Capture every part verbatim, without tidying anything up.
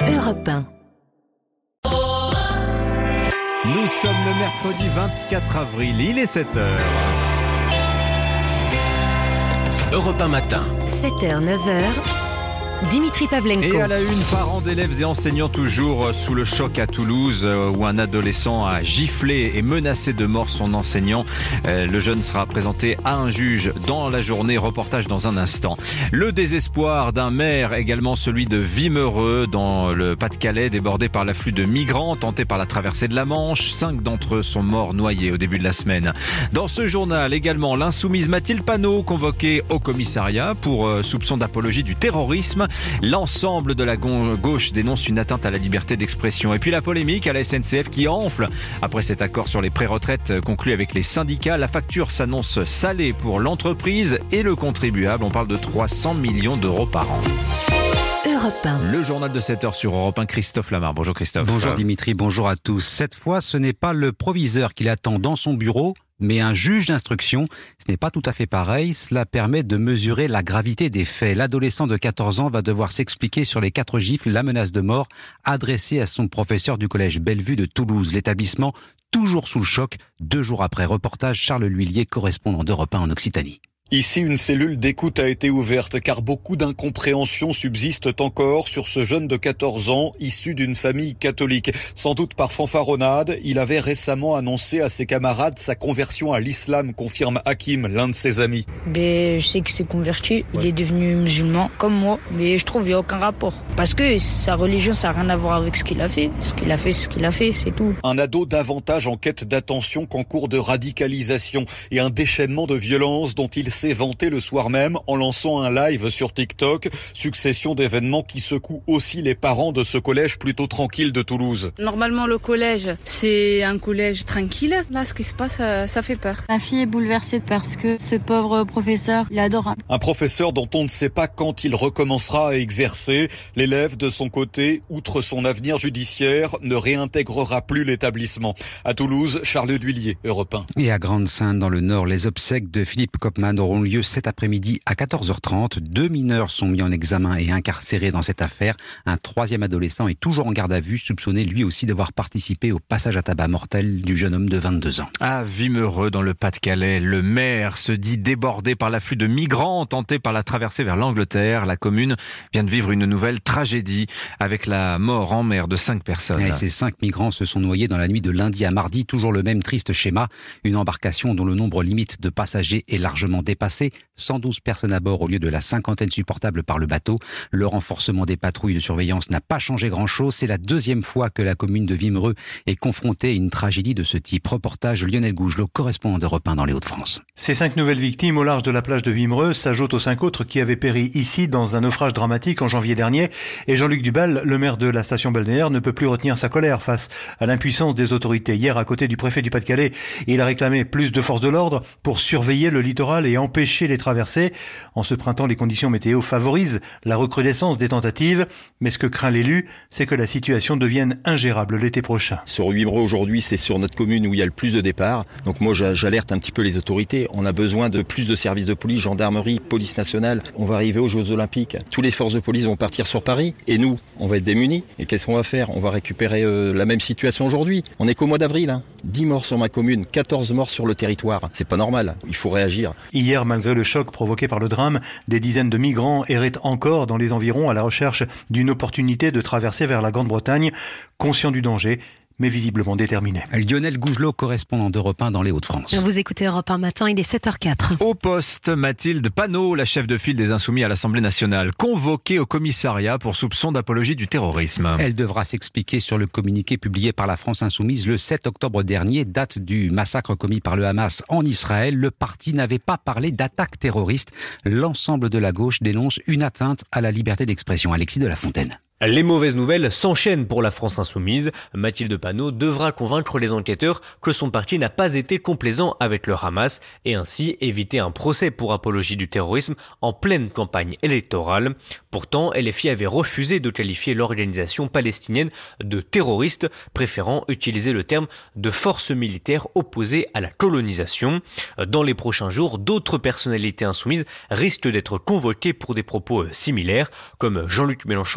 Europe un. Nous sommes le mercredi vingt-quatre avril, il est sept heures. Europe un matin. sept heures, neuf heures. Dimitri Pavlenko. Et à la une, parents d'élèves et enseignants toujours sous le choc à Toulouse, où un adolescent a giflé et menacé de mort son enseignant. Le jeune sera présenté à un juge dans la journée. Reportage dans un instant. Le désespoir d'un maire, également celui de Wimereux, dans le Pas-de-Calais, débordé par l'afflux de migrants tentés par la traversée de la Manche. Cinq d'entre eux sont morts noyés au début de la semaine. Dans ce journal, également, l'insoumise Mathilde Panot, convoquée au commissariat pour soupçon d'apologie du terrorisme. L'ensemble de la gauche dénonce une atteinte à la liberté d'expression. Et puis la polémique à la S N C F qui enfle. Après cet accord sur les préretraites conclu avec les syndicats, la facture s'annonce salée pour l'entreprise et le contribuable. On parle de trois cents millions d'euros par an. Europe un. Le journal de sept heures sur Europe un, Christophe Lamar. Bonjour Christophe. Bonjour Dimitri, bonjour à tous. Cette fois, ce n'est pas le proviseur qui l'attend dans son bureau, mais un juge d'instruction. Ce n'est pas tout à fait pareil. Cela permet de mesurer la gravité des faits. L'adolescent de quatorze ans va devoir s'expliquer sur les quatre gifles, la menace de mort adressée à son professeur du collège Bellevue de Toulouse. L'établissement toujours sous le choc. Deux jours après, reportage Charles L'Huillier, correspondant d'Europe un en Occitanie. Ici, une cellule d'écoute a été ouverte car beaucoup d'incompréhensions subsistent encore sur ce jeune de quatorze ans issu d'une famille catholique. Sans doute par fanfaronnade, il avait récemment annoncé à ses camarades sa conversion à l'islam, confirme Hakim, l'un de ses amis. Ben, je sais qu'il s'est converti, il est devenu musulman comme moi, mais je trouve qu'il n'y a aucun rapport. Parce que sa religion, ça n'a rien à voir avec ce qu'il a fait. Ce qu'il a fait, ce qu'il a fait, c'est tout. Un ado davantage en quête d'attention qu'en cours de radicalisation et un déchaînement de violence dont il s'est vanté le soir même en lançant un live sur TikTok. Succession d'événements qui secouent aussi les parents de ce collège plutôt tranquille de Toulouse. Normalement, le collège, c'est un collège tranquille. Là, ce qui se passe, ça, ça fait peur. Ma fille est bouleversée parce que ce pauvre professeur, il est adorable. Un professeur dont on ne sait pas quand il recommencera à exercer. L'élève, de son côté, outre son avenir judiciaire, ne réintégrera plus l'établissement. À Toulouse, Charles L'Huillier, Europe un. Et à Grande-Sainte, dans le Nord, les obsèques de Philippe Kopman auront lieu cet après-midi à quatorze heures trente. Deux mineurs sont mis en examen et incarcérés dans cette affaire. Un troisième adolescent est toujours en garde à vue, soupçonné lui aussi d'avoir participé au passage à tabac mortel du jeune homme de vingt-deux ans. À Wimereux, dans le Pas-de-Calais, le maire se dit débordé par l'afflux de migrants tentés par la traversée vers l'Angleterre. La commune vient de vivre une nouvelle tragédie avec la mort en mer de cinq personnes. Et ces cinq migrants se sont noyés dans la nuit de lundi à mardi. Toujours le même triste schéma. Une embarcation dont le nombre limite de passagers est largement dépassé. cent douze personnes à bord au lieu de la cinquantaine supportable par le bateau. Le renforcement des patrouilles de surveillance n'a pas changé grand-chose. C'est la deuxième fois que la commune de Wimereux est confrontée à une tragédie de ce type. Reportage Lionel Gougelot, correspondant d'Europe un dans les Hauts-de-France. Ces cinq nouvelles victimes au large de la plage de Wimereux s'ajoutent aux cinq autres qui avaient péri ici dans un naufrage dramatique en janvier dernier. Et Jean-Luc Dubal, le maire de la station balnéaire, ne peut plus retenir sa colère face à l'impuissance des autorités. Hier, à côté du préfet du Pas-de-Calais, il a réclamé plus de forces de l'ordre pour surveiller le littoral et empêcher les traversées. En ce printemps, les conditions météo favorisent la recrudescence des tentatives. Mais ce que craint l'élu, c'est que la situation devienne ingérable l'été prochain. Sur Wimereux aujourd'hui, c'est sur notre commune où il y a le plus de départs. Donc moi, j'alerte un petit peu les autorités. On a besoin de plus de services de police, gendarmerie, police nationale. On va arriver aux Jeux Olympiques. Tous les forces de police vont partir sur Paris. Et nous, on va être démunis. Et qu'est-ce qu'on va faire? On va récupérer euh, la même situation aujourd'hui. On est qu'au mois d'avril. Hein. dix morts sur ma commune, quatorze morts sur le territoire. C'est pas normal. Il faut réagir. Hier, malgré le choc provoqué par le drame, des dizaines de migrants erraient encore dans les environs à la recherche d'une opportunité de traverser vers la Grande-Bretagne, conscients du danger, mais visiblement déterminés. Lionel Gougelot, correspondant d'Europe un dans les Hauts-de-France. Vous écoutez Europe un matin, il est sept heures quatre. Au poste, Mathilde Panot, la chef de file des Insoumis à l'Assemblée nationale, convoquée au commissariat pour soupçon d'apologie du terrorisme. Elle devra s'expliquer sur le communiqué publié par la France Insoumise le sept octobre dernier, date du massacre commis par le Hamas en Israël. Le parti n'avait pas parlé d'attaque terroriste. L'ensemble de la gauche dénonce une atteinte à la liberté d'expression. Alexis de la Fontaine. Les mauvaises nouvelles s'enchaînent pour la France Insoumise. Mathilde Panot devra convaincre les enquêteurs que son parti n'a pas été complaisant avec le Hamas et ainsi éviter un procès pour apologie du terrorisme en pleine campagne électorale. Pourtant, L F I avait refusé de qualifier l'organisation palestinienne de terroriste, préférant utiliser le terme de force militaire opposée à la colonisation. Dans les prochains jours, d'autres personnalités insoumises risquent d'être convoquées pour des propos similaires, comme Jean-Luc Mélenchon ou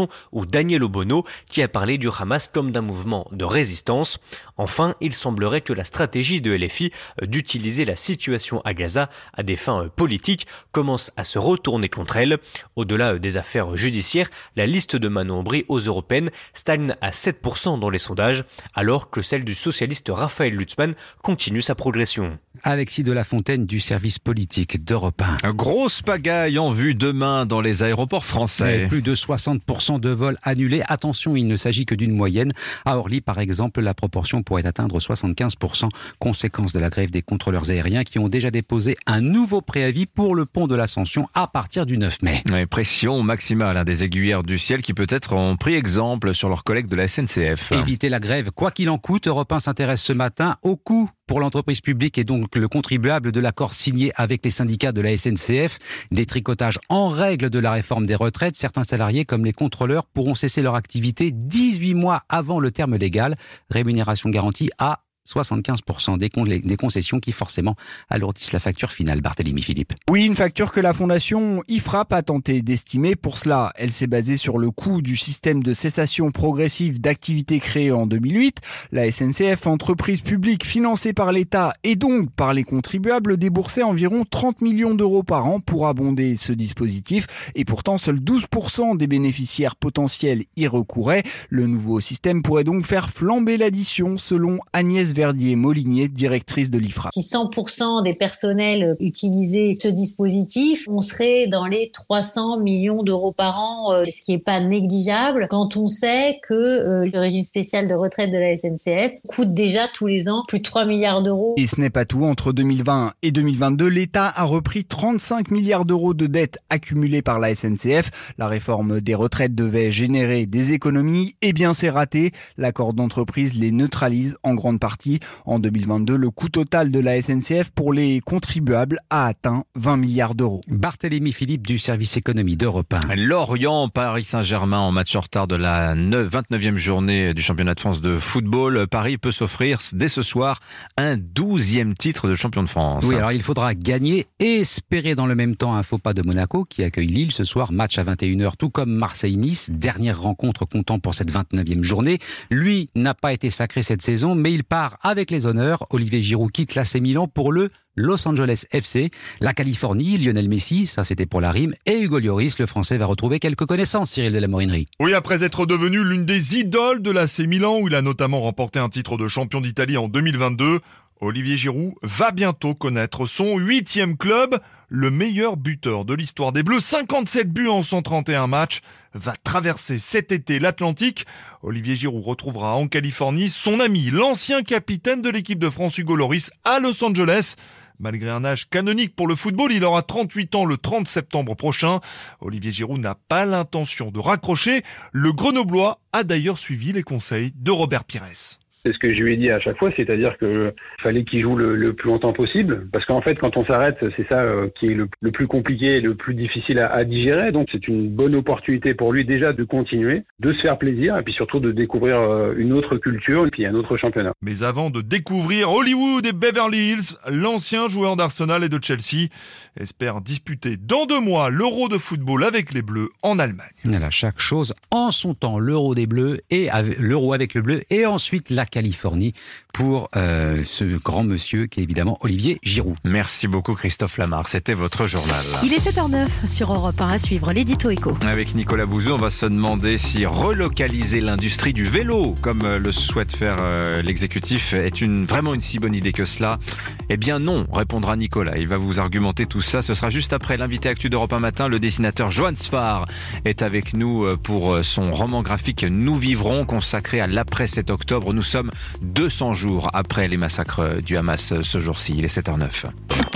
Daniel Obono, qui a parlé du Hamas comme d'un mouvement de résistance. Enfin, il semblerait que la stratégie de L F I d'utiliser la situation à Gaza à des fins politiques commence à se retourner contre elle. Au-delà des affaires judiciaires, la liste de Manon Aubry aux européennes stagne à sept pour cent dans les sondages, alors que celle du socialiste Raphaël Lutzmann continue sa progression. Alexis de la Fontaine du service politique d'Europe un. Grosse pagaille en vue demain dans les aéroports français. Et plus de soixante pour cent de vols annulés. Attention, il ne s'agit que d'une moyenne. À Orly, par exemple, la proportion pourrait atteindre soixante-quinze pour cent. Conséquence de la grève des contrôleurs aériens qui ont déjà déposé un nouveau préavis pour le pont de l'Ascension à partir du neuf mai. Ouais, pression maximale hein, des aiguilleurs du ciel qui peut-être ont pris exemple sur leurs collègues de la S N C F. Éviter la grève, quoi qu'il en coûte. Europe un s'intéresse ce matin au coût pour l'entreprise publique et donc le contribuable de l'accord signé avec les syndicats de la S N C F. Des tricotages en règle de la réforme des retraites. Certains salariés, comme les contrôleurs, pourront cesser leur activité dix-huit mois avant le terme légal. Rémunération garantie à soixante-quinze pour cent des, con- des concessions qui forcément alourdissent la facture finale. Barthélémy Philippe. Oui, une facture que la fondation IFRAP a tenté d'estimer. Pour cela, elle s'est basée sur le coût du système de cessation progressive d'activité créé en deux mille huit. La S N C F, entreprise publique financée par l'État et donc par les contribuables, déboursait environ trente millions d'euros par an pour abonder ce dispositif. Et pourtant, seuls douze pour cent des bénéficiaires potentiels y recouraient. Le nouveau système pourrait donc faire flamber l'addition, selon Agnès Verdier-Molinier, directrice de l'IFRAP. Si cent pour cent des personnels utilisaient ce dispositif, on serait dans les trois cents millions d'euros par an, ce qui n'est pas négligeable quand on sait que euh, le régime spécial de retraite de la S N C F coûte déjà tous les ans plus de trois milliards d'euros. Et ce n'est pas tout. Entre deux mille vingt et deux mille vingt-deux, l'État a repris trente-cinq milliards d'euros de dettes accumulées par la S N C F. La réforme des retraites devait générer des économies. Eh bien, c'est raté. L'accord d'entreprise les neutralise en grande partie. En deux mille vingt-deux, le coût total de la S N C F pour les contribuables a atteint vingt milliards d'euros. Barthélémy Philippe du service économie d'Europe un. Lorient, Paris Saint-Germain en match en retard de la vingt-neuvième journée du championnat de France de football. Paris peut s'offrir dès ce soir un douzième titre de champion de France. Oui, alors il faudra gagner et espérer dans le même temps un faux pas de Monaco qui accueille Lille ce soir. Match à vingt et une heures, tout comme Marseille-Nice. Dernière rencontre comptant pour cette vingt-neuvième journée. Lui n'a pas été sacré cette saison, mais il part avec les honneurs. Olivier Giroud quitte l'A C Milan pour le Los Angeles F C. La Californie, Lionel Messi, ça c'était pour la rime. Et Hugo Lloris, le Français, va retrouver quelques connaissances, Cyril de la Morinerie. Oui, après être devenu l'une des idoles de l'A C Milan, où il a notamment remporté un titre de champion d'Italie en deux mille vingt-deux, Olivier Giroud va bientôt connaître son huitième club. Le meilleur buteur de l'histoire des Bleus, cinquante-sept buts en cent trente et un matchs, va traverser cet été l'Atlantique. Olivier Giroud retrouvera en Californie son ami, l'ancien capitaine de l'équipe de France Hugo Lloris à Los Angeles. Malgré un âge canonique pour le football, il aura trente-huit ans le trente septembre prochain. Olivier Giroud n'a pas l'intention de raccrocher. Le Grenoblois a d'ailleurs suivi les conseils de Robert Pires. C'est ce que je lui ai dit à chaque fois, c'est-à-dire que fallait qu'il joue le, le plus longtemps possible, parce qu'en fait, quand on s'arrête, c'est ça euh, qui est le, le plus compliqué et le plus difficile à, à digérer. Donc, c'est une bonne opportunité pour lui déjà de continuer, de se faire plaisir, et puis surtout de découvrir euh, une autre culture et puis un autre championnat. Mais avant de découvrir Hollywood et Beverly Hills, l'ancien joueur d'Arsenal et de Chelsea espère disputer dans deux mois l'Euro de football avec les Bleus en Allemagne. Voilà, chaque chose en son temps. L'Euro des Bleus et l'Euro avec le Bleu, et ensuite la Californie pour euh, ce grand monsieur qui est évidemment Olivier Giroud. Merci beaucoup Christophe Lamarre, c'était votre journal. Il est sept heures neuf sur Europe un, à suivre l'édito éco. Avec Nicolas Bouzou, on va se demander si relocaliser l'industrie du vélo, comme le souhaite faire euh, l'exécutif, est une, vraiment une si bonne idée que cela. Eh bien non, répondra Nicolas. Il va vous argumenter tout ça. Ce sera juste après l'invité actu d'Europe un matin. Le dessinateur Johan Sfar est avec nous pour son roman graphique Nous vivrons, consacré à l'après sept octobre. Nous sommes deux cents jours après les massacres du Hamas ce jour-ci. Il est sept heures neuf.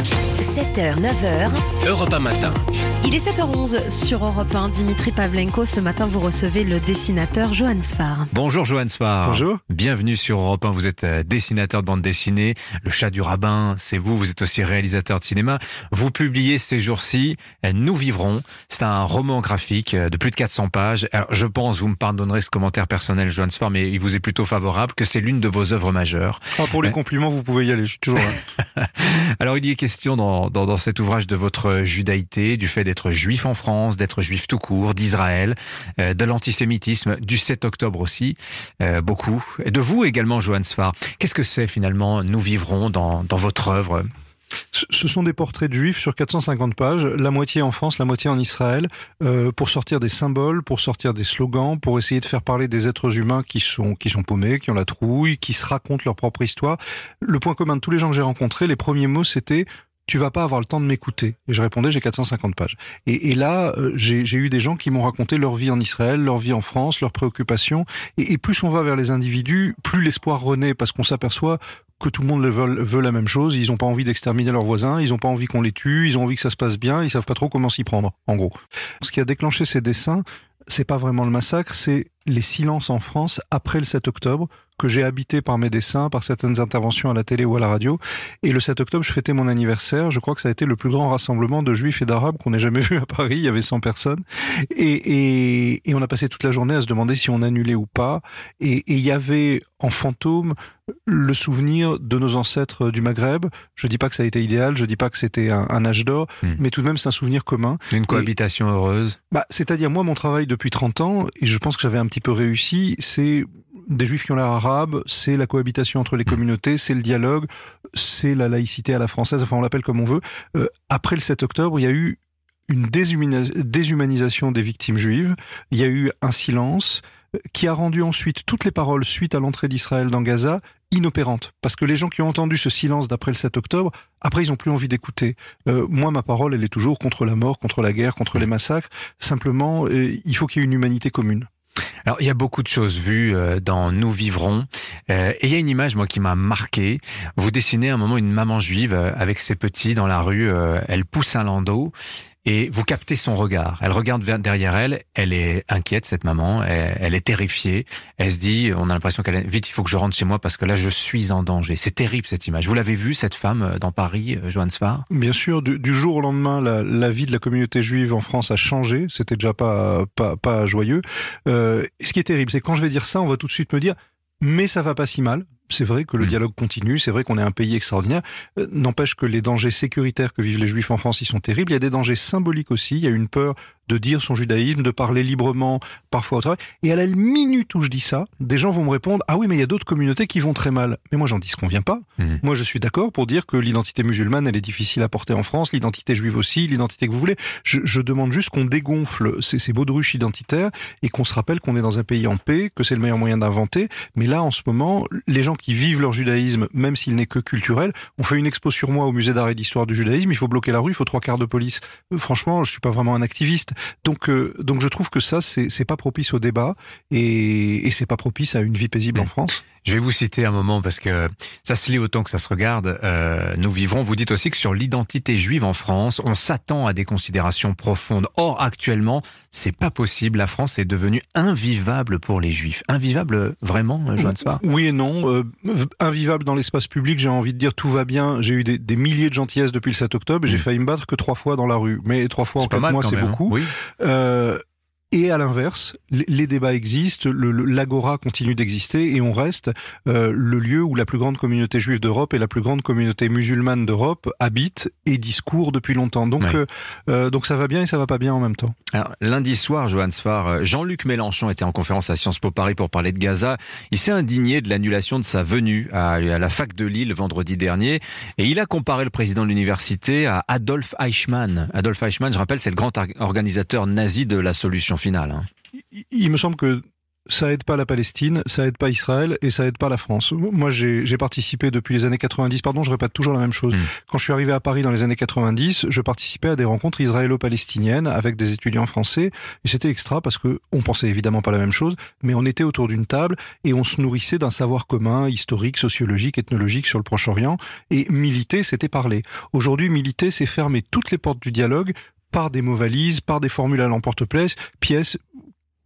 sept heures, neuf heures. Europe un matin. Il est sept heures onze sur Europe un. Dimitri Pavlenko, ce matin vous recevez le dessinateur Johan Sfar. Bonjour Johan Sfar. Bonjour. Bienvenue sur Europe un. Vous êtes dessinateur de bande dessinée. Le Chat du Rabbin, c'est vous. Vous êtes aussi réalisateur de cinéma. Vous publiez ces jours-ci Nous vivrons. C'est un roman graphique de plus de quatre cents pages. Alors, je pense, vous me pardonnerez ce commentaire personnel, Johan Sfar, mais il vous est plutôt favorable, que c'est l'une de vos œuvres majeures. Ah, pour les compliments, vous pouvez y aller. Je suis toujours là. Alors, il y est question dans dans, dans, dans cet ouvrage de votre judaïté, du fait d'être juif en France, d'être juif tout court, d'Israël, euh, de l'antisémitisme, du sept octobre aussi, euh, beaucoup. Et de vous également, Johann Sfar. Qu'est-ce que c'est finalement Nous vivrons dans, dans votre œuvre ? Ce sont des portraits de juifs sur quatre cent cinquante pages, la moitié en France, la moitié en Israël, euh, pour sortir des symboles, pour sortir des slogans, pour essayer de faire parler des êtres humains qui sont, qui sont paumés, qui ont la trouille, qui se racontent leur propre histoire. Le point commun de tous les gens que j'ai rencontrés, les premiers mots, c'était « tu vas pas avoir le temps de m'écouter ». Et je répondais « j'ai quatre cent cinquante pages ». Et, et là, euh, j'ai, j'ai eu des gens qui m'ont raconté leur vie en Israël, leur vie en France, leurs préoccupations. Et, et plus on va vers les individus, plus l'espoir renaît, parce qu'on s'aperçoit que tout le monde veut, veut la même chose, ils n'ont pas envie d'exterminer leurs voisins, ils n'ont pas envie qu'on les tue, ils ont envie que ça se passe bien, ils savent pas trop comment s'y prendre, en gros. Ce qui a déclenché ces dessins, c'est pas vraiment le massacre, c'est les silences en France après le sept octobre, que j'ai habité par mes dessins, par certaines interventions à la télé ou à la radio. Et le sept octobre, je fêtais mon anniversaire. Je crois que ça a été le plus grand rassemblement de juifs et d'arabes qu'on ait jamais vu à Paris. Il y avait cent personnes. Et, et, et on a passé toute la journée à se demander si on annulait ou pas. Et, et il y avait en fantôme le souvenir de nos ancêtres du Maghreb. Je dis pas que ça a été idéal, je dis pas que c'était un, un âge d'or, mmh. mais tout de même c'est un souvenir commun. Une cohabitation et, heureuse. Bah, c'est-à-dire moi mon travail depuis trente ans, et je pense que j'avais un petit peu réussi, c'est des juifs qui ont l'air arabes, c'est la cohabitation entre les communautés, c'est le dialogue, c'est la laïcité à la française, enfin on l'appelle comme on veut. Euh, après le sept octobre, il y a eu une déshumanisation des victimes juives, il y a eu un silence qui a rendu ensuite toutes les paroles suite à l'entrée d'Israël dans Gaza inopérantes. Parce que les gens qui ont entendu ce silence d'après le sept octobre, après ils n'ont plus envie d'écouter. Euh, moi, ma parole, elle est toujours contre la mort, contre la guerre, contre les massacres. Simplement, euh, il faut qu'il y ait une humanité commune. Alors, il y a beaucoup de choses vues euh, dans Nous vivrons. Euh, et il y a une image, moi, qui m'a marqué. Vous dessinez à un moment une maman juive euh, avec ses petits dans la rue. Euh, elle pousse un landau. Et vous captez son regard. Elle regarde derrière elle, elle est inquiète, cette maman, elle, elle est terrifiée. Elle se dit, on a l'impression qu'elle est, vite, il faut que je rentre chez moi parce que là, je suis en danger. C'est terrible, cette image. Vous l'avez vue, cette femme, dans Paris, Johann Sfar ? Bien sûr, du, du jour au lendemain, la, la vie de la communauté juive en France a changé. C'était déjà pas, pas, pas joyeux. Euh, ce qui est terrible, c'est que quand je vais dire ça, on va tout de suite me dire, mais ça va pas si mal. C'est vrai que le dialogue continue, c'est vrai qu'on est un pays extraordinaire. Euh, n'empêche que les dangers sécuritaires que vivent les Juifs en France, ils sont terribles. Il y a des dangers symboliques aussi. Il y a une peur de dire son judaïsme, de parler librement, parfois au travail. Et à la minute où je dis ça, des gens vont me répondre « Ah oui, mais il y a d'autres communautés qui vont très mal. » Mais moi, j'en dis ce qu'on vient pas. Mmh. Moi, je suis d'accord pour dire que l'identité musulmane, elle est difficile à porter en France, l'identité juive aussi, l'identité que vous voulez. Je, je demande juste qu'on dégonfle ces, ces baudruches identitaires et qu'on se rappelle qu'on est dans un pays en paix, que c'est le meilleur moyen d'inventer. Mais là, en ce moment, les gens qui vivent leur judaïsme, même s'il n'est que culturel, on fait une expo sur moi au musée d'art et d'histoire du judaïsme, il faut bloquer la rue, il faut trois quarts de police. Euh, franchement, je suis pas vraiment un activiste. Donc, euh, donc je trouve que ça, c'est, c'est pas propice au débat et, et c'est pas propice à une vie paisible mmh. en France. Je vais vous citer un moment parce que ça se lit autant que ça se regarde. Euh, nous vivrons. Vous dites aussi que sur l'identité juive en France, on s'attend à des considérations profondes. Or, actuellement, c'est pas possible. La France est devenue invivable pour les Juifs. Invivable, vraiment, Johann Sfar ? Oui et non. Euh, invivable dans l'espace public, j'ai envie de dire tout va bien. J'ai eu des, des milliers de gentillesses depuis le sept octobre et mmh. j'ai failli me battre que trois fois dans la rue. Mais trois fois c'est en quatre mois, c'est même, beaucoup. Hein. Oui. Euh, Et à l'inverse, les débats existent, le, le, l'agora continue d'exister et on reste euh, le lieu où la plus grande communauté juive d'Europe et la plus grande communauté musulmane d'Europe habitent et discourent depuis longtemps. Donc, oui. euh, euh, donc ça va bien et ça va pas bien en même temps. Alors, lundi soir, Johann Sfar, Jean-Luc Mélenchon était en conférence à Sciences Po Paris pour parler de Gaza. Il s'est indigné de l'annulation de sa venue à, à la fac de Lille vendredi dernier et il a comparé le président de l'université à Adolf Eichmann. Adolf Eichmann, je rappelle, c'est le grand organisateur nazi de la solution finale. Hein. Il me semble que ça aide pas la Palestine, ça aide pas Israël et ça aide pas la France. Moi, j'ai, j'ai participé depuis les années quatre-vingt-dix, pardon, je répète toujours la même chose. Mmh. Quand je suis arrivé à Paris dans les années quatre-vingt-dix, je participais à des rencontres israélo-palestiniennes avec des étudiants français et c'était extra parce que on pensait évidemment pas la même chose, mais on était autour d'une table et on se nourrissait d'un savoir commun, historique, sociologique, ethnologique sur le Proche-Orient et militer, c'était parler. Aujourd'hui, militer, c'est fermer toutes les portes du dialogue par des mots valises, par des formules à l'emporte-pièce, pièces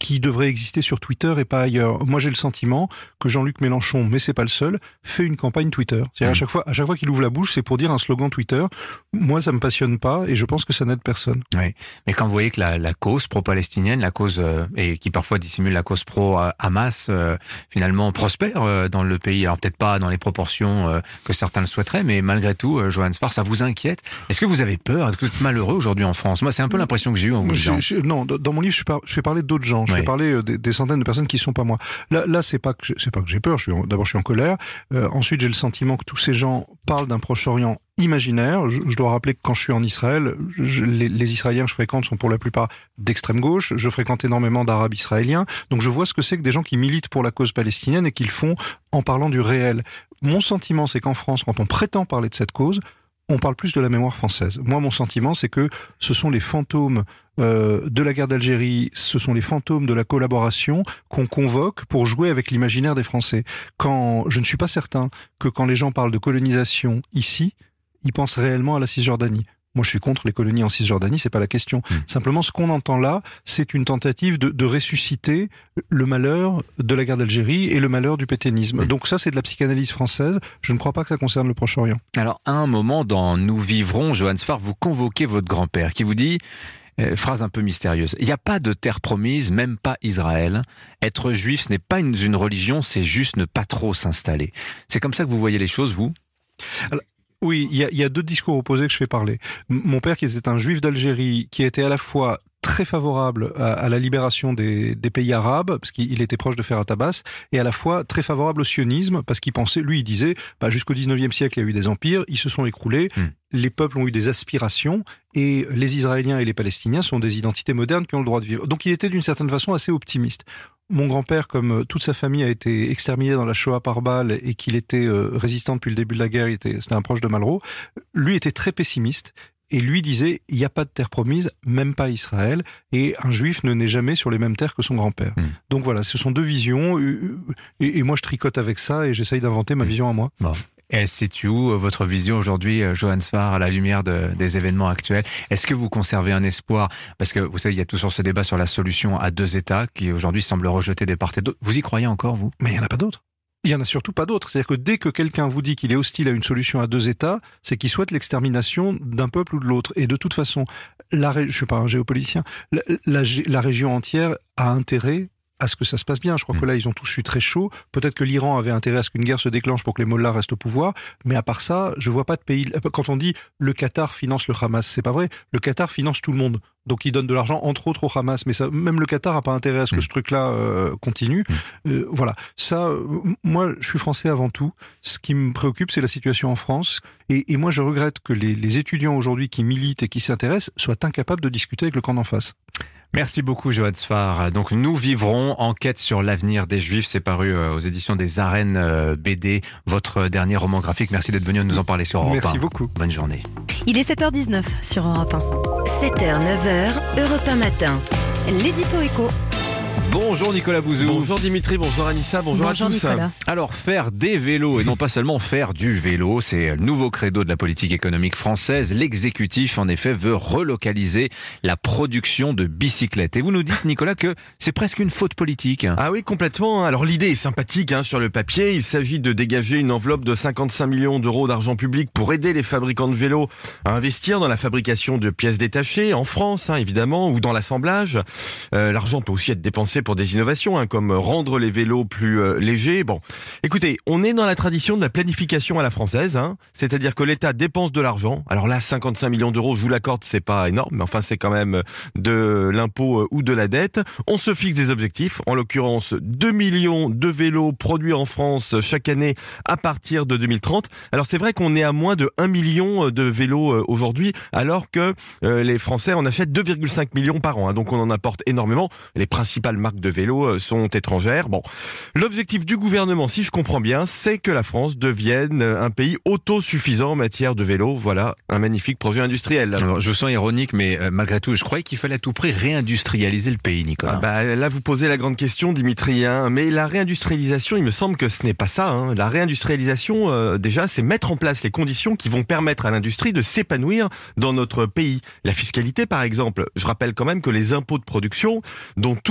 qui devrait exister sur Twitter et pas ailleurs. Moi, j'ai le sentiment que Jean-Luc Mélenchon, mais c'est pas le seul, fait une campagne Twitter. C'est-à-dire mmh. à chaque fois, à chaque fois qu'il ouvre la bouche, c'est pour dire un slogan Twitter. Moi, ça me passionne pas et je pense que ça n'aide personne. Oui, mais quand vous voyez que la, la cause pro-palestinienne, la cause euh, et qui parfois dissimule la cause pro-Hamas, euh, finalement prospère euh, dans le pays. Alors peut-être pas dans les proportions euh, que certains le souhaiteraient, mais malgré tout, euh, Johan Sfar, ça vous inquiète? Est-ce que vous avez peur? Est-ce que vous êtes malheureux aujourd'hui en France? Moi, c'est un peu l'impression que j'ai eue en vous disant. Je, je, non, dans mon livre, je, par, je fais parler d'autres gens. Je oui. fais parler euh, des, des centaines de personnes qui ne sont pas moi. Là, là, c'est pas que c'est pas que j'ai peur. Je suis en, d'abord, je suis en colère. Euh, ensuite, j'ai le sentiment que tous ces gens parlent d'un Proche-Orient imaginaire. Je, je dois rappeler que quand je suis en Israël, je, les, les Israéliens que je fréquente sont pour la plupart d'extrême gauche. Je fréquente énormément d'Arabes israéliens. Donc je vois ce que c'est que des gens qui militent pour la cause palestinienne et qui le font en parlant du réel. Mon sentiment, c'est qu'en France, quand on prétend parler de cette cause, on parle plus de la mémoire française. Moi, mon sentiment, c'est que ce sont les fantômes euh, de la guerre d'Algérie, ce sont les fantômes de la collaboration qu'on convoque pour jouer avec l'imaginaire des Français. Quand je ne suis pas certain que quand les gens parlent de colonisation ici, ils pensent réellement à la Cisjordanie. Moi, je suis contre les colonies en Cisjordanie, c'est pas la question. Mmh. Simplement, ce qu'on entend là, c'est une tentative de, de ressusciter le malheur de la guerre d'Algérie et le malheur du pétainisme. Mmh. Donc ça, c'est de la psychanalyse française. Je ne crois pas que ça concerne le Proche-Orient. Alors, à un moment dans Nous vivrons, Johan Sfar, vous convoquez votre grand-père qui vous dit... Euh, phrase un peu mystérieuse. Il n'y a pas de terre promise, même pas Israël. Être juif, ce n'est pas une, une religion, c'est juste ne pas trop s'installer. C'est comme ça que vous voyez les choses, vous ? Alors, oui, il y, y a deux discours opposés que je fais parler. M- mon père, qui était un juif d'Algérie, qui était à la fois très favorable à, à la libération des, des pays arabes, parce qu'il était proche de Ferhat Abbas, et à la fois très favorable au sionisme, parce qu'il pensait, lui, il disait, bah, jusqu'au dix-neuvième siècle, il y a eu des empires, ils se sont écroulés, mmh. les peuples ont eu des aspirations, et les Israéliens et les Palestiniens sont des identités modernes qui ont le droit de vivre. Donc il était d'une certaine façon assez optimiste. Mon grand-père, comme toute sa famille a été exterminé dans la Shoah par balle et qu'il était euh, résistant depuis le début de la guerre, il était, c'était un proche de Malraux, lui était très pessimiste. Et lui disait, il n'y a pas de terre promise, même pas Israël, et un juif ne naît jamais sur les mêmes terres que son grand-père. Mmh. Donc voilà, ce sont deux visions, et, et moi je tricote avec ça, et j'essaye d'inventer ma vision à moi. Bon. Et elle se situe où, votre vision aujourd'hui, Johan Sfar, à la lumière de, des événements actuels? Est-ce que vous conservez un espoir? Parce que vous savez, il y a toujours ce débat sur la solution à deux États, qui aujourd'hui semble rejeter des parts et d'autres. Vous y croyez encore, vous? Mais il n'y en a pas d'autres. Il n'y en a surtout pas d'autres. C'est-à-dire que dès que quelqu'un vous dit qu'il est hostile à une solution à deux États, c'est qu'il souhaite l'extermination d'un peuple ou de l'autre. Et de toute façon, la ré... je ne suis pas un géopoliticien, la, la, la région entière a intérêt à ce que ça se passe bien. Je crois mmh. que là, ils ont tous eu très chaud. Peut-être que l'Iran avait intérêt à ce qu'une guerre se déclenche pour que les mollahs restent au pouvoir. Mais à part ça, je vois pas de pays... Quand on dit le Qatar finance le Hamas, c'est pas vrai. Le Qatar finance tout le monde. Donc il donne de l'argent, entre autres, au Hamas. Mais ça, même le Qatar a pas intérêt à ce que mmh. ce truc-là euh, continue. Mmh. Euh, voilà. Ça, euh, moi, je suis français avant tout. Ce qui me préoccupe, c'est la situation en France. Et, et moi, je regrette que les, les étudiants aujourd'hui qui militent et qui s'intéressent soient incapables de discuter avec le camp d'en face. Merci beaucoup, Johan Sfar. Donc, Nous vivrons, enquête sur l'avenir des Juifs. C'est paru aux éditions des Arènes B D, votre dernier roman graphique. Merci d'être venu nous en parler sur Europe un. Merci beaucoup. Bonne journée. Il est sept heures dix-neuf sur Europe un. sept heures, neuf heures, Europe un matin. L'édito éco. Bonjour Nicolas Bouzou. Bonjour Dimitri, bonjour Anissa, bonjour, bonjour à tous. Nicolas. Alors, faire des vélos et non pas seulement faire du vélo, c'est le nouveau credo de la politique économique française. L'exécutif, en effet, veut relocaliser la production de bicyclettes. Et vous nous dites, Nicolas, que c'est presque une faute politique. Ah oui, complètement. Alors l'idée est sympathique hein, sur le papier. Il s'agit de dégager une enveloppe de cinquante-cinq millions d'euros d'argent public pour aider les fabricants de vélos à investir dans la fabrication de pièces détachées, en France hein, évidemment, ou dans l'assemblage. Euh, l'argent peut aussi être dépensé pour des innovations, hein, comme rendre les vélos plus euh, légers. Bon, écoutez, on est dans la tradition de la planification à la française, hein, c'est-à-dire que l'État dépense de l'argent. Alors là, cinquante-cinq millions d'euros, je vous l'accorde, c'est pas énorme, mais enfin c'est quand même de l'impôt euh, ou de la dette. On se fixe des objectifs, en l'occurrence deux millions de vélos produits en France chaque année à partir de deux mille trente. Alors c'est vrai qu'on est à moins de un million de vélos euh, aujourd'hui, alors que euh, les Français en achètent deux virgule cinq millions par an, hein, donc on en apporte énormément. Les principales marques de vélos sont étrangères. Bon, l'objectif du gouvernement, si je comprends bien, c'est que la France devienne un pays autosuffisant en matière de vélos. Voilà, un magnifique projet industriel. Alors, je sens ironique, mais euh, malgré tout, je croyais qu'il fallait à tout prix réindustrialiser le pays, Nicolas. Ah bah, là, vous posez la grande question, Dimitri. Hein, mais la réindustrialisation, il me semble que ce n'est pas ça. Hein. La réindustrialisation, euh, déjà, c'est mettre en place les conditions qui vont permettre à l'industrie de s'épanouir dans notre pays. La fiscalité, par exemple. Je rappelle quand même que les impôts de production, dont tout montre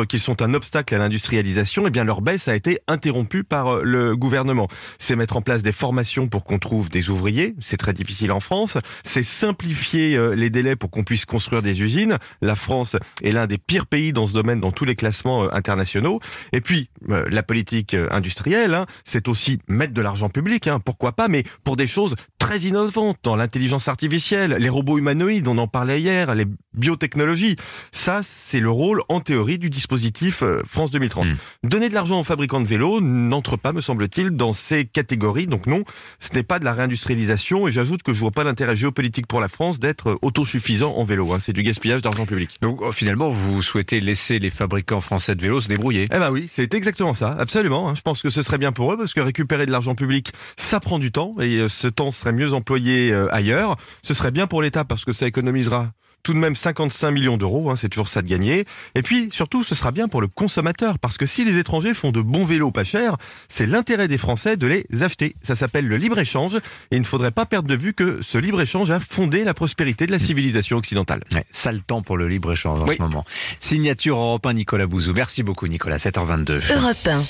montrent qu'ils sont un obstacle à l'industrialisation, eh bien leur baisse a été interrompue par le gouvernement. C'est mettre en place des formations pour qu'on trouve des ouvriers, c'est très difficile en France. C'est simplifier les délais pour qu'on puisse construire des usines. La France est l'un des pires pays dans ce domaine dans tous les classements internationaux. Et puis, la politique industrielle, hein, c'est aussi mettre de l'argent public, hein, pourquoi pas, mais pour des choses très innovantes, dans l'intelligence artificielle, les robots humanoïdes, on en parlait hier, les biotechnologies. Ça, c'est le rôle, en théorie, du dispositif France deux mille trente. Mmh. Donner de l'argent aux fabricants de vélos n'entre pas, me semble-t-il, dans ces catégories. Donc non, ce n'est pas de la réindustrialisation. Et j'ajoute que je vois pas l'intérêt géopolitique pour la France d'être autosuffisant en vélo. Hein. C'est du gaspillage d'argent public. Donc finalement, vous souhaitez laisser les fabricants français de vélos se débrouiller? Eh ben oui, c'est exactement ça, absolument. Je pense que ce serait bien pour eux, parce que récupérer de l'argent public, ça prend du temps, et ce temps serait mieux employé ailleurs. Ce serait bien pour l'État, parce que ça économisera tout de même cinquante-cinq millions d'euros, hein, c'est toujours ça de gagner. Et puis, surtout, ce sera bien pour le consommateur, parce que si les étrangers font de bons vélos pas chers, c'est l'intérêt des Français de les acheter. Ça s'appelle le libre-échange, et il ne faudrait pas perdre de vue que ce libre-échange a fondé la prospérité de la civilisation occidentale. Ouais, sale temps pour le libre-échange en oui. ce moment. Signature Europe un, Nicolas Bouzou. Merci beaucoup, Nicolas. sept heures vingt-deux. Europe un.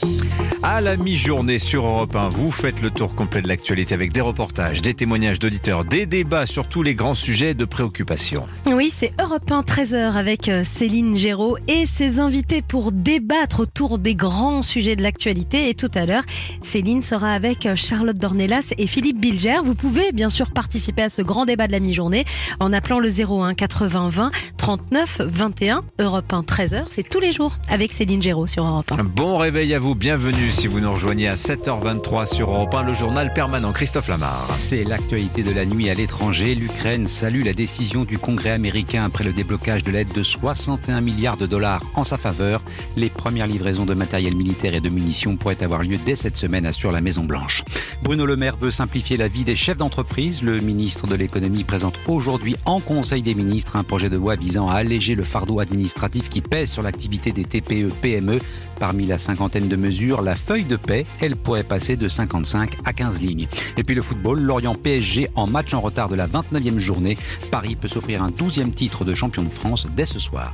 À la mi-journée sur Europe un, vous faites le tour complet de l'actualité avec des reportages, des témoignages d'auditeurs, des débats sur tous les grands sujets de préoccupation. Oui, c'est Europe un, treize heures avec Céline Géraud et ses invités pour débattre autour des grands sujets de l'actualité. Et tout à l'heure, Céline sera avec Charlotte Dornelas et Philippe Bilger. Vous pouvez bien sûr participer à ce grand débat de la mi-journée en appelant le zéro un quatre-vingts vingt trente-neuf vingt et un. Europe un, treize heures, c'est tous les jours avec Céline Géraud sur Europe un. Bon réveil à vous, bienvenue si vous nous rejoignez à sept heures vingt-trois sur Europe un, le journal permanent. Christophe Lamar. C'est l'actualité de la nuit à l'étranger. L'Ukraine salue la décision du Congrès américain après le déblocage de l'aide de soixante et un milliards de dollars en sa faveur. Les premières livraisons de matériel militaire et de munitions pourraient avoir lieu dès cette semaine, assure la Maison-Blanche. Bruno Le Maire veut simplifier la vie des chefs d'entreprise. Le ministre de l'économie présente aujourd'hui en Conseil des ministres un projet de loi visant à alléger le fardeau administratif qui pèse sur l'activité des T P E P M E. Parmi la cinquantaine de mesures, la feuille de paie, elle pourrait passer de cinquante-cinq à quinze lignes. Et puis le football, Lorient P S G en match en retard de la vingt-neuvième journée. Paris peut s'offrir un douzième titre de champion de France dès ce soir.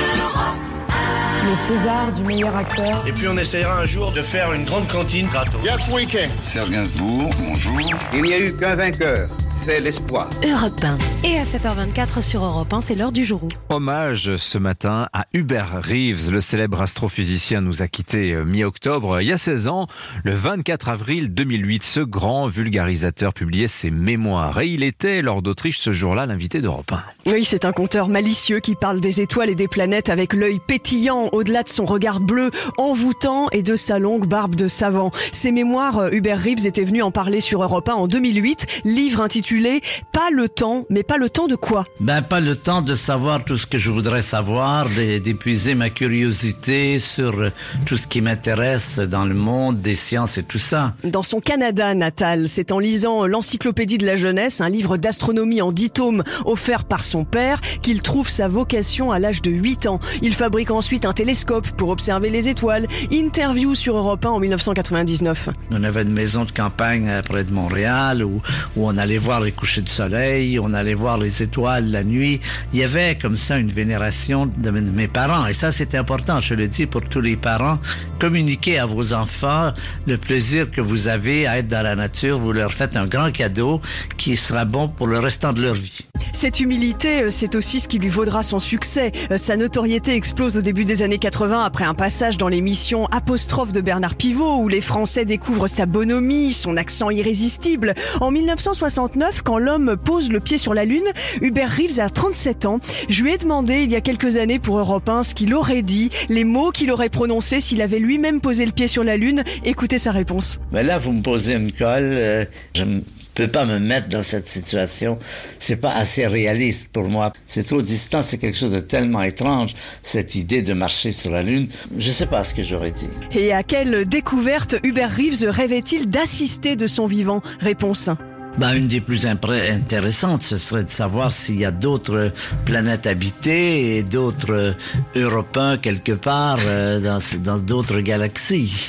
Le César du meilleur acteur. Et puis on essaiera un jour de faire une grande cantine gratos. Yes, we can. Serge Gainsbourg, bonjour. Il n'y a eu qu'un vainqueur. C'est l'espoir. Europe un. Et à sept heures vingt-quatre sur Europe un, c'est l'heure du jour. Hommage ce matin à Hubert Reeves, le célèbre astrophysicien nous a quittés mi-octobre. Il y a seize ans, le vingt-quatre avril deux mille huit, ce grand vulgarisateur publiait ses mémoires. Et il était, lors d'Autriche, ce jour-là, l'invité d'Europe un. Oui, c'est un conteur malicieux qui parle des étoiles et des planètes avec l'œil pétillant au-delà de son regard bleu, envoûtant et de sa longue barbe de savant. Ses mémoires, Hubert Reeves était venu en parler sur Europe un en deux mille huit, livre intitulé Pas le temps, mais pas le temps de quoi? Ben, pas le temps de savoir tout ce que je voudrais savoir, d'épuiser ma curiosité sur tout ce qui m'intéresse dans le monde des sciences et tout ça. Dans son Canada natal, c'est en lisant l'Encyclopédie de la jeunesse, un livre d'astronomie en dix tomes offert par son père, qu'il trouve sa vocation à l'âge de huit ans. Il fabrique ensuite un télescope pour observer les étoiles. Interview sur Europe un en dix-neuf cent quatre-vingt-dix-neuf. On avait une maison de campagne près de Montréal où, où on allait voir les couchers de soleil, on allait voir les étoiles la nuit. Il y avait comme ça une vénération de mes parents. Et ça, c'est important, je le dis pour tous les parents. Communiquez à vos enfants le plaisir que vous avez à être dans la nature. Vous leur faites un grand cadeau qui sera bon pour le restant de leur vie. Cette humilité, c'est aussi ce qui lui vaudra son succès. Sa notoriété explose au début des années quatre-vingts après un passage dans l'émission Apostrophe de Bernard Pivot où les Français découvrent sa bonhomie, son accent irrésistible. En dix-neuf cent soixante-neuf, quand l'homme pose le pied sur la Lune, Hubert Reeves a trente-sept ans. Je lui ai demandé il y a quelques années pour Europe un ce qu'il aurait dit, les mots qu'il aurait prononcés s'il avait lui-même posé le pied sur la Lune. Écoutez sa réponse. Mais là, vous me posez une colle. Euh, je ne peux pas me mettre dans cette situation. C'est pas assez réaliste pour moi. C'est trop distant. C'est quelque chose de tellement étrange, cette idée de marcher sur la Lune. Je sais pas ce que j'aurais dit. Et à quelle découverte Hubert Reeves rêvait-il d'assister de son vivant? Réponse. Ben, une des plus impré- intéressantes, ce serait de savoir s'il y a d'autres planètes habitées et d'autres Européens quelque part euh, dans, dans d'autres galaxies.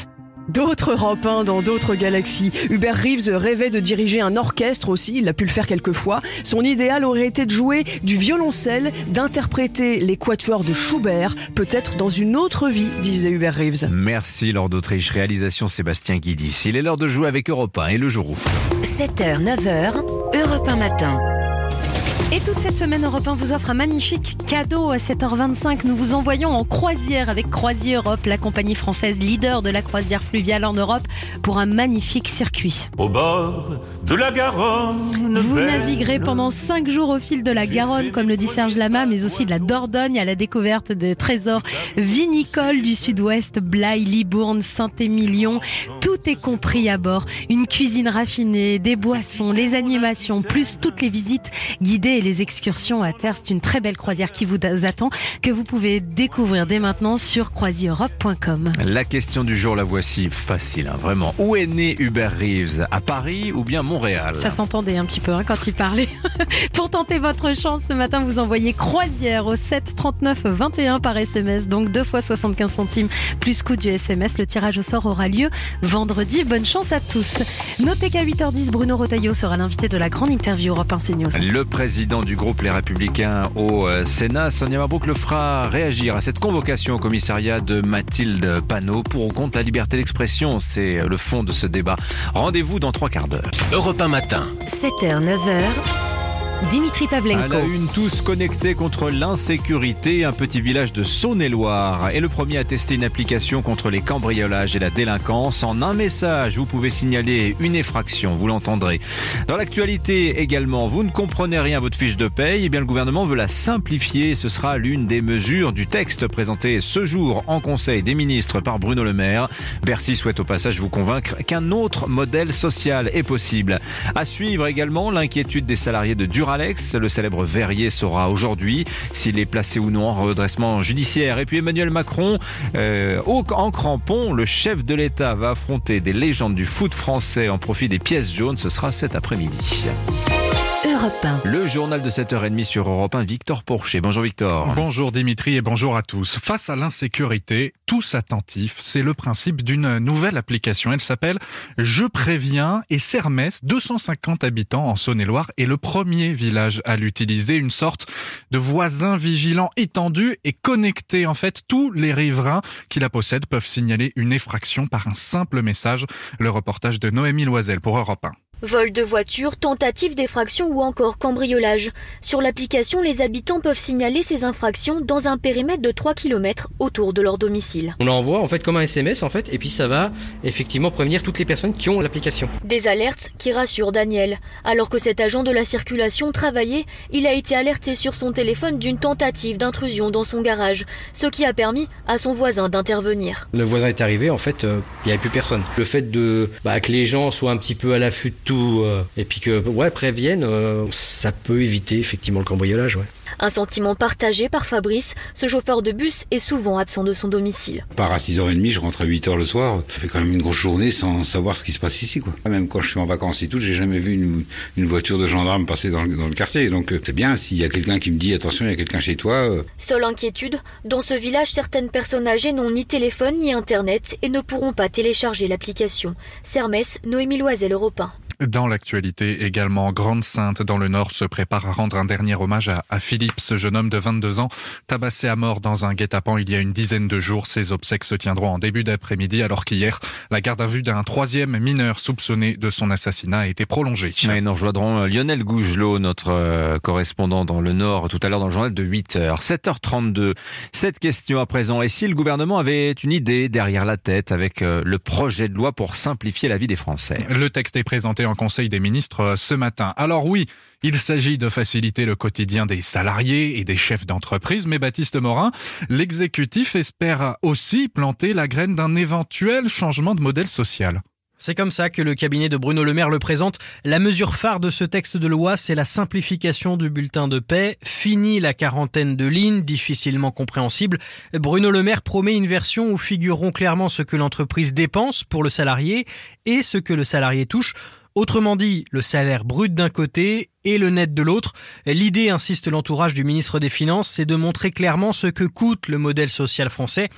D'autres Europe un dans d'autres galaxies. Hubert Reeves rêvait de diriger un orchestre aussi, il a pu le faire quelques fois. Son idéal aurait été de jouer du violoncelle, d'interpréter les quatuors de Schubert, peut-être dans une autre vie, disait Hubert Reeves. Merci Laure d'Autriche, réalisation Sébastien Guidis. Il est l'heure de jouer avec Europe un et le jour où. sept heures, neuf heures, Europe un matin. Et toute cette semaine, Europe un vous offre un magnifique cadeau à sept heures vingt-cinq. Nous vous envoyons en croisière avec Croisier Europe, la compagnie française leader de la croisière fluviale en Europe, pour un magnifique circuit. Au bord de la Garonne. Vous naviguerez pendant cinq jours au fil de la Garonne, comme le dit Serge Lama, mais aussi de la Dordogne à la découverte des trésors vinicoles du sud-ouest, Blaye, Libourne, Saint-Émilion. Tout est compris à bord. Une cuisine raffinée, des boissons, les animations, plus toutes les visites guidées et les excursions à terre. C'est une très belle croisière qui vous attend, que vous pouvez découvrir dès maintenant sur croisier europe point com. La question du jour, la voici, facile, hein, vraiment. Où est né Hubert Reeves? À Paris ou bien Montréal? Ça s'entendait un petit peu hein, quand il parlait. Pour tenter votre chance, ce matin, vous envoyez croisière au sept trente-neuf vingt et un par S M S, donc deux fois soixante-quinze centimes plus coût du S M S. Le tirage au sort aura lieu vendredi. Bonne chance à tous. Notez qu'à huit heures dix, Bruno Retailleau sera l'invité de la grande interview Europe un CNews. Le président du groupe Les Républicains au Sénat, Sonia Mabrouk, le fera réagir à cette convocation au commissariat de Mathilde Panot pour ou contre la liberté d'expression. C'est le fond de ce débat. Rendez-vous dans trois quarts d'heure. Europe un matin. sept heures, neuf heures. Dimitri Pavlenko. À la une, tous connectés contre l'insécurité, un petit village de Saône-et-Loire est le premier à tester une application contre les cambriolages et la délinquance. En un message, vous pouvez signaler une effraction, vous l'entendrez. Dans l'actualité également, vous ne comprenez rien à votre fiche de paye, eh bien le gouvernement veut la simplifier. Ce sera l'une des mesures du texte présenté ce jour en Conseil des ministres par Bruno Le Maire. Bercy souhaite au passage vous convaincre qu'un autre modèle social est possible. À suivre également l'inquiétude des salariés de Duralex. Le célèbre verrier saura aujourd'hui s'il est placé ou non en redressement judiciaire. Et puis Emmanuel Macron, euh, en crampon, le chef de l'État va affronter des légendes du foot français en profit des pièces jaunes. Ce sera cet après-midi. Europe un. Le journal de sept heures trente sur Europe un, Victor Porcher. Bonjour Victor. Bonjour Dimitri et bonjour à tous. Face à l'insécurité, tous attentifs, c'est le principe d'une nouvelle application. Elle s'appelle Je préviens et Sermès, deux cent cinquante habitants en Saône-et-Loire, est le premier village à l'utiliser. Une sorte de voisin vigilant étendu et connecté. En fait, tous les riverains qui la possèdent peuvent signaler une effraction par un simple message. Le reportage de Noémie Loisel pour Europe un. Vol de voiture, tentative d'effraction ou encore cambriolage. Sur l'application, les habitants peuvent signaler ces infractions dans un périmètre de trois kilomètres autour de leur domicile. On l'envoie en fait comme un S M S en fait, et puis ça va effectivement prévenir toutes les personnes qui ont l'application. Des alertes qui rassurent Daniel. Alors que cet agent de la circulation travaillait, il a été alerté sur son téléphone d'une tentative d'intrusion dans son garage, ce qui a permis à son voisin d'intervenir. Le voisin est arrivé, en fait, il euh, n'y avait plus personne. Le fait de bah, que les gens soient un petit peu à l'affût de tout, euh, et puis que ouais, préviennent, euh, ça peut éviter effectivement le cambriolage. Ouais. Un sentiment partagé par Fabrice, ce chauffeur de bus est souvent absent de son domicile. Je pars à six heures trente, je rentre à huit heures le soir. Ça fait quand même une grosse journée sans savoir ce qui se passe ici, quoi. Même quand je suis en vacances et tout, j'ai jamais vu une, une voiture de gendarme passer dans le, dans le quartier. Donc c'est bien, s'il y a quelqu'un qui me dit attention, il y a quelqu'un chez toi. Euh... Seule inquiétude, dans ce village, certaines personnes âgées n'ont ni téléphone ni internet et ne pourront pas télécharger l'application. Sermès, Noémie Loisel, Europe un. Dans l'actualité également, Grande-Sainte dans le Nord se prépare à rendre un dernier hommage à, à Philippe, ce jeune homme de vingt-deux ans, tabassé à mort dans un guet-apens il y a une dizaine de jours. Ses obsèques se tiendront en début d'après-midi, alors qu'hier, la garde à vue d'un troisième mineur soupçonné de son assassinat a été prolongée. Et nous rejoindrons Lionel Gougelot, notre euh, correspondant dans le Nord, tout à l'heure dans le journal de huit heures. sept heures trente-deux. Cette question à présent, et si le gouvernement avait une idée derrière la tête avec euh, le projet de loi pour simplifier la vie des Français? Le texte est présenté en Conseil des ministres ce matin. Alors oui, il s'agit de faciliter le quotidien des salariés et des chefs d'entreprise, mais Baptiste Morin, l'exécutif espère aussi planter la graine d'un éventuel changement de modèle social. C'est comme ça que le cabinet de Bruno Le Maire le présente. La mesure phare de ce texte de loi, c'est la simplification du bulletin de paie. Fini la quarantaine de lignes, difficilement compréhensible. Bruno Le Maire promet une version où figureront clairement ce que l'entreprise dépense pour le salarié et ce que le salarié touche. Autrement dit, le salaire brut d'un côté et le net de l'autre. L'idée, insiste l'entourage du ministre des Finances, c'est de montrer clairement ce que coûte le modèle social français.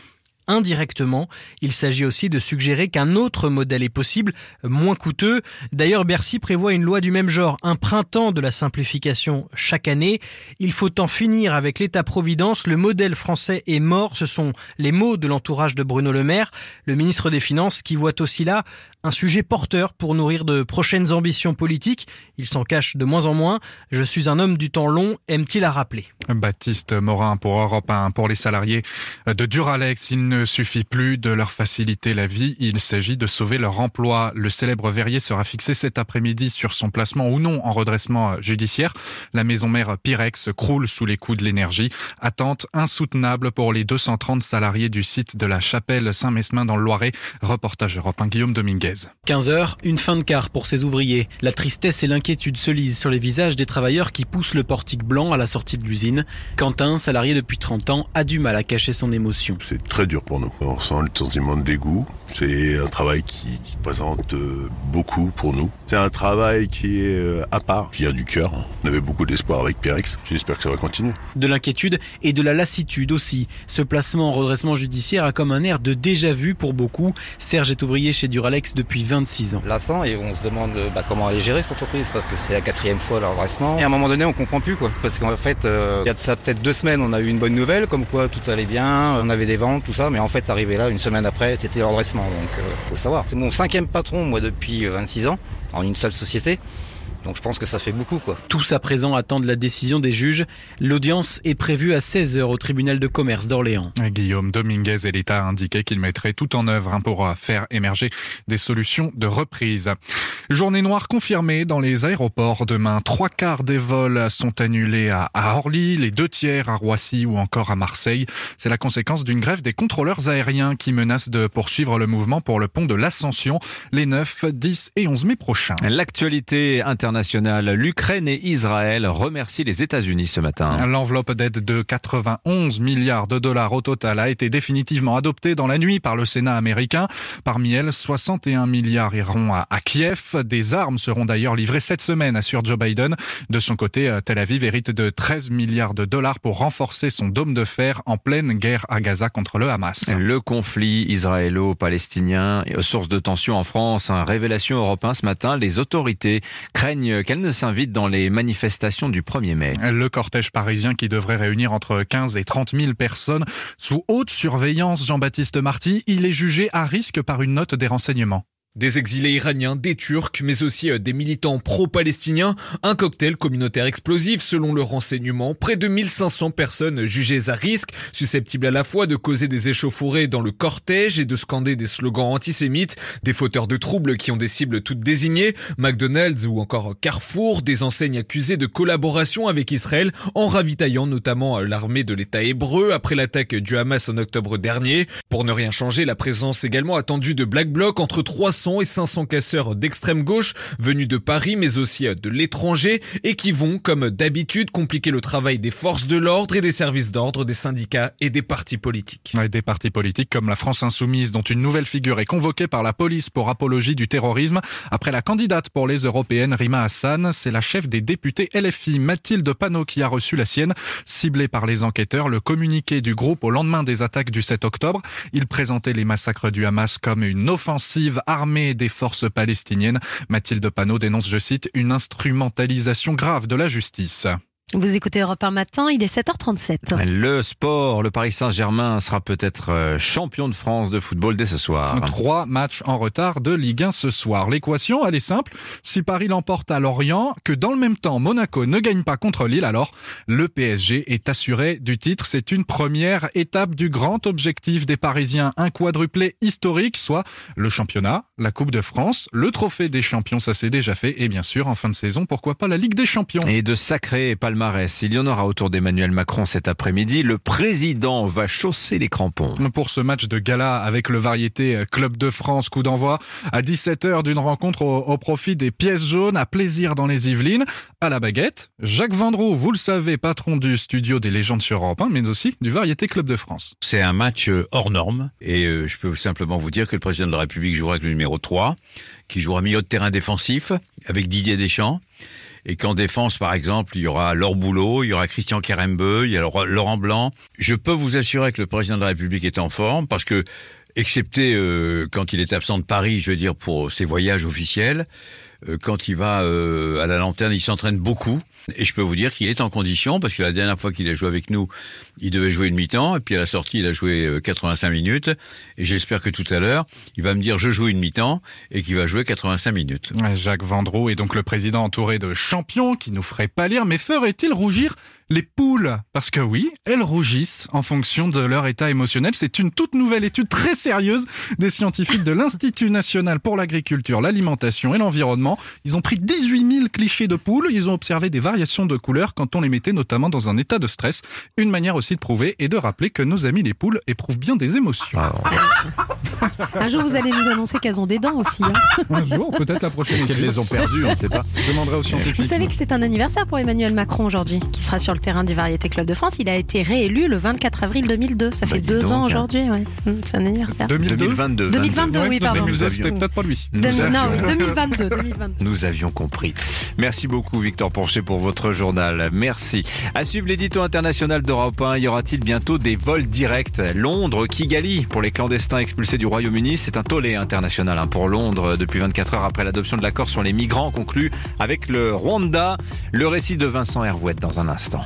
indirectement. Il s'agit aussi de suggérer qu'un autre modèle est possible, moins coûteux. D'ailleurs, Bercy prévoit une loi du même genre, un printemps de la simplification chaque année. Il faut en finir avec l'État-providence. Le modèle français est mort. Ce sont les mots de l'entourage de Bruno Le Maire, le ministre des Finances, qui voit aussi là un sujet porteur pour nourrir de prochaines ambitions politiques. Il s'en cache de moins en moins. Je suis un homme du temps long, aime-t-il à rappeler. Baptiste Morin pour Europe un. Pour les salariés de Duralex, il ne suffit plus de leur faciliter la vie, il s'agit de sauver leur emploi. Le célèbre verrier sera fixé cet après-midi sur son placement ou non en redressement judiciaire. La maison mère Pyrex croule sous les coups de l'énergie. Attente insoutenable pour les deux cent trente salariés du site de la Chapelle Saint-Mesmin dans le Loiret. Reportage Europe un, Guillaume Dominguez. quinze heures, une fin de quart pour ces ouvriers. La tristesse et l'inquiétude se lisent sur les visages des travailleurs qui poussent le portique blanc à la sortie de l'usine. Quentin, salarié depuis trente ans, a du mal à cacher son émotion. C'est très dur pour nous. On ressent le sentiment de dégoût. C'est un travail qui représente beaucoup pour nous. C'est un travail qui est à part, qui vient du cœur. On avait beaucoup d'espoir avec Pyrex. J'espère que ça va continuer. De l'inquiétude et de la lassitude aussi. Ce placement en redressement judiciaire a comme un air de déjà-vu pour beaucoup. Serge est ouvrier chez Duralex depuis vingt-six ans. Lassant, et on se demande bah, comment aller gérer cette entreprise parce que c'est la quatrième fois le redressement. Et à un moment donné, on comprend plus quoi. Parce qu'en fait, euh, il y a de ça peut-être deux semaines, on a eu une bonne nouvelle, comme quoi tout allait bien, on avait des ventes, tout ça. Mais en fait, arrivé là, une semaine après, c'était le redressement. Donc, euh, faut savoir. C'est mon cinquième patron, moi, depuis vingt-six ans, en une seule société. Donc je pense que ça fait beaucoup, quoi. Tous à présent attendent la décision des juges. L'audience est prévue à seize heures au tribunal de commerce d'Orléans. Guillaume Dominguez et l'État a indiqué qu'il mettrait tout en œuvre pour faire émerger des solutions de reprise. Journée noire confirmée dans les aéroports. Demain, trois quarts des vols sont annulés à Orly, les deux tiers à Roissy ou encore à Marseille. C'est la conséquence d'une grève des contrôleurs aériens qui menacent de poursuivre le mouvement pour le pont de l'Ascension les neuf, dix et onze mai prochains. L'actualité internationale. L'Ukraine et Israël remercient les États-Unis ce matin. L'enveloppe d'aide de quatre-vingt-onze milliards de dollars au total a été définitivement adoptée dans la nuit par le Sénat américain. Parmi elles, soixante et un milliards iront à, à Kiev. Des armes seront d'ailleurs livrées cette semaine, assure Joe Biden. De son côté, Tel Aviv hérite de treize milliards de dollars pour renforcer son dôme de fer en pleine guerre à Gaza contre le Hamas. Le conflit israélo-palestinien, source de tension en France. Hein, révélation Europe un ce matin, les autorités craignent qu'elle ne s'invite dans les manifestations du premier mai. Le cortège parisien qui devrait réunir entre quinze et trente mille personnes sous haute surveillance, Jean-Baptiste Marty, il est jugé à risque par une note des renseignements. Des exilés iraniens, des Turcs, mais aussi des militants pro-palestiniens. Un cocktail communautaire explosif selon le renseignement. Près de mille cinq cents personnes jugées à risque, susceptibles à la fois de causer des échauffourées dans le cortège et de scander des slogans antisémites. Des fauteurs de troubles qui ont des cibles toutes désignées. McDonald's ou encore Carrefour. Des enseignes accusées de collaboration avec Israël en ravitaillant notamment l'armée de l'État hébreu après l'attaque du Hamas en octobre dernier. Pour ne rien changer, la présence également attendue de Black Bloc entre trois cents et cinq cents casseurs d'extrême gauche venus de Paris mais aussi de l'étranger et qui vont, comme d'habitude, compliquer le travail des forces de l'ordre et des services d'ordre, des syndicats et des partis politiques. Ouais, des partis politiques comme la France Insoumise, dont une nouvelle figure est convoquée par la police pour apologie du terrorisme. Après la candidate pour les européennes, Rima Hassan, c'est la chef des députés L F I, Mathilde Panot, qui a reçu la sienne. Ciblée par les enquêteurs, le communiqué du groupe au lendemain des attaques du sept octobre, il présentait les massacres du Hamas comme une offensive armée des forces palestiniennes. Mathilde Panot dénonce, je cite, une instrumentalisation grave de la justice. Vous écoutez Europe un matin, il est sept heures trente-sept. Le sport, le Paris Saint-Germain sera peut-être champion de France de football dès ce soir. Trois matchs en retard de Ligue un ce soir. L'équation, elle est simple. Si Paris l'emporte à Lorient, que dans le même temps Monaco ne gagne pas contre Lille, alors le P S G est assuré du titre. C'est une première étape du grand objectif des Parisiens. Un quadruplé historique, soit le championnat, la Coupe de France, le trophée des champions, ça c'est déjà fait. Et bien sûr, en fin de saison, pourquoi pas la Ligue des champions. Et de sacrés palmarès. Il y en aura autour d'Emmanuel Macron cet après-midi. Le président va chausser les crampons. Pour ce match de gala avec le Variété Club de France, coup d'envoi à dix-sept heures d'une rencontre au, au profit des pièces jaunes à plaisir dans les Yvelines. À la baguette, Jacques Vendroux, vous le savez, patron du studio des légendes sur Europe un, mais aussi du Variété Club de France. C'est un match hors norme et euh, je peux simplement vous dire que le président de la République jouera avec le numéro trois, qui jouera milieu de terrain défensif avec Didier Deschamps. et qu'en défense, par exemple, il y aura Laure Boulot, il y aura Christian Kerembeu, il y aura Laurent Blanc. Je peux vous assurer que le président de la République est en forme, parce que, excepté euh, quand il est absent de Paris, je veux dire, pour ses voyages officiels, euh, quand il va euh, à la lanterne, il s'entraîne beaucoup. Et je peux vous dire qu'il est en condition, parce que la dernière fois qu'il a joué avec nous, il devait jouer une mi-temps, et puis à la sortie, il a joué quatre-vingt-cinq minutes, et j'espère que tout à l'heure, il va me dire je joue une mi-temps, et qu'il va jouer quatre-vingt-cinq minutes. Jacques Vendroux est donc le président entouré de champions qui nous ferait pâlir, mais ferait-il rougir les poules? Parce que oui, elles rougissent en fonction de leur état émotionnel. C'est une toute nouvelle étude très sérieuse des scientifiques de l'Institut national pour l'agriculture, l'alimentation et l'environnement. Ils ont pris dix-huit mille clichés de poules, ils ont observé des variations de couleurs quand on les mettait notamment dans un état de stress. Une manière aussi de prouver et de rappeler que nos amis les poules éprouvent bien des émotions. Un jour, vous allez nous annoncer qu'elles ont des dents aussi. Hein. Un jour, peut-être la prochaine. Qu'elles les ont perdues, on ne sait pas. Je demanderai aux scientifiques. Vous savez que c'est un anniversaire pour Emmanuel Macron aujourd'hui, qui sera sur le terrain du Variété Club de France. Il a été réélu le vingt-quatre avril deux mille deux. Ça fait bah, deux donc, ans aujourd'hui. Ouais. C'est un anniversaire. deux mille vingt-deux. deux mille vingt-deux, oui, pardon. deux mille deux, c'était peut-être pas lui. Deux, non, oui, deux mille vingt-deux, deux mille vingt-deux. Nous avions compris. Merci beaucoup, Victor Porcher, pour votre journal. Merci. À suivre l'édito international d'Europe un, y aura-t-il bientôt des vols directs? Londres, Kigali, pour les clandestins expulsés du Royaume-Uni, c'est un tollé international hein, pour Londres depuis vingt-quatre heures après l'adoption de l'accord sur les migrants conclu avec le Rwanda. Le récit de Vincent Hervouette dans un instant.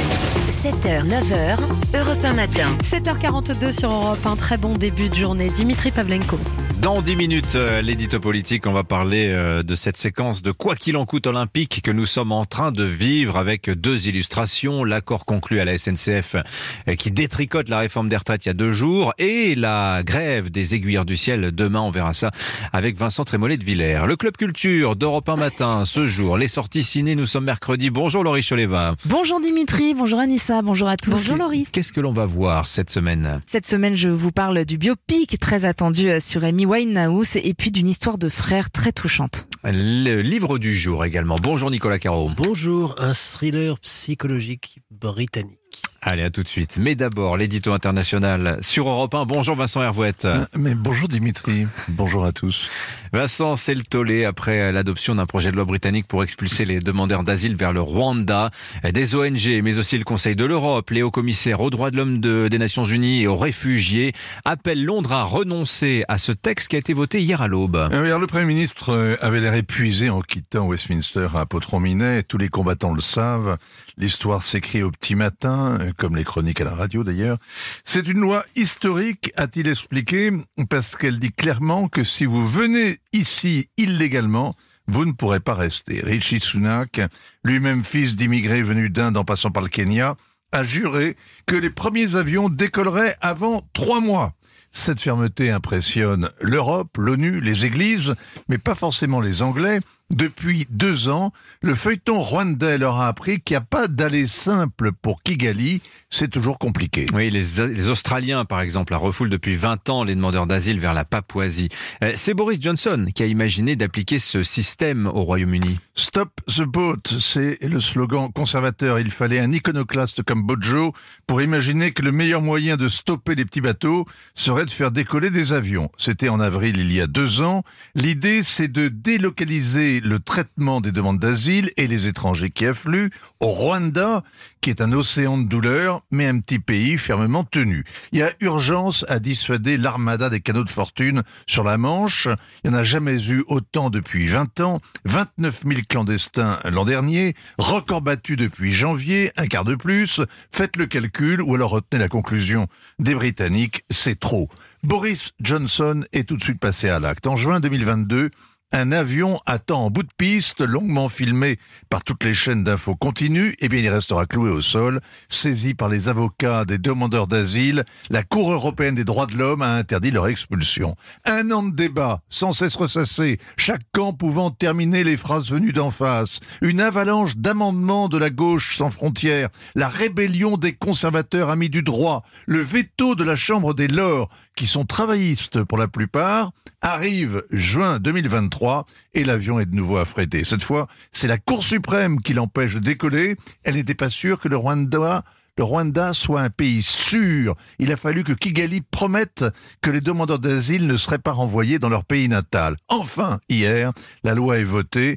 sept heures, neuf heures, Europe un matin. sept heures quarante-deux sur Europe un, très bon début de journée. Dimitri Pavlenko. Dans dix minutes, euh, l'édito politique, on va parler euh, de cette séquence de quoi qu'il en coûte olympique que nous sommes en train de vivre avec deux illustrations. L'accord conclu à la S N C F euh, qui détricote la réforme des retraites il y a deux jours et la grève des aiguilleurs du ciel demain. On verra ça avec Vincent Trémollet de Villers. Le Club Culture d'Europe un matin, ce jour, les sorties ciné, nous sommes mercredi. Bonjour Laurie Choleva. Bonjour Dimitri, bonjour Anissa, bonjour à tous. Bonjour Laurie. Qu'est-ce que l'on va voir cette semaine? Cette semaine, je vous parle du biopic très attendu sur Amy Winehouse et puis d'une histoire de frères très touchante. Le livre du jour également. Bonjour Nicolas Caro. Bonjour, un thriller psychologique britannique. Allez, à tout de suite. Mais d'abord, l'édito international sur Europe un. Bonjour Vincent Hervouette. Euh, mais bonjour Dimitri. Bonjour à tous. Vincent, c'est le tollé après l'adoption d'un projet de loi britannique pour expulser les demandeurs d'asile vers le Rwanda. Des O N G, mais aussi le Conseil de l'Europe, les hauts commissaires aux droits de l'homme de, des Nations Unies et aux réfugiés appellent Londres à renoncer à ce texte qui a été voté hier à l'aube. Alors, le Premier ministre avait l'air épuisé en quittant Westminster à Potron-Minet. Tous les combattants le savent. L'histoire s'écrit au petit matin, comme les chroniques à la radio d'ailleurs. C'est une loi historique, a-t-il expliqué, parce qu'elle dit clairement que si vous venez ici illégalement, vous ne pourrez pas rester. Rishi Sunak, lui-même fils d'immigrés venus d'Inde en passant par le Kenya, a juré que les premiers avions décolleraient avant trois mois. Cette fermeté impressionne l'Europe, l'ONU, les églises, mais pas forcément les Anglais. Depuis deux ans, le feuilleton rwandais leur a appris qu'il n'y a pas d'aller simple pour Kigali, c'est toujours compliqué. Oui, les, les Australiens, par exemple, refoulent depuis vingt ans les demandeurs d'asile vers la Papouasie. Euh, c'est Boris Johnson qui a imaginé d'appliquer ce système au Royaume-Uni. Stop the boat, c'est le slogan conservateur. Il fallait un iconoclaste comme Bojo pour imaginer que le meilleur moyen de stopper les petits bateaux serait de faire décoller des avions. C'était en avril il y a deux ans. L'idée, c'est de délocaliser le traitement des demandes d'asile et les étrangers qui affluent au Rwanda, qui est un océan de douleur, mais un petit pays fermement tenu. Il y a urgence à dissuader l'armada des canaux de fortune sur la Manche. Il n'y en a jamais eu autant depuis vingt ans. vingt-neuf mille clandestins l'an dernier, record battu depuis janvier, un quart de plus. Faites le calcul ou alors retenez la conclusion des Britanniques, c'est trop. Boris Johnson est tout de suite passé à l'acte. En juin deux mille vingt-deux, un avion attend en bout de piste, longuement filmé par toutes les chaînes d'infos continues, et bien il restera cloué au sol. Saisi par les avocats des demandeurs d'asile, la Cour européenne des droits de l'homme a interdit leur expulsion. Un an de débat, sans cesse ressassé, chaque camp pouvant terminer les phrases venues d'en face. Une avalanche d'amendements de la gauche sans frontières, la rébellion des conservateurs amis du droit, le veto de la Chambre des Lords, qui sont travaillistes pour la plupart, arrive juin deux mille vingt-trois et l'avion est de nouveau affrété. Cette fois, c'est la Cour suprême qui l'empêche de décoller. Elle n'était pas sûre que le Rwanda, le Rwanda soit un pays sûr. Il a fallu que Kigali promette que les demandeurs d'asile ne seraient pas renvoyés dans leur pays natal. Enfin, hier, la loi est votée.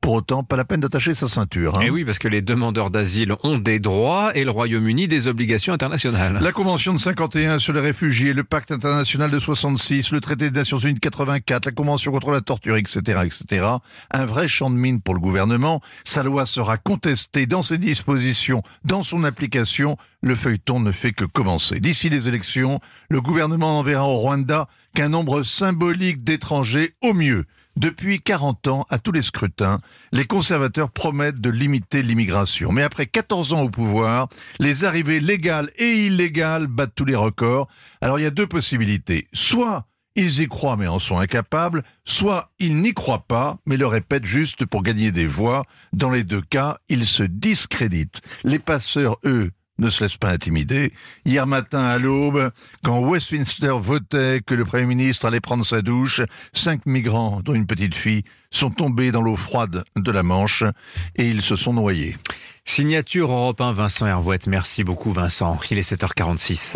Pour autant, pas la peine d'attacher sa ceinture. Hein. Et oui, parce que les demandeurs d'asile ont des droits et le Royaume-Uni des obligations internationales. La Convention de cinquante et un sur les réfugiés, le Pacte international de soixante-six, le Traité des Nations Unies de quatre-vingt-quatre, la Convention contre la torture, et cetera, et cetera. Un vrai champ de mine pour le gouvernement. Sa loi sera contestée dans ses dispositions, dans son application. Le feuilleton ne fait que commencer. D'ici les élections, le gouvernement n'enverra au Rwanda qu'un nombre symbolique d'étrangers au mieux. Depuis quarante ans, à tous les scrutins, les conservateurs promettent de limiter l'immigration. Mais après quatorze ans au pouvoir, les arrivées légales et illégales battent tous les records. Alors il y a deux possibilités. Soit ils y croient mais en sont incapables, soit ils n'y croient pas mais le répètent juste pour gagner des voix. Dans les deux cas, ils se discréditent. Les passeurs, eux, ne se laisse pas intimider. Hier matin à l'aube, quand Westminster votait que le Premier ministre allait prendre sa douche, cinq migrants, dont une petite fille, sont tombés dans l'eau froide de la Manche et ils se sont noyés. Signature Europe un, Vincent Hervouette. Merci beaucoup Vincent. Il est sept heures quarante-six.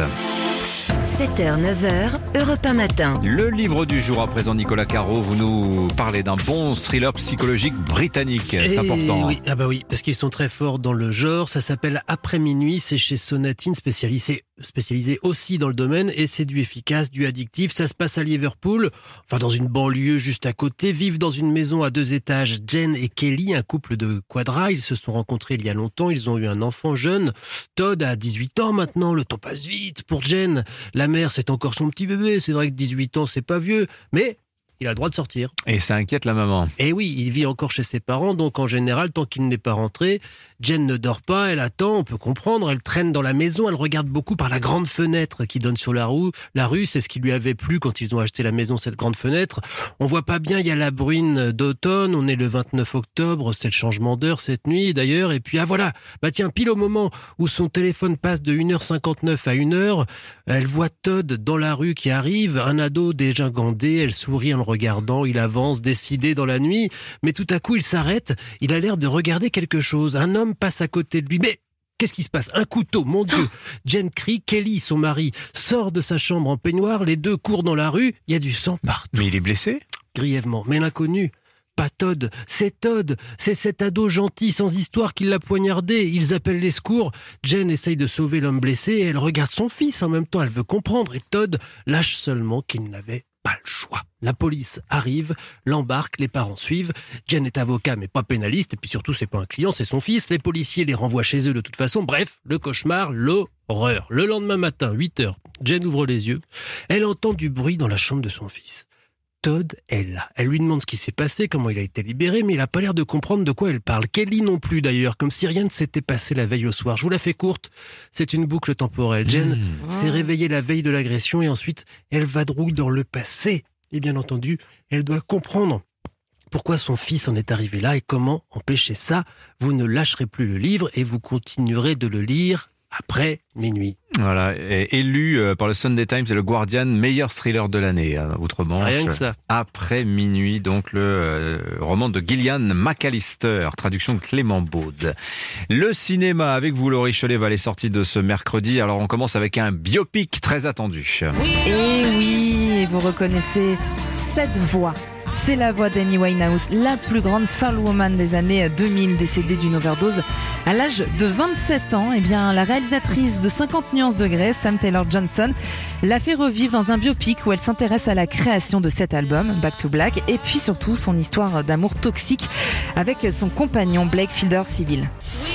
sept heures, neuf heures, Europe un matin. Le livre du jour à présent, Nicolas Caro, vous nous parlez d'un bon thriller psychologique britannique. C'est Et important. Oui, ah bah oui, parce qu'ils sont très forts dans le genre. Ça s'appelle Après minuit, c'est chez Sonatine, spécialisé, spécialisé aussi dans le domaine, et c'est du efficace, du addictif. Ça se passe à Liverpool, enfin dans une banlieue juste à côté. Vivent dans une maison à deux étages Jen et Kelly, un couple de quadras. Ils se sont rencontrés il y a longtemps, ils ont eu un enfant jeune. Todd a dix-huit ans maintenant, le temps passe vite pour Jen. La mère, c'est encore son petit bébé. C'est vrai que dix-huit ans, c'est pas vieux, mais il a le droit de sortir. Et ça inquiète la maman. Et oui, il vit encore chez ses parents, donc en général, tant qu'il n'est pas rentré, Jen ne dort pas, elle attend, on peut comprendre, elle traîne dans la maison, elle regarde beaucoup par la grande fenêtre qui donne sur la rue. La rue, c'est ce qui lui avait plu quand ils ont acheté la maison, cette grande fenêtre. On voit pas bien, il y a la bruine d'automne, on est le vingt-neuf octobre, c'est le changement d'heure cette nuit d'ailleurs, et puis ah voilà, bah tiens, pile au moment où son téléphone passe de une heure cinquante-neuf à une heure, elle voit Todd dans la rue qui arrive, un ado déjà gandé, elle sourit en le regardant, il avance, décidé dans la nuit, mais tout à coup il s'arrête, il a l'air de regarder quelque chose, un homme passe à côté de lui, mais qu'est-ce qui se passe? Un couteau, mon Dieu! Jen crie, Kelly, son mari, sort de sa chambre en peignoir, les deux courent dans la rue, il y a du sang partout. Mais il est blessé? Grièvement, mais l'inconnu, pas Todd, c'est Todd, c'est cet ado gentil sans histoire qui l'a poignardé. Ils appellent les secours. Jen essaye de sauver l'homme blessé et elle regarde son fils en même temps, elle veut comprendre. Et Todd lâche seulement qu'il n'avait pas le choix. La police arrive, l'embarque, les parents suivent. Jen est avocat mais pas pénaliste et puis surtout c'est pas un client, c'est son fils. Les policiers les renvoient chez eux de toute façon. Bref, le cauchemar, l'horreur. Le lendemain matin, huit heures, Jen ouvre les yeux. Elle entend du bruit dans la chambre de son fils. Todd est là. Elle lui demande ce qui s'est passé, comment il a été libéré, mais il n'a pas l'air de comprendre de quoi elle parle. Kelly non plus d'ailleurs, comme si rien ne s'était passé la veille au soir. Je vous la fais courte, c'est une boucle temporelle. Jen mmh. s'est réveillée la veille de l'agression et ensuite elle vadrouille dans le passé. Et bien entendu, elle doit comprendre pourquoi son fils en est arrivé là et comment empêcher ça. Vous ne lâcherez plus le livre et vous continuerez de le lire après minuit. Voilà, et élu par le Sunday Times et le Guardian meilleur thriller de l'année, hein, outre-Manche. Rien que ça. Après minuit, donc le euh, roman de Gillian McAllister, traduction de Clément Baude. Le cinéma, avec vous Laurie Cholet, les sorties de ce mercredi. Alors on commence avec un biopic très attendu. Et oui, et vous reconnaissez cette voix. C'est la voix d'Amy Winehouse, la plus grande soul woman des années deux mille, décédée d'une overdose à l'âge de vingt-sept ans. Eh bien, la réalisatrice de cinquante nuances de Grey, Sam Taylor Johnson, l'a fait revivre dans un biopic où elle s'intéresse à la création de cet album, Back to Black, et puis surtout son histoire d'amour toxique avec son compagnon Blake Fielder Civil.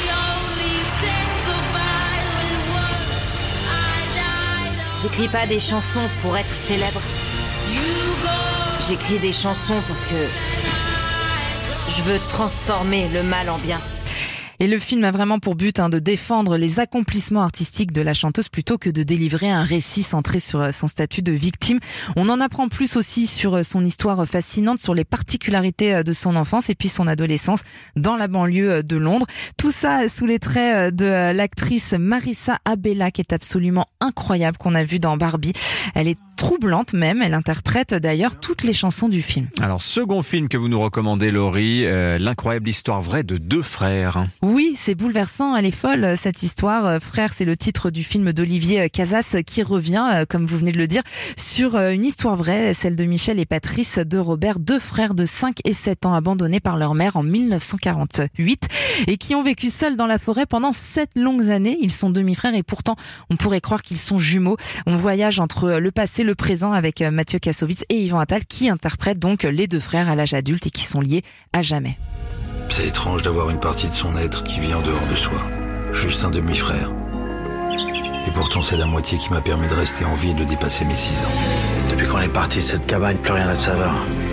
J'écris pas des chansons pour être célèbre. J'écris des chansons parce que je veux transformer le mal en bien. Et le film a vraiment pour but hein, de défendre les accomplissements artistiques de la chanteuse plutôt que de délivrer un récit centré sur son statut de victime. On en apprend plus aussi sur son histoire fascinante, sur les particularités de son enfance et puis son adolescence dans la banlieue de Londres. Tout ça sous les traits de l'actrice Marissa Abela qui est absolument incroyable, qu'on a vu dans Barbie. Elle est troublante même. Elle interprète d'ailleurs toutes les chansons du film. Alors, second film que vous nous recommandez, Laurie, euh, l'incroyable histoire vraie de deux frères. Oui, c'est bouleversant, elle est folle cette histoire. Frère, c'est le titre du film d'Olivier Casas qui revient, comme vous venez de le dire, sur une histoire vraie, celle de Michel et Patrice de Robert, deux frères de cinq et sept ans abandonnés par leur mère en mille neuf cent quarante-huit et qui ont vécu seuls dans la forêt pendant sept longues années. Ils sont demi-frères et pourtant on pourrait croire qu'ils sont jumeaux. On voyage entre le passé, le présent avec Mathieu Kassovitz et Yvan Attal qui interprètent donc les deux frères à l'âge adulte et qui sont liés à jamais. C'est étrange d'avoir une partie de son être qui vit en dehors de soi. Juste un demi-frère. Et pourtant c'est la moitié qui m'a permis de rester en vie et de dépasser mes six ans. Depuis qu'on est parti de cette cabane, plus rien n'a de saveur.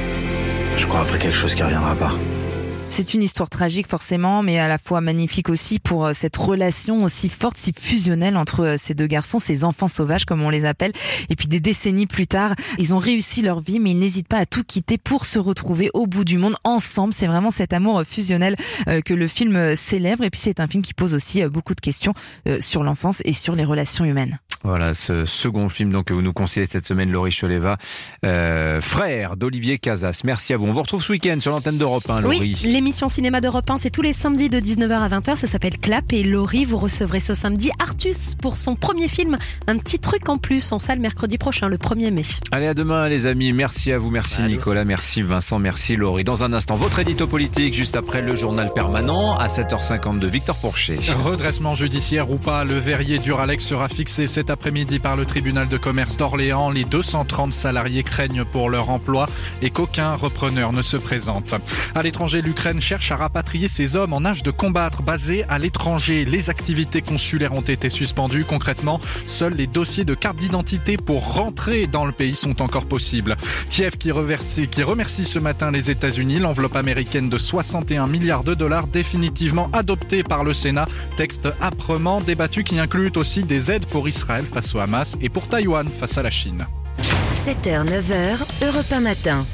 Je crois après quelque chose qui reviendra pas. C'est une histoire tragique forcément, mais à la fois magnifique aussi pour cette relation aussi forte, si fusionnelle entre ces deux garçons, ces enfants sauvages comme on les appelle. Et puis des décennies plus tard, ils ont réussi leur vie, mais ils n'hésitent pas à tout quitter pour se retrouver au bout du monde ensemble. C'est vraiment cet amour fusionnel que le film célèbre. Et puis c'est un film qui pose aussi beaucoup de questions sur l'enfance et sur les relations humaines. Voilà, ce second film donc, que vous nous conseillez cette semaine, Laurie Choleva, euh, Frère d'Olivier Casas. Merci à vous. On vous retrouve ce week-end sur l'antenne d'Europe un, Laurie. Oui, l'émission cinéma d'Europe un, c'est tous les samedis de dix-neuf heures à vingt heures. Ça s'appelle Clap. Et Laurie, vous recevrez ce samedi Artus pour son premier film. Un petit truc en plus en salle mercredi prochain, le premier mai. Allez, à demain les amis. Merci à vous. Merci Allô. Nicolas. Merci Vincent. Merci Laurie. Dans un instant, votre édito politique, juste après le journal permanent à sept heures cinquante-deux. Victor Porcher. Redressement judiciaire ou pas, le verrier Duralex sera fixé cet après-midi par le tribunal de commerce d'Orléans. Les deux cent trente salariés craignent pour leur emploi et qu'aucun repreneur ne se présente. À l'étranger, l'Ukraine cherche à rapatrier ses hommes en âge de combattre basés à l'étranger. Les activités consulaires ont été suspendues. Concrètement, seuls les dossiers de carte d'identité pour rentrer dans le pays sont encore possibles. Kiev qui remercie, qui remercie ce matin les États-Unis. L'enveloppe américaine de soixante et un milliards de dollars définitivement adoptée par le Sénat. Texte âprement débattu qui inclut aussi des aides pour Israël face au Hamas et pour Taïwan face à la Chine. sept heures neuf heures, Europe un matin.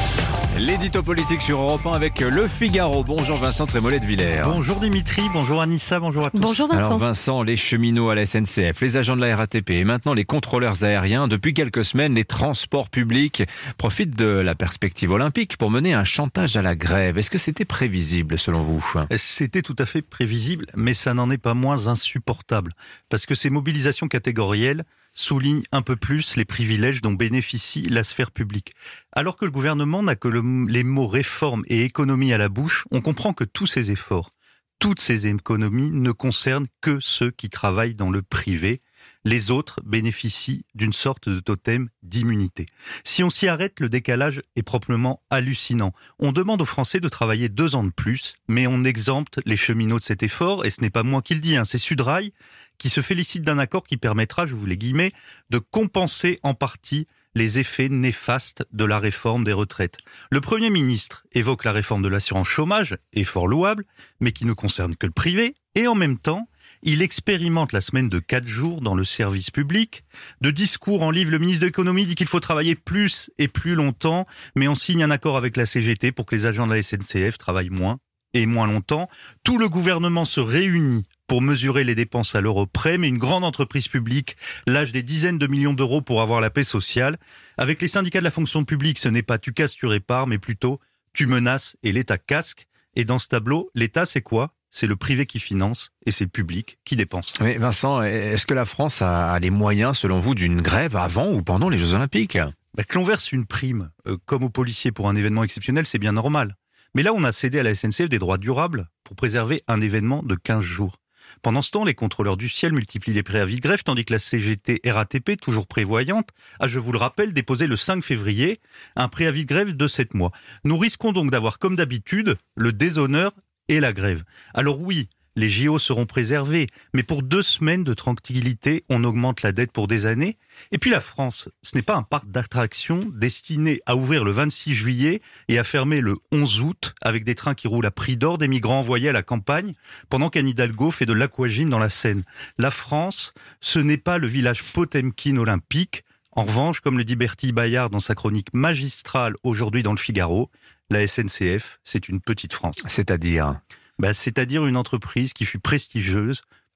L'édito politique sur Europe un avec Le Figaro. Bonjour Vincent Trémollet de Villers. Bonjour Dimitri, bonjour Anissa, bonjour à tous. Bonjour Vincent. Alors Vincent, les cheminots à la S N C F, les agents de la R A T P et maintenant les contrôleurs aériens, depuis quelques semaines, les transports publics profitent de la perspective olympique pour mener un chantage à la grève. Est-ce que c'était prévisible selon vous ? C'était tout à fait prévisible, mais ça n'en est pas moins insupportable. Parce que ces mobilisations catégorielles souligne un peu plus les privilèges dont bénéficie la sphère publique. Alors que le gouvernement n'a que le, les mots réforme et économie à la bouche, on comprend que tous ces efforts, toutes ces économies ne concernent que ceux qui travaillent dans le privé. Les autres bénéficient d'une sorte de totem d'immunité. Si on s'y arrête, le décalage est proprement hallucinant. On demande aux Français de travailler deux ans de plus, mais on exempte les cheminots de cet effort, et ce n'est pas moi qui le dis, hein, c'est Sudrail qui se félicite d'un accord qui permettra, je vous les guillemets, de compenser en partie les effets néfastes de la réforme des retraites. Le Premier ministre évoque la réforme de l'assurance chômage, effort louable, mais qui ne concerne que le privé, et en même temps, il expérimente la semaine de quatre jours dans le service public. De discours en livre, le ministre de l'économie dit qu'il faut travailler plus et plus longtemps, mais on signe un accord avec la C G T pour que les agents de la S N C F travaillent moins et moins longtemps. Tout le gouvernement se réunit pour mesurer les dépenses à l'euro près, mais une grande entreprise publique lâche des dizaines de millions d'euros pour avoir la paix sociale. Avec les syndicats de la fonction publique, ce n'est pas tu casses, tu répares, mais plutôt tu menaces et l'État casque. Et dans ce tableau, l'État, c'est quoi ? C'est le privé qui finance et c'est le public qui dépense. Oui, Vincent, est-ce que la France a les moyens, selon vous, d'une grève avant ou pendant les Jeux Olympiques ? Bah, que l'on verse une prime, euh, comme aux policiers pour un événement exceptionnel, c'est bien normal. Mais là, on a cédé à la S N C F des droits durables pour préserver un événement de quinze jours. Pendant ce temps, les contrôleurs du ciel multiplient les préavis de grève, tandis que la C G T R A T P, toujours prévoyante, a, je vous le rappelle, déposé le cinq février un préavis de grève de sept mois. Nous risquons donc d'avoir, comme d'habitude, le déshonneur et la grève. Alors oui, les J O seront préservés, mais pour deux semaines de tranquillité, on augmente la dette pour des années. Et puis la France, ce n'est pas un parc d'attractions destiné à ouvrir le vingt-six juillet et à fermer le onze août avec des trains qui roulent à prix d'or, des migrants envoyés à la campagne, pendant qu'Anne Hidalgo fait de l'aquagym dans la Seine. La France, ce n'est pas le village Potemkin olympique. En revanche, comme le dit Bertille Bayard dans sa chronique magistrale aujourd'hui dans le Figaro, la S N C F, c'est une petite France. C'est-à-dire ? Bah, c'est-à-dire une entreprise qui fut prestigieuse,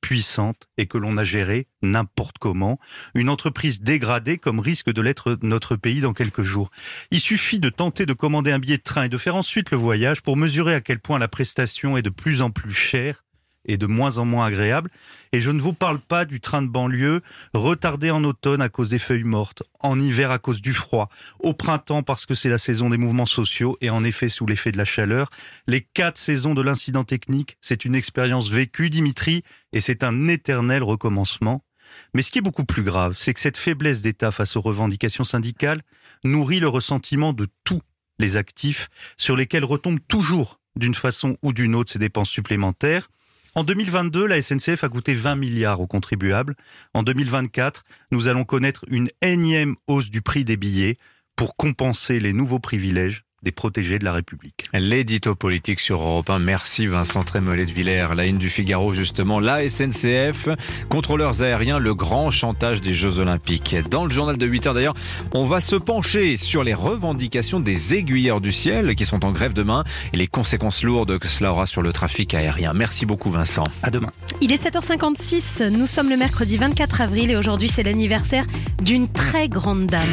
puissante et que l'on a gérée n'importe comment. Une entreprise dégradée comme risque de l'être notre pays dans quelques jours. Il suffit de tenter de commander un billet de train et de faire ensuite le voyage pour mesurer à quel point la prestation est de plus en plus chère et de moins en moins agréable. Et je ne vous parle pas du train de banlieue, retardé en automne à cause des feuilles mortes, en hiver à cause du froid, au printemps parce que c'est la saison des mouvements sociaux et en effet sous l'effet de la chaleur. Les quatre saisons de l'incident technique, c'est une expérience vécue, Dimitri, et c'est un éternel recommencement. Mais ce qui est beaucoup plus grave, c'est que cette faiblesse d'État face aux revendications syndicales nourrit le ressentiment de tous les actifs sur lesquels retombent toujours, d'une façon ou d'une autre, ces dépenses supplémentaires. En deux mille vingt-deux, la S N C F a coûté vingt milliards aux contribuables. En deux mille vingt-quatre, nous allons connaître une énième hausse du prix des billets pour compenser les nouveaux privilèges des protégés de la République. L'édito politique sur Europe un. Merci Vincent Trémollet de Villers. La une du Figaro, justement, la S N C F, contrôleurs aériens, le grand chantage des Jeux Olympiques. Dans le journal de huit heures d'ailleurs, on va se pencher sur les revendications des aiguilleurs du ciel qui sont en grève demain et les conséquences lourdes que cela aura sur le trafic aérien. Merci beaucoup Vincent. À demain. Il est sept heures cinquante-six, nous sommes le mercredi vingt-quatre avril et aujourd'hui c'est l'anniversaire d'une très grande dame.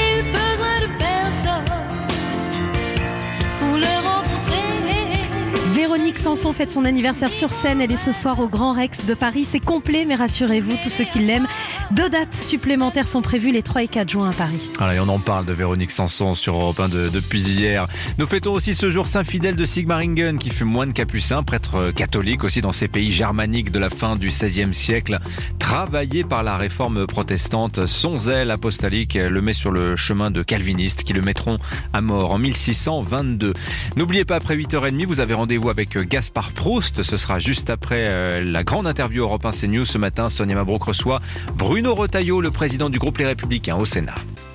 Véronique Sanson fête son anniversaire sur scène. Elle est ce soir au Grand Rex de Paris. C'est complet, mais rassurez-vous, tous ceux qui l'aiment, deux dates supplémentaires sont prévues les trois et quatre juin à Paris. Voilà, et on en parle de Véronique Sanson sur Europe un de, depuis hier. Nous fêtons aussi ce jour Saint Fidèle de Sigmaringen, qui fut moine capucin, prêtre catholique aussi dans ces pays germaniques de la fin du seizième siècle. Travaillé par la réforme protestante, son zèle apostolique le met sur le chemin de calvinistes qui le mettront à mort en mille six cent vingt-deux. N'oubliez pas, après huit heures trente, vous avez rendez-vous avec Gaspard Proust. Ce sera juste après la grande interview Europe un CNews. Ce matin, Sonia Mabrouk reçoit Bruno Retailleau, le président du groupe Les Républicains au Sénat.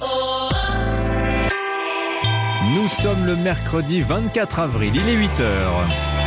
Nous sommes le mercredi vingt-quatre avril, il est huit heures.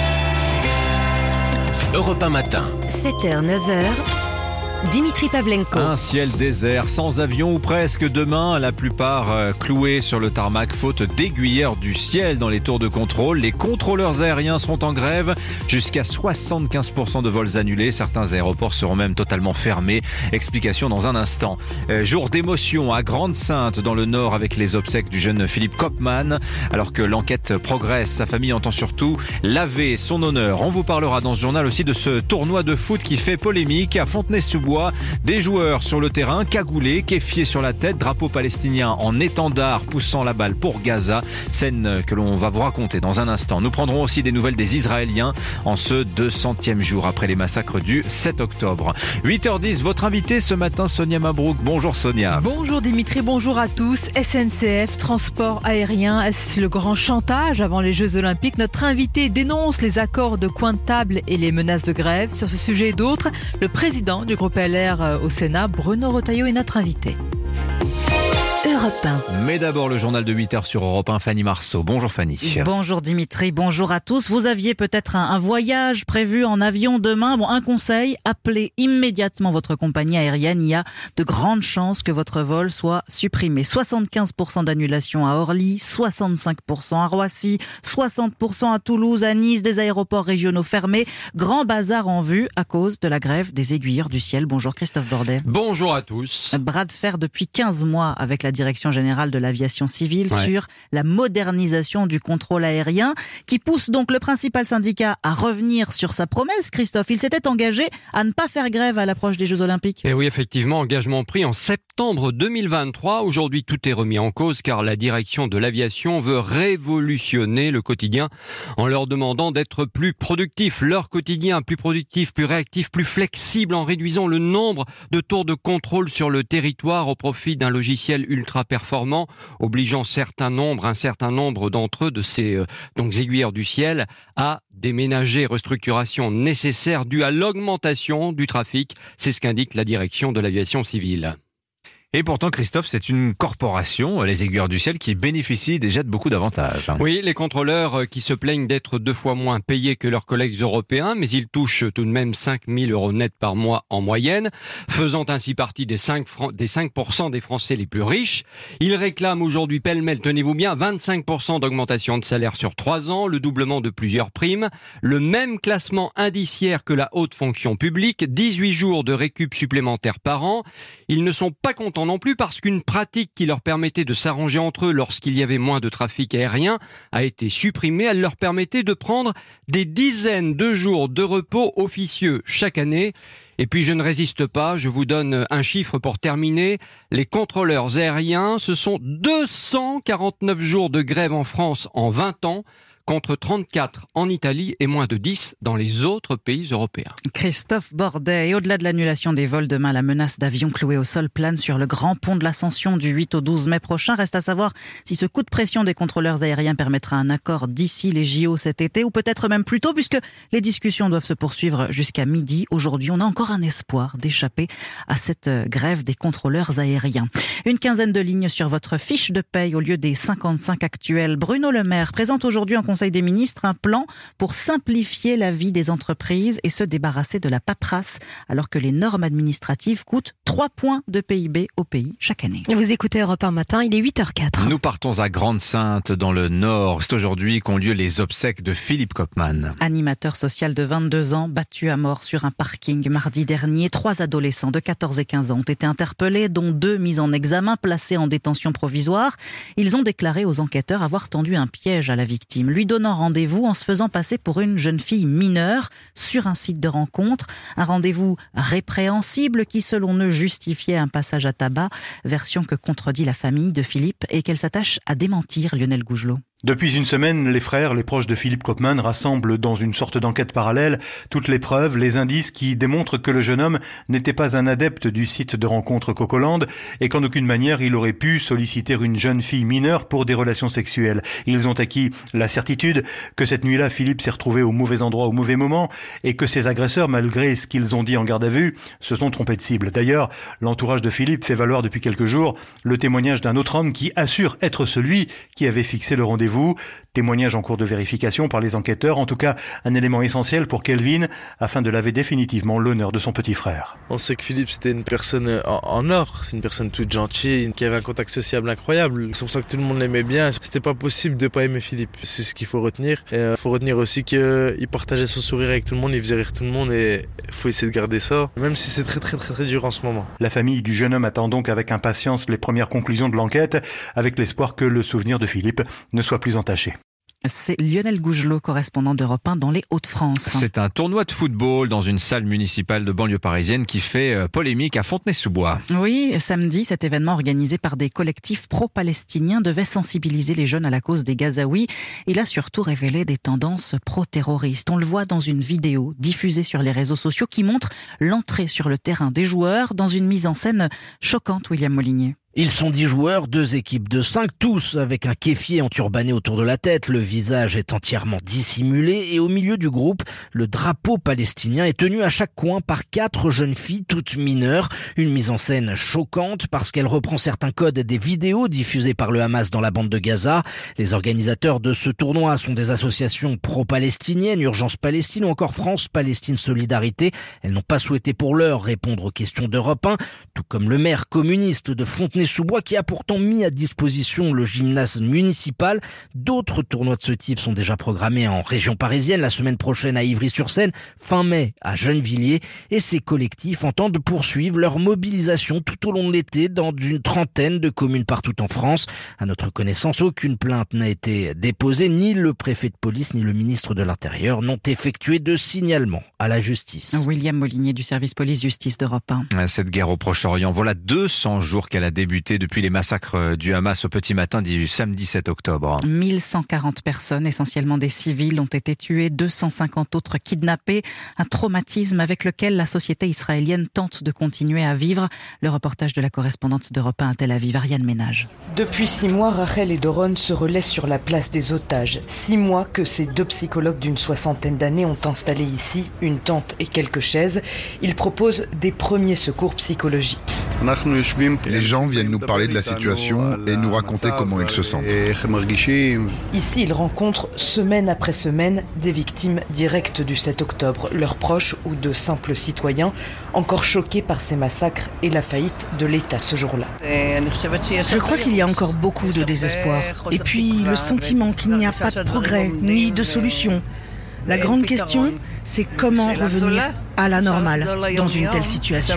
Europe un matin. sept heures, neuf heures. Dimitri Pavlenko. Un ciel désert, sans avion ou presque demain, la plupart euh, cloués sur le tarmac faute d'aiguilleurs du ciel dans les tours de contrôle. Les contrôleurs aériens seront en grève, jusqu'à soixante-quinze pour cent de vols annulés. Certains aéroports seront même totalement fermés. Explication dans un instant. Euh, jour d'émotion à Grande-Synthe dans le Nord avec les obsèques du jeune Philippe Kopman. Alors que l'enquête progresse, sa famille entend surtout laver son honneur. On vous parlera dans ce journal aussi de ce tournoi de foot qui fait polémique à Fontenay-sous-Bois. Des joueurs sur le terrain, cagoulés, kéfiés sur la tête, drapeau palestinien en étendard poussant la balle pour Gaza. Scène que l'on va vous raconter dans un instant. Nous prendrons aussi des nouvelles des Israéliens en ce deux centième jour après les massacres du sept octobre. huit heures dix, votre invité ce matin, Sonia Mabrouk. Bonjour Sonia. Bonjour Dimitri, bonjour à tous. S N C F, transport aérien, est-ce le grand chantage avant les Jeux Olympiques? Notre invité dénonce les accords de coin de table et les menaces de grève. Sur ce sujet et d'autres, le président du groupe L R au Sénat, Bruno Retailleau, est notre invité. Europe un. Mais d'abord le journal de huit heures sur Europe un, Fanny Marceau. Bonjour Fanny. Bonjour Dimitri, bonjour à tous. Vous aviez peut-être un, un voyage prévu en avion demain. Bon, un conseil, appelez immédiatement votre compagnie aérienne. Il y a de grandes chances que votre vol soit supprimé. soixante-quinze pour cent d'annulation à Orly, soixante-cinq pour cent à Roissy, soixante pour cent à Toulouse, à Nice, des aéroports régionaux fermés. Grand bazar en vue à cause de la grève des aiguilleurs du ciel. Bonjour Christophe Bordet. Bonjour à tous. Bras de fer depuis quinze mois avec la Direction générale de l'aviation civile ouais. sur la modernisation du contrôle aérien qui pousse donc le principal syndicat à revenir sur sa promesse. Christophe, il s'était engagé à ne pas faire grève à l'approche des Jeux Olympiques. Et oui, effectivement, engagement pris en septembre deux mille vingt-trois. Aujourd'hui, tout est remis en cause car la direction de l'aviation veut révolutionner le quotidien en leur demandant d'être plus productifs. Leur quotidien plus productif, plus réactif, plus flexible en réduisant le nombre de tours de contrôle sur le territoire au profit d'un logiciel ultra performant, obligeant certains nombres, un certain nombre d'entre eux, de ces euh, donc aiguilleurs du ciel, à déménager. Restructuration nécessaire due à l'augmentation du trafic. C'est ce qu'indique la direction de l'aviation civile. Et pourtant, Christophe, c'est une corporation, les Aiguilleurs du Ciel, qui bénéficie déjà de beaucoup d'avantages. Oui, les contrôleurs qui se plaignent d'être deux fois moins payés que leurs collègues européens, mais ils touchent tout de même cinq mille euros net par mois en moyenne, faisant ainsi partie des cinq, Fran- des cinq pour cent des Français les plus riches. Ils réclament aujourd'hui pêle-mêle, tenez-vous bien, vingt-cinq pour cent d'augmentation de salaire sur trois ans, le doublement de plusieurs primes, le même classement indiciaire que la haute fonction publique, dix-huit jours de récup supplémentaires par an. Ils ne sont pas contents non plus parce qu'une pratique qui leur permettait de s'arranger entre eux lorsqu'il y avait moins de trafic aérien a été supprimée. Elle leur permettait de prendre des dizaines de jours de repos officieux chaque année. Et puis je ne résiste pas, je vous donne un chiffre pour terminer. Les contrôleurs aériens, ce sont deux cent quarante-neuf jours de grève en France en vingt ans, contre trente-quatre en Italie et moins de dix dans les autres pays européens. Christophe Bordet, et au-delà de l'annulation des vols demain, la menace d'avions cloués au sol plane sur le grand pont de l'Ascension du huit au douze mai prochain. Reste à savoir si ce coup de pression des contrôleurs aériens permettra un accord d'ici les J O cet été, ou peut-être même plus tôt, puisque les discussions doivent se poursuivre jusqu'à midi. Aujourd'hui, on a encore un espoir d'échapper à cette grève des contrôleurs aériens. Une quinzaine de lignes sur votre fiche de paye au lieu des cinquante-cinq actuelles. Bruno Le Maire présente aujourd'hui en Conseil des ministres un plan pour simplifier la vie des entreprises et se débarrasser de la paperasse, alors que les normes administratives coûtent trois points de P I B au pays chaque année. Vous écoutez Europe un matin, il est huit heures quatre. Nous partons à Grande-Sainte, dans le Nord. C'est aujourd'hui qu'ont lieu les obsèques de Philippe Kopman. Animateur social de vingt-deux ans, battu à mort sur un parking mardi dernier. Trois adolescents de quatorze et quinze ans ont été interpellés, dont deux mis en examen, placés en détention provisoire. Ils ont déclaré aux enquêteurs avoir tendu un piège à la victime, lui donnant rendez-vous en se faisant passer pour une jeune fille mineure sur un site de rencontre. Un rendez-vous répréhensible qui, selon eux, justifiait un passage à tabac, version que contredit la famille de Philippe et qu'elle s'attache à démentir, Lionel Gougelot. Depuis une semaine, les frères, les proches de Philippe Kopman rassemblent dans une sorte d'enquête parallèle toutes les preuves, les indices qui démontrent que le jeune homme n'était pas un adepte du site de rencontre Cocoland et qu'en aucune manière il aurait pu solliciter une jeune fille mineure pour des relations sexuelles. Ils ont acquis la certitude que cette nuit-là, Philippe s'est retrouvé au mauvais endroit au mauvais moment et que ses agresseurs, malgré ce qu'ils ont dit en garde à vue, se sont trompés de cible. D'ailleurs, l'entourage de Philippe fait valoir depuis quelques jours le témoignage d'un autre homme qui assure être celui qui avait fixé le rendez-vous. Témoignage en cours de vérification par les enquêteurs, en tout cas un élément essentiel pour Kelvin afin de laver définitivement l'honneur de son petit frère. On sait que Philippe c'était une personne en, en or, c'est une personne toute gentille, qui avait un contact sociable incroyable, c'est pour ça que tout le monde l'aimait bien, c'était pas possible de pas aimer Philippe, c'est ce qu'il faut retenir. Il euh, faut retenir aussi qu'il partageait son sourire avec tout le monde, il faisait rire tout le monde et il faut essayer de garder ça, même si c'est très très très très dur en ce moment. La famille du jeune homme attend donc avec impatience les premières conclusions de l'enquête, avec l'espoir que le souvenir de Philippe ne soit plus entaché. C'est Lionel Gougelot, correspondant d'Europe un dans les Hauts-de-France. C'est un tournoi de football dans une salle municipale de banlieue parisienne qui fait polémique à Fontenay-sous-Bois. Oui, samedi, cet événement organisé par des collectifs pro-palestiniens devait sensibiliser les jeunes à la cause des Gazaouis. Il a surtout révélé des tendances pro-terroristes. On le voit dans une vidéo diffusée sur les réseaux sociaux qui montre l'entrée sur le terrain des joueurs dans une mise en scène choquante, William Molinier. Ils sont dix joueurs, deux équipes de cinq, tous avec un kéfier enturbané autour de la tête. Le visage est entièrement dissimulé et au milieu du groupe, le drapeau palestinien est tenu à chaque coin par quatre jeunes filles toutes mineures. Une mise en scène choquante parce qu'elle reprend certains codes des vidéos diffusées par le Hamas dans la bande de Gaza. Les organisateurs de ce tournoi sont des associations pro-palestiniennes, Urgence Palestine ou encore France-Palestine Solidarité. Elles n'ont pas souhaité pour l'heure répondre aux questions d'Europe un, tout comme le maire communiste de Fontenay-sous-Bois qui a pourtant mis à disposition le gymnase municipal. D'autres tournois de ce type sont déjà programmés en région parisienne, la semaine prochaine à Ivry-sur-Seine, fin mai à Gennevilliers. Et ces collectifs entendent poursuivre leur mobilisation tout au long de l'été dans une trentaine de communes partout en France. À notre connaissance, aucune plainte n'a été déposée, ni le préfet de police ni le ministre de l'Intérieur n'ont effectué de signalement à la justice. William Molinier du service police-justice d'Europe un. Cette guerre au Proche-Orient, voilà deux cents jours qu'elle a débuté. débuté depuis les massacres du Hamas au petit matin du samedi sept octobre. mille cent quarante personnes, essentiellement des civils, ont été tuées, deux cent cinquante autres kidnappées. Un traumatisme avec lequel la société israélienne tente de continuer à vivre. Le reportage de la correspondante d'Europe un à Tel Aviv, Ariane Ménage. Depuis six mois, Rachel et Doron se relaient sur la place des otages. Six mois que ces deux psychologues d'une soixantaine d'années ont installé ici une tente et quelques chaises. Ils proposent des premiers secours psychologiques. Les gens viennent nous parler de la situation et nous raconter comment ils se sentent. Ici, ils rencontrent semaine après semaine des victimes directes du sept octobre, leurs proches ou de simples citoyens encore choqués par ces massacres et la faillite de l'État ce jour-là. Je crois qu'il y a encore beaucoup de désespoir. Et puis le sentiment qu'il n'y a pas de progrès ni de solution. La grande question, c'est comment revenir à la normale dans une telle situation.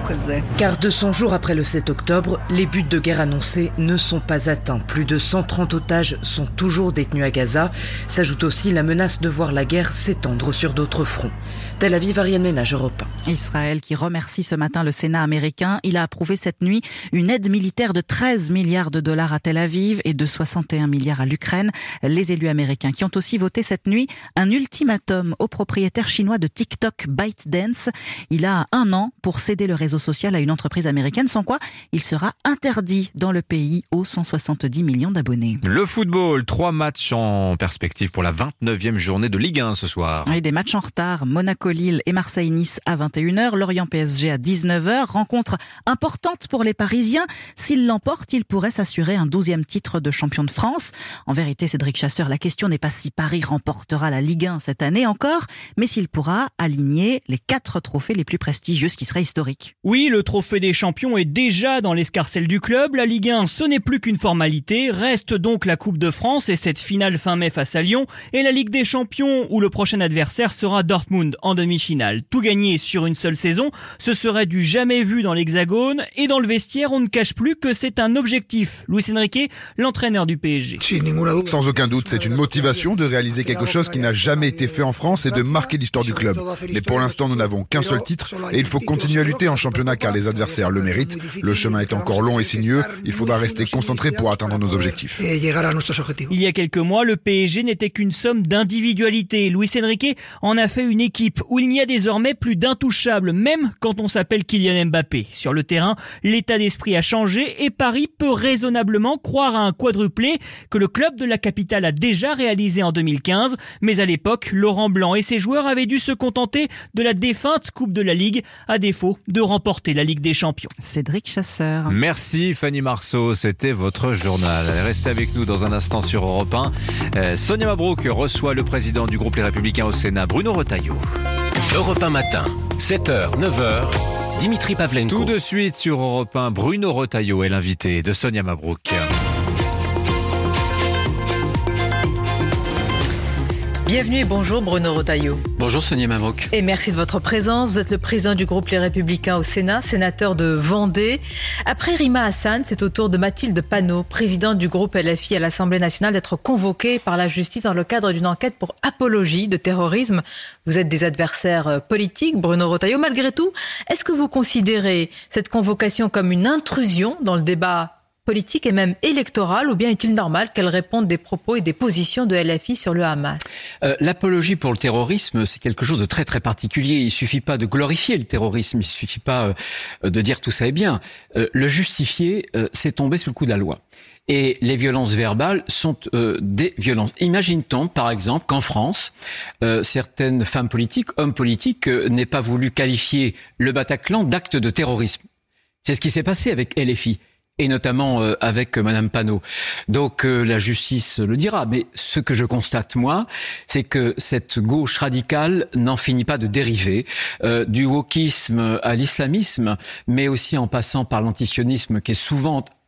Car deux cents jours après le sept octobre, les buts de guerre annoncés ne sont pas atteints. Plus de cent trente otages sont toujours détenus à Gaza. S'ajoute aussi la menace de voir la guerre s'étendre sur d'autres fronts. Tel Aviv, Ariane Ménage, Europe un. Israël qui remercie ce matin le Sénat américain. Il a approuvé cette nuit une aide militaire de treize milliards de dollars à Tel Aviv et de soixante et un milliards à l'Ukraine. Les élus américains qui ont aussi voté cette nuit un ultimatum au propriétaire chinois de TikTok, ByteDance. Il a un an pour céder le réseau social à une entreprise américaine, sans quoi il sera interdit dans le pays aux cent soixante-dix millions d'abonnés. Le football, trois matchs en perspective pour la vingt-neuvième journée de Ligue un ce soir. Et des matchs en retard, Monaco-Lille et Marseille-Nice à vingt et une heures, Lorient-P S G à dix-neuf heures. Rencontre importante pour les Parisiens. S'ils l'emportent, ils pourraient s'assurer un douzième titre de champion de France. En vérité, Cédric Chasseur, la question n'est pas si Paris remportera la Ligue un cette année encore, mais s'il pourra aligner les quatre trophées les plus prestigieux, ce qui serait historique. Oui, le trophée des champions est déjà dans l'escarcelle du club. La Ligue un, ce n'est plus qu'une formalité. Reste donc la Coupe de France et cette finale fin mai face à Lyon. Et la Ligue des champions, où le prochain adversaire sera Dortmund en demi-finale. Tout gagner sur une seule saison, ce serait du jamais vu dans l'Hexagone. Et dans le vestiaire, on ne cache plus que c'est un objectif. Luis Enrique, l'entraîneur du P S G. Sans aucun doute, c'est une motivation de réaliser quelque chose qui n'a jamais été fait en France et de marquer l'histoire du club. Mais pour l'instant, nous n'avons qu'un seul titre et il faut continuer à lutter en championnat car les adversaires le méritent. Le chemin est encore long et sinueux. Il faudra rester concentré pour atteindre nos objectifs. Il y a quelques mois, le P S G n'était qu'une somme d'individualités. Luis Enrique en a fait une équipe où il n'y a désormais plus d'intouchables, même quand on s'appelle Kylian Mbappé. Sur le terrain, l'état d'esprit a changé et Paris peut raisonnablement croire à un quadruplé que le club de la capitale a déjà réalisé en deux mille quinze. Mais à l'époque, Laurent Blanc et ses joueurs avaient dû se contenter de la défunte Coupe de la Ligue, à défaut de remporter la Ligue des Champions. Cédric Chasseur. Merci Fanny Marceau, c'était votre journal. Restez avec nous dans un instant sur Europe un. Euh, Sonia Mabrouk reçoit le président du groupe Les Républicains au Sénat, Bruno Retailleau. Europe un matin, sept heures, neuf heures, Dimitri Pavlenko. Tout de suite sur Europe un, Bruno Retailleau est l'invité de Sonia Mabrouk. Bienvenue et bonjour Bruno Retailleau. Bonjour Sonia Mabrouk. Et merci de votre présence. Vous êtes le président du groupe Les Républicains au Sénat, sénateur de Vendée. Après Rima Hassan, c'est au tour de Mathilde Panot, présidente du groupe L F I à l'Assemblée nationale, d'être convoquée par la justice dans le cadre d'une enquête pour apologie de terrorisme. Vous êtes des adversaires politiques, Bruno Retailleau. Malgré tout, est-ce que vous considérez cette convocation comme une intrusion dans le débat politique et même électorale, ou bien est-il normal qu'elle réponde des propos et des positions de L F I sur le Hamas ? euh, L'apologie pour le terrorisme, c'est quelque chose de très très particulier. Il suffit pas de glorifier le terrorisme, il suffit pas euh, de dire tout ça est bien. Euh, le justifier, euh, c'est tomber sous le coup de la loi. Et les violences verbales sont euh, des violences. Imagine-t-on, par exemple, qu'en France, euh, certaines femmes politiques, hommes politiques, euh, n'aient pas voulu qualifier le Bataclan d'acte de terrorisme. C'est ce qui s'est passé avec L F I. Et notamment euh, avec euh, Madame Panot. Donc euh, la justice le dira. Mais ce que je constate, moi, c'est que cette gauche radicale n'en finit pas de dériver. Euh, du wokisme à l'islamisme, mais aussi en passant par l'antisionisme qui est souvent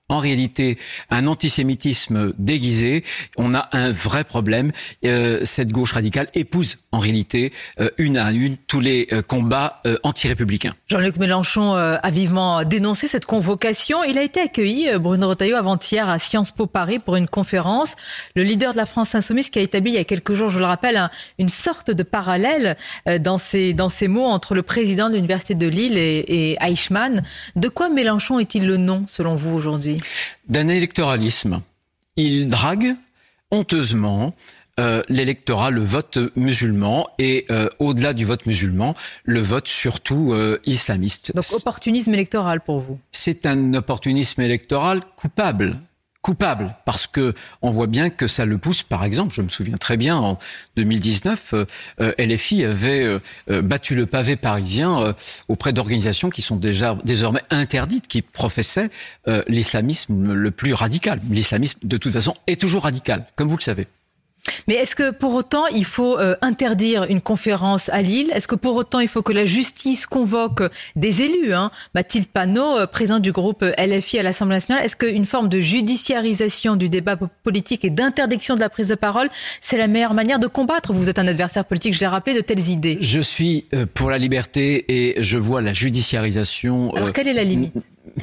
en réalité un antisémitisme déguisé, on a un vrai problème. Euh, cette gauche radicale épouse en réalité euh, une à une tous les euh, combats euh, anti-républicains. Jean-Luc Mélenchon euh, a vivement dénoncé cette convocation. Il a été accueilli, euh, Bruno Retailleau, avant-hier à Sciences Po Paris pour une conférence. Le leader de la France insoumise qui a établi il y a quelques jours, je le rappelle, un, une sorte de parallèle euh, dans, ses, dans ses mots entre le président de l'Université de Lille et, et Eichmann. De quoi Mélenchon est-il le nom, selon vous, aujourd'hui ? D'un électoralisme. Il drague honteusement euh, l'électorat, le vote musulman et euh, au-delà du vote musulman, le vote surtout euh, islamiste. Donc opportunisme électoral pour vous ? C'est un opportunisme électoral coupable. Coupable, parce que on voit bien que ça le pousse. Par exemple, je me souviens très bien, en deux mille dix-neuf, euh, L F I avait euh, battu le pavé parisien euh, auprès d'organisations qui sont déjà désormais interdites, qui professaient euh, l'islamisme le plus radical. L'islamisme, de toute façon, est toujours radical, comme vous le savez. Mais est-ce que pour autant il faut euh, interdire une conférence à Lille ? Est-ce que pour autant il faut que la justice convoque des élus, hein ? Mathilde Panot, euh, présidente du groupe L F I à l'Assemblée nationale, est-ce qu'une forme de judiciarisation du débat politique et d'interdiction de la prise de parole, c'est la meilleure manière de combattre ? Vous êtes un adversaire politique, je l'ai rappelé, de telles idées. Je suis euh, pour la liberté et je vois la judiciarisation. Alors euh, quelle est la limite ?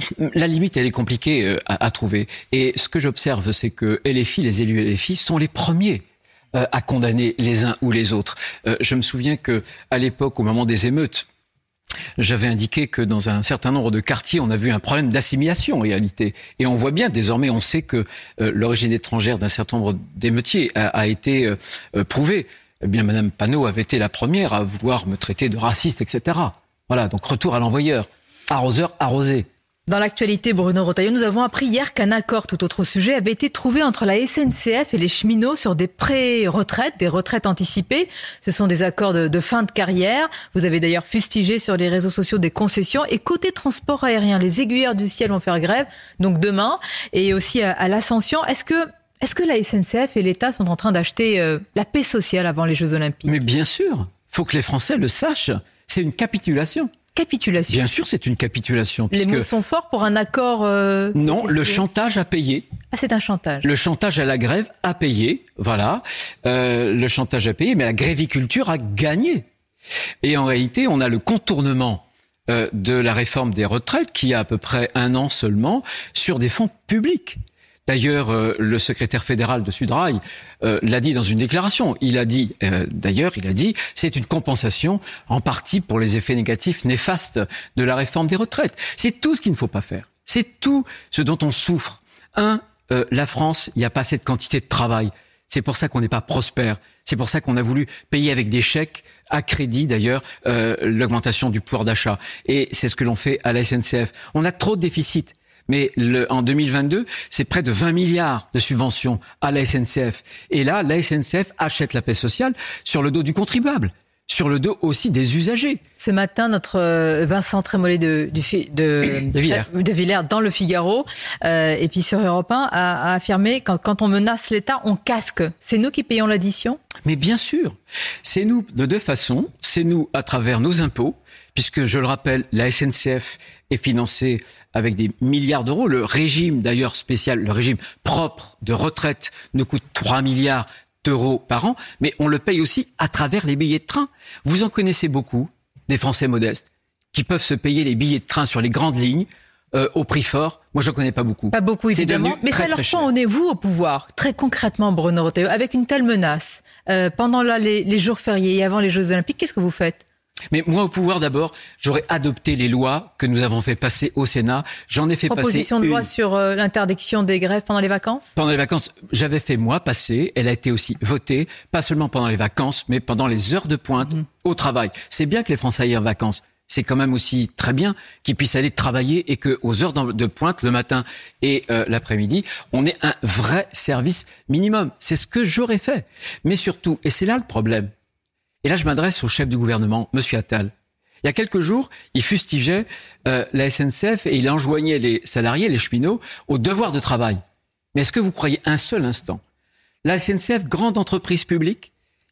La limite, elle est compliquée euh, à, à trouver. Et ce que j'observe, c'est que L F I, les élus L F I, sont les premiers euh, à condamner les uns ou les autres. Euh, je me souviens que à l'époque, au moment des émeutes, j'avais indiqué que dans un certain nombre de quartiers, on a vu un problème d'assimilation en réalité. Et on voit bien, désormais, on sait que euh, l'origine étrangère d'un certain nombre d'émeutiers a, a été euh, euh, prouvée. Eh bien, Madame Panot avait été la première à vouloir me traiter de raciste, et cetera. Voilà, donc retour à l'envoyeur. Arroseur, arrosé. Dans l'actualité, Bruno Retailleau, nous avons appris hier qu'un accord, tout autre sujet, avait été trouvé entre la S N C F et les cheminots sur des pré-retraites, des retraites anticipées. Ce sont des accords de, de fin de carrière. Vous avez d'ailleurs fustigé sur les réseaux sociaux des concessions. Et côté transport aérien, les aiguilleurs du ciel vont faire grève, donc demain, et aussi à, à l'Ascension. Est-ce que, est-ce que la S N C F et l'État sont en train d'acheter euh, la paix sociale avant les Jeux Olympiques ? Mais bien sûr, il faut que les Français le sachent. C'est une capitulation. Capitulation. Bien sûr, c'est une capitulation. Les mots sont forts pour un accord... Euh, non, décidé. Le chantage a payé. Ah, c'est un chantage. Le chantage à la grève a payé, voilà. Euh, le chantage a payé, mais la gréviculture a gagné. Et en réalité, on a le contournement euh, de la réforme des retraites qui a à peu près un an seulement sur des fonds publics. D'ailleurs, euh, le secrétaire fédéral de Sudrail euh, l'a dit dans une déclaration. Il a dit, euh, d'ailleurs, il a dit, c'est une compensation en partie pour les effets négatifs néfastes de la réforme des retraites. C'est tout ce qu'il ne faut pas faire. C'est tout ce dont on souffre. Un, euh, la France, il n'y a pas cette quantité de travail. C'est pour ça qu'on n'est pas prospère. C'est pour ça qu'on a voulu payer avec des chèques, à crédit d'ailleurs, euh, l'augmentation du pouvoir d'achat. Et c'est ce que l'on fait à la S N C F. On a trop de déficits. Mais le, en deux mille vingt-deux, c'est près de vingt milliards de subventions à la S N C F. Et là, la S N C F achète la paix sociale sur le dos du contribuable, sur le dos aussi des usagers. Ce matin, notre Vincent Trémollet de, de, de, de, Villers. de Villers, dans le Figaro, euh, et puis sur Europe un, a, a affirmé que quand, quand on menace l'État, on casque. C'est nous qui payons l'addition ? Mais bien sûr, c'est nous de deux façons. C'est nous à travers nos impôts, puisque, je le rappelle, la S N C F est financée avec des milliards d'euros. Le régime, d'ailleurs, spécial, le régime propre de retraite nous coûte trois milliards d'euros par an, mais on le paye aussi à travers les billets de train. Vous en connaissez beaucoup, des Français modestes, qui peuvent se payer les billets de train sur les grandes lignes, euh, au prix fort. Moi, je n'en connais pas beaucoup. Pas beaucoup, évidemment. Mais ça leur prend au nez, vous, au pouvoir, très concrètement, Bruno Retailleau, avec une telle menace, euh, pendant là, les, les jours fériés et avant les Jeux Olympiques, qu'est-ce que vous faites ? Mais moi, au pouvoir, d'abord, j'aurais adopté les lois que nous avons fait passer au Sénat. J'en ai fait Proposition passer de loi une... sur euh, l'interdiction des grèves pendant les vacances ? Pendant les vacances, j'avais fait moi passer. Elle a été aussi votée, pas seulement pendant les vacances, mais pendant les heures de pointe mmh. au travail. C'est bien que les Français aillent en vacances. C'est quand même aussi très bien qu'ils puissent aller travailler et qu'aux heures de pointe, le matin et euh, l'après-midi, on ait un vrai service minimum. C'est ce que j'aurais fait. Mais surtout, et c'est là le problème, et là, je m'adresse au chef du gouvernement, Monsieur Attal. Il y a quelques jours, il fustigeait euh, la S N C F et il enjoignait les salariés, les cheminots, au devoir de travail. Mais est-ce que vous croyez un seul instant, la S N C F, grande entreprise publique,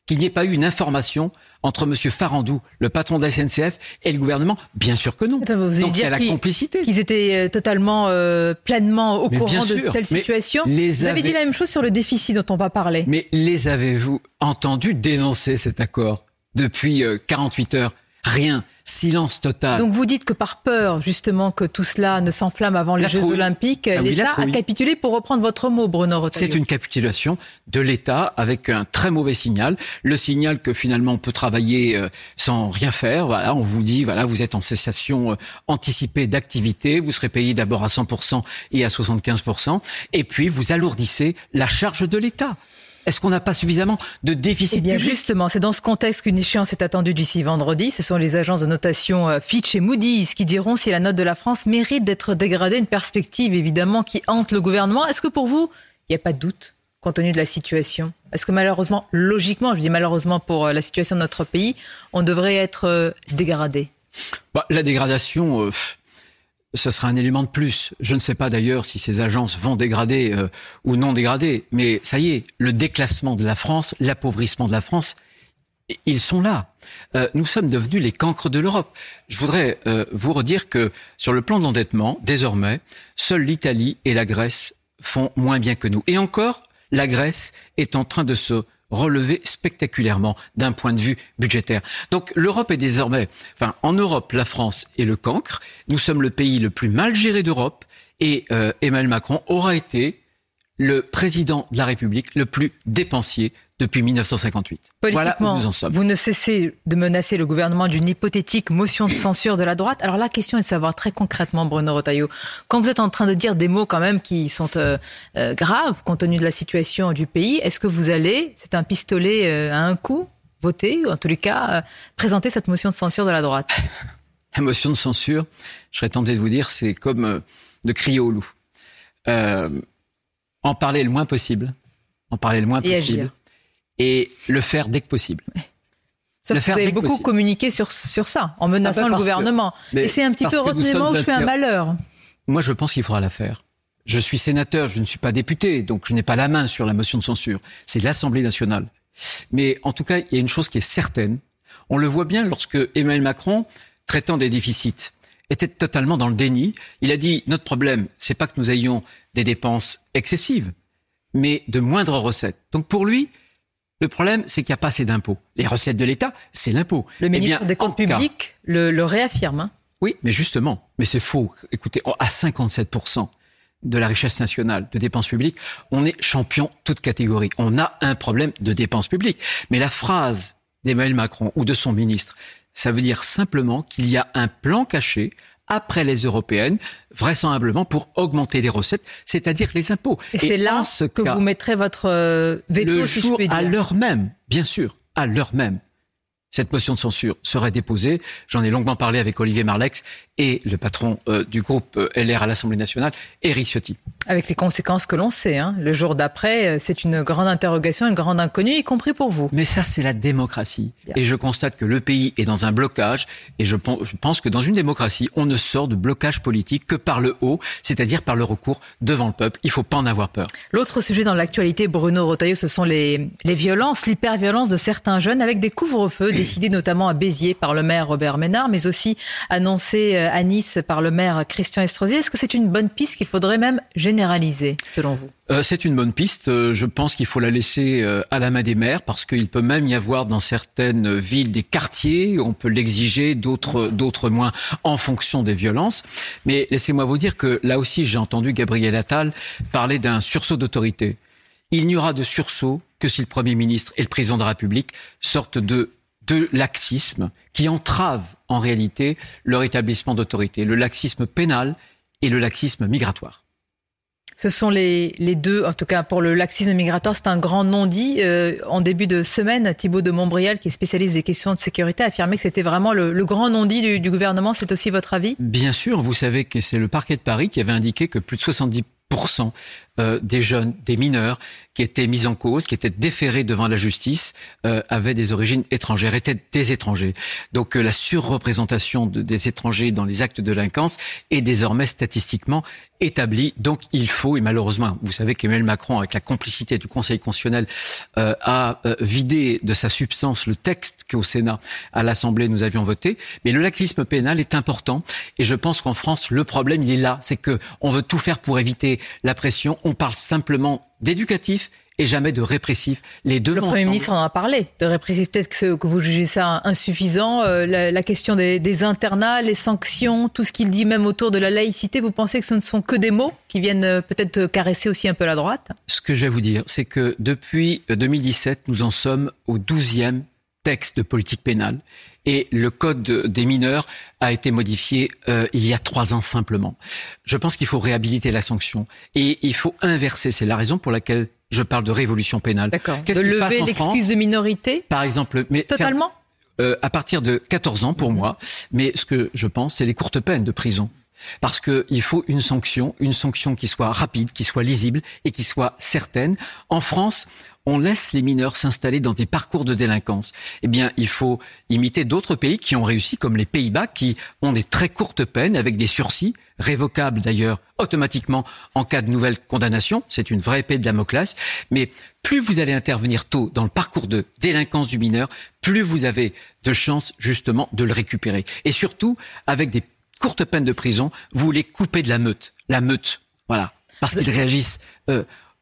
qu'il n'y ait pas eu une information entre M. Farandou, le patron de la S N C F, et le gouvernement? Bien sûr que non. Attends, vous Donc il y a la qu'ils, complicité. Qu'ils étaient totalement, euh, pleinement au Mais courant bien de sûr, telle mais situation. les Vous avez avez- dit la même chose sur le déficit dont on va parler. Mais les avez-vous entendus dénoncer cet accord depuis euh, quarante-huit heures? Rien. Silence total. Donc vous dites que par peur, justement, que tout cela ne s'enflamme avant les La Jeux trouille. Olympiques, Ah oui, la l'État a trouille. capitulé, pour reprendre votre mot, Bruno Retailleau. C'est une capitulation de l'État avec un très mauvais signal. Le signal que finalement on peut travailler euh, sans rien faire. Voilà, on vous dit, voilà, vous êtes en cessation euh, anticipée d'activité. Vous serez payé d'abord à cent pour cent et à soixante-quinze pour cent. Et puis vous alourdissez la charge de l'État. Est-ce qu'on n'a pas suffisamment de déficit Eh bien public? justement, c'est dans ce contexte qu'une échéance est attendue d'ici vendredi. Ce sont les agences de notation euh, Fitch et Moody's qui diront si la note de la France mérite d'être dégradée. Une perspective évidemment qui hante le gouvernement. Est-ce que pour vous, il n'y a pas de doute compte tenu de la situation? Est-ce que malheureusement, logiquement, je dis malheureusement pour euh, la situation de notre pays, on devrait être euh, dégradé? Bah, la dégradation, euh, ce sera un élément de plus. Je ne sais pas d'ailleurs si ces agences vont dégrader euh, ou non dégrader, mais ça y est, le déclassement de la France, l'appauvrissement de la France, ils sont là. Euh, nous sommes devenus les cancres de l'Europe. Je voudrais euh, vous redire que sur le plan de l'endettement, désormais, seuls l'Italie et la Grèce font moins bien que nous. Et encore, la Grèce est en train de se relever spectaculairement d'un point de vue budgétaire. Donc l'Europe est désormais, enfin en Europe, la France est le cancre. Nous sommes le pays le plus mal géré d'Europe et euh, Emmanuel Macron aura été le président de la République le plus dépensier depuis mille neuf cent cinquante-huit. Voilà où nous en sommes. Vous ne cessez de menacer le gouvernement d'une hypothétique motion de censure de la droite. Alors la question est de savoir très concrètement, Bruno Retailleau, quand vous êtes en train de dire des mots quand même qui sont euh, euh, graves compte tenu de la situation du pays, est-ce que vous allez, c'est un pistolet euh, à un coup, voter, ou en tous les cas, euh, présenter cette motion de censure de la droite? La motion de censure, je serais tenté de vous dire, c'est comme euh, de crier au loup. Euh, en parler le moins possible, en parler le moins Et possible. agir. Et le faire dès que possible. Sauf Le que faire vous avez dès que beaucoup possible. communiqué sur, sur ça, en menaçant Ah ben le parce que- gouvernement. mais Et c'est un petit parce peu que nous retenez-moi sommes où je fais un inter- malheur. Moi, je pense qu'il faudra la faire. Je suis sénateur, je ne suis pas député, donc je n'ai pas la main sur la motion de censure. C'est l'Assemblée nationale. Mais en tout cas, il y a une chose qui est certaine. On le voit bien lorsque Emmanuel Macron, traitant des déficits, était totalement dans le déni. Il a dit, notre problème, c'est pas que nous ayons des dépenses excessives, mais de moindres recettes. Donc pour lui, le problème, c'est qu'il n'y a pas assez d'impôts. Les recettes de l'État, c'est l'impôt. Le Eh ministre bien, des en Comptes cas- publics le, le réaffirme. hein. Oui, mais justement, mais c'est faux. Écoutez, à cinquante-sept pour cent de la richesse nationale de dépenses publiques, on est champion toute catégorie. On a un problème de dépenses publiques. Mais la phrase d'Emmanuel Macron ou de son ministre, ça veut dire simplement qu'il y a un plan caché après les européennes, vraisemblablement pour augmenter les recettes, c'est-à-dire les impôts. Et, c'est là en ce que cas, vous mettrez votre euh, veto, le si je jour puis dire. à l'heure même, bien sûr, à l'heure même, cette motion de censure serait déposée. J'en ai longuement parlé avec Olivier Marleix et le patron euh, du groupe euh, L R à l'Assemblée nationale, Éric Ciotti. Avec les conséquences que l'on sait. Hein. Le jour d'après, euh, c'est une grande interrogation, une grande inconnue, y compris pour vous. Mais ça, c'est la démocratie. Et je constate que le pays est dans un blocage. Et je pense, je pense que dans une démocratie, on ne sort de blocage politique que par le haut, c'est-à-dire par le recours devant le peuple. Il ne faut pas en avoir peur. L'autre sujet dans l'actualité, Bruno Retailleau, ce sont les, les violences, l'hyperviolence de certains jeunes avec des couvre-feux décidés notamment à Béziers par le maire Robert Ménard, mais aussi annoncés à Nice par le maire Christian Estrosi. Est-ce que c'est une bonne piste qu'il faudrait même généraliser, selon vous? Euh, c'est une bonne piste. Euh, je pense qu'il faut la laisser euh, à la main des maires parce qu'il peut même y avoir dans certaines villes des quartiers. On peut l'exiger, d'autres, d'autres moins, en fonction des violences. Mais laissez-moi vous dire que là aussi, j'ai entendu Gabriel Attal parler d'un sursaut d'autorité. Il n'y aura de sursaut que si le Premier ministre et le Président de la République sortent de de laxisme qui entrave en réalité leur établissement d'autorité, le laxisme pénal et le laxisme migratoire. Ce sont les, les deux, en tout cas pour le laxisme migratoire, c'est un grand non-dit. Euh, en début de semaine, Thibault de Montbrial, qui est spécialiste des questions de sécurité, a affirmé que c'était vraiment le, le grand non-dit du, du gouvernement. C'est aussi votre avis? Bien sûr, vous savez que c'est le parquet de Paris qui avait indiqué que plus de soixante-dix pour cent des jeunes, des mineurs qui étaient mis en cause, qui étaient déférés devant la justice, euh, avaient des origines étrangères, étaient des étrangers. Donc euh, la surreprésentation de, des étrangers dans les actes de délinquance est désormais statistiquement établi. Donc il faut, et malheureusement, vous savez qu'Emmanuel Macron, avec la complicité du Conseil constitutionnel, euh, a euh, vidé de sa substance le texte qu'au Sénat, à l'Assemblée, nous avions voté. Mais le laxisme pénal est important. Et je pense qu'en France, le problème, il est là. C'est que on veut tout faire pour éviter la pression. On parle simplement d'éducatif et jamais de répressif. Les deux Le Premier ensemble. ministre en a parlé de répressif. Peut-être que, que vous jugez ça insuffisant. Euh, la, la question des, des internats, les sanctions, tout ce qu'il dit même autour de la laïcité, vous pensez que ce ne sont que des mots qui viennent euh, peut-être caresser aussi un peu la droite ? Ce que je vais vous dire, c'est que depuis deux mille dix-sept, nous en sommes au douzième texte de politique pénale. Et le code des mineurs a été modifié euh, il y a trois ans simplement. Je pense qu'il faut réhabiliter la sanction. Et il faut inverser. C'est la raison pour laquelle je parle de révolution pénale. D'accord. Qu'est-ce de qui se passe lever en l'excuse France ? de minorité ? Par exemple, mais Totalement ? faire, euh, à partir de quatorze ans pour moi. Mais ce que je pense, c'est les courtes peines de prison. Parce que il faut une sanction, une sanction qui soit rapide, qui soit lisible et qui soit certaine. En France, on laisse les mineurs s'installer dans des parcours de délinquance. Eh bien, il faut imiter d'autres pays qui ont réussi, comme les Pays-Bas, qui ont des très courtes peines avec des sursis, révocables d'ailleurs automatiquement en cas de nouvelle condamnation. C'est une vraie épée de Damoclès. Mais plus vous allez intervenir tôt dans le parcours de délinquance du mineur, plus vous avez de chances justement de le récupérer. Et surtout, avec des courtes peines de prison, vous les coupez de la meute. La meute, voilà. Parce qu'ils réagissent euh,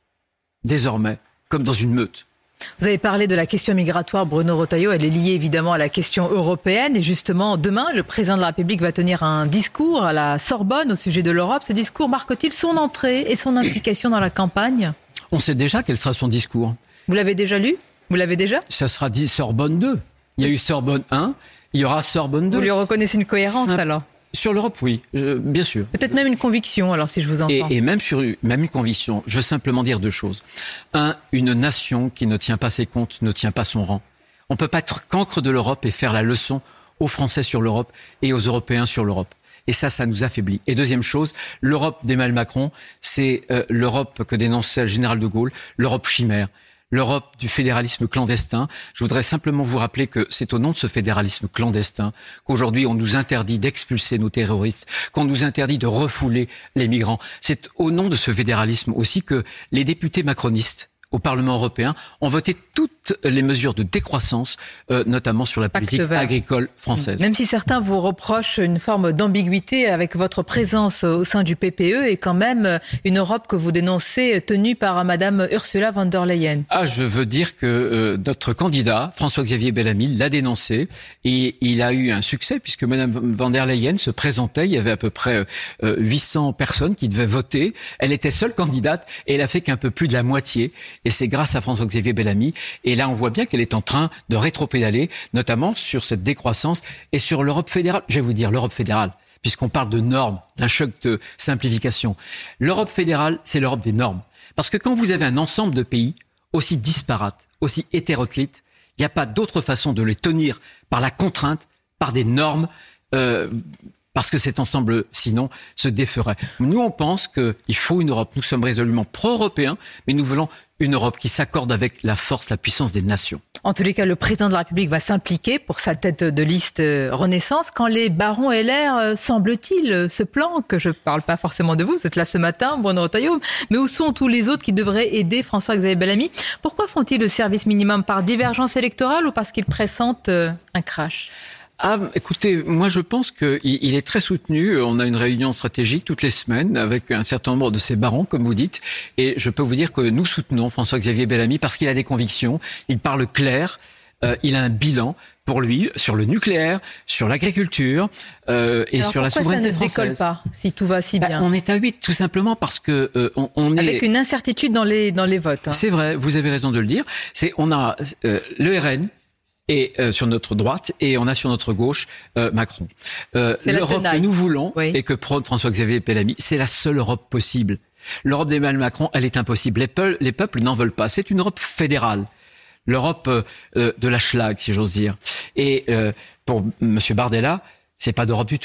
désormais comme dans une meute. Vous avez parlé de la question migratoire, Bruno Retailleau. Elle est liée évidemment à la question européenne. Et justement, demain, le président de la République va tenir un discours à la Sorbonne au sujet de l'Europe. Ce discours marque-t-il son entrée et son implication dans la campagne ? On sait déjà quel sera son discours. Vous l'avez déjà lu ? Vous l'avez déjà ? Ça sera dit Sorbonne deux. Il y a eu Sorbonne un, il y aura Sorbonne deux. Vous lui reconnaissez une cohérence Simple. alors ? Sur l'Europe, oui, je, bien sûr. Peut-être même une conviction, alors, si je vous entends. Et, et même sur même une conviction. Je veux simplement dire deux choses. Un, une nation qui ne tient pas ses comptes ne tient pas son rang. On ne peut pas être cancre de l'Europe et faire la leçon aux Français sur l'Europe et aux Européens sur l'Europe. Et ça, ça nous affaiblit. Et deuxième chose, l'Europe d'Emmanuel Macron, c'est euh, l'Europe que dénonçait le général de Gaulle, l'Europe chimère. L'Europe du fédéralisme clandestin. Je voudrais simplement vous rappeler que c'est au nom de ce fédéralisme clandestin qu'aujourd'hui on nous interdit d'expulser nos terroristes, qu'on nous interdit de refouler les migrants. C'est au nom de ce fédéralisme aussi que les députés macronistes au Parlement européen ont voté toutes les mesures de décroissance, euh, notamment sur la politique agricole française. Même si certains vous reprochent une forme d'ambiguïté avec votre présence au sein du P P E et quand même une Europe que vous dénoncez tenue par Madame Ursula von der Leyen. Ah, je veux dire que euh, notre candidat, François-Xavier Bellamy, l'a dénoncé et il a eu un succès puisque Madame von der Leyen se présentait. Il y avait à peu près euh, huit cents personnes qui devaient voter. Elle était seule candidate et elle a fait qu'un peu plus de la moitié. Et c'est grâce à François-Xavier Bellamy. Et là, on voit bien qu'elle est en train de rétropédaler, notamment sur cette décroissance et sur l'Europe fédérale. Je vais vous dire, l'Europe fédérale, puisqu'on parle de normes, d'un choc de simplification. L'Europe fédérale, c'est l'Europe des normes. Parce que quand vous avez un ensemble de pays aussi disparates, aussi hétéroclites, il n'y a pas d'autre façon de les tenir par la contrainte, par des normes, euh, parce que cet ensemble, sinon, se déferait. Nous, on pense qu'il faut une Europe. Nous sommes résolument pro-européens, mais nous voulons une Europe qui s'accorde avec la force, la puissance des nations. En tous les cas, le président de la République va s'impliquer pour sa tête de liste Renaissance. Quand les barons L R, semble-t-il, se planquent, je ne parle pas forcément de vous, vous êtes là ce matin, Bruno Retailleau, mais où sont tous les autres qui devraient aider François-Xavier Bellamy ? Pourquoi font-ils le service minimum ? Par divergence électorale ou parce qu'ils pressentent un crash ? Ah, écoutez, moi je pense qu'il il est très soutenu. On a une réunion stratégique toutes les semaines avec un certain nombre de ses barons, comme vous dites. Et je peux vous dire que nous soutenons François-Xavier Bellamy parce qu'il a des convictions, il parle clair, euh, il a un bilan pour lui sur le nucléaire, sur l'agriculture euh, et Alors sur la souveraineté française. Pourquoi ça ne décolle pas, si tout va si bien ? Bah, on est à huit, tout simplement parce que euh, on, on est... Avec une incertitude dans les, dans les votes. Hein. C'est vrai, vous avez raison de le dire. C'est, on a euh, le R N, et euh, sur notre droite, et on a sur notre gauche euh, Macron. Euh, L'Europe que nous voulons, oui. Et que prône François-Xavier Bellamy, c'est la seule Europe possible. L'Europe d'Emmanuel Macron, elle est impossible. Les, pe- les peuples n'en veulent pas. C'est une Europe fédérale. L'Europe euh, de la schlag, si j'ose dire. Et euh, pour M. Bardella, c'est pas d'Europe du tout.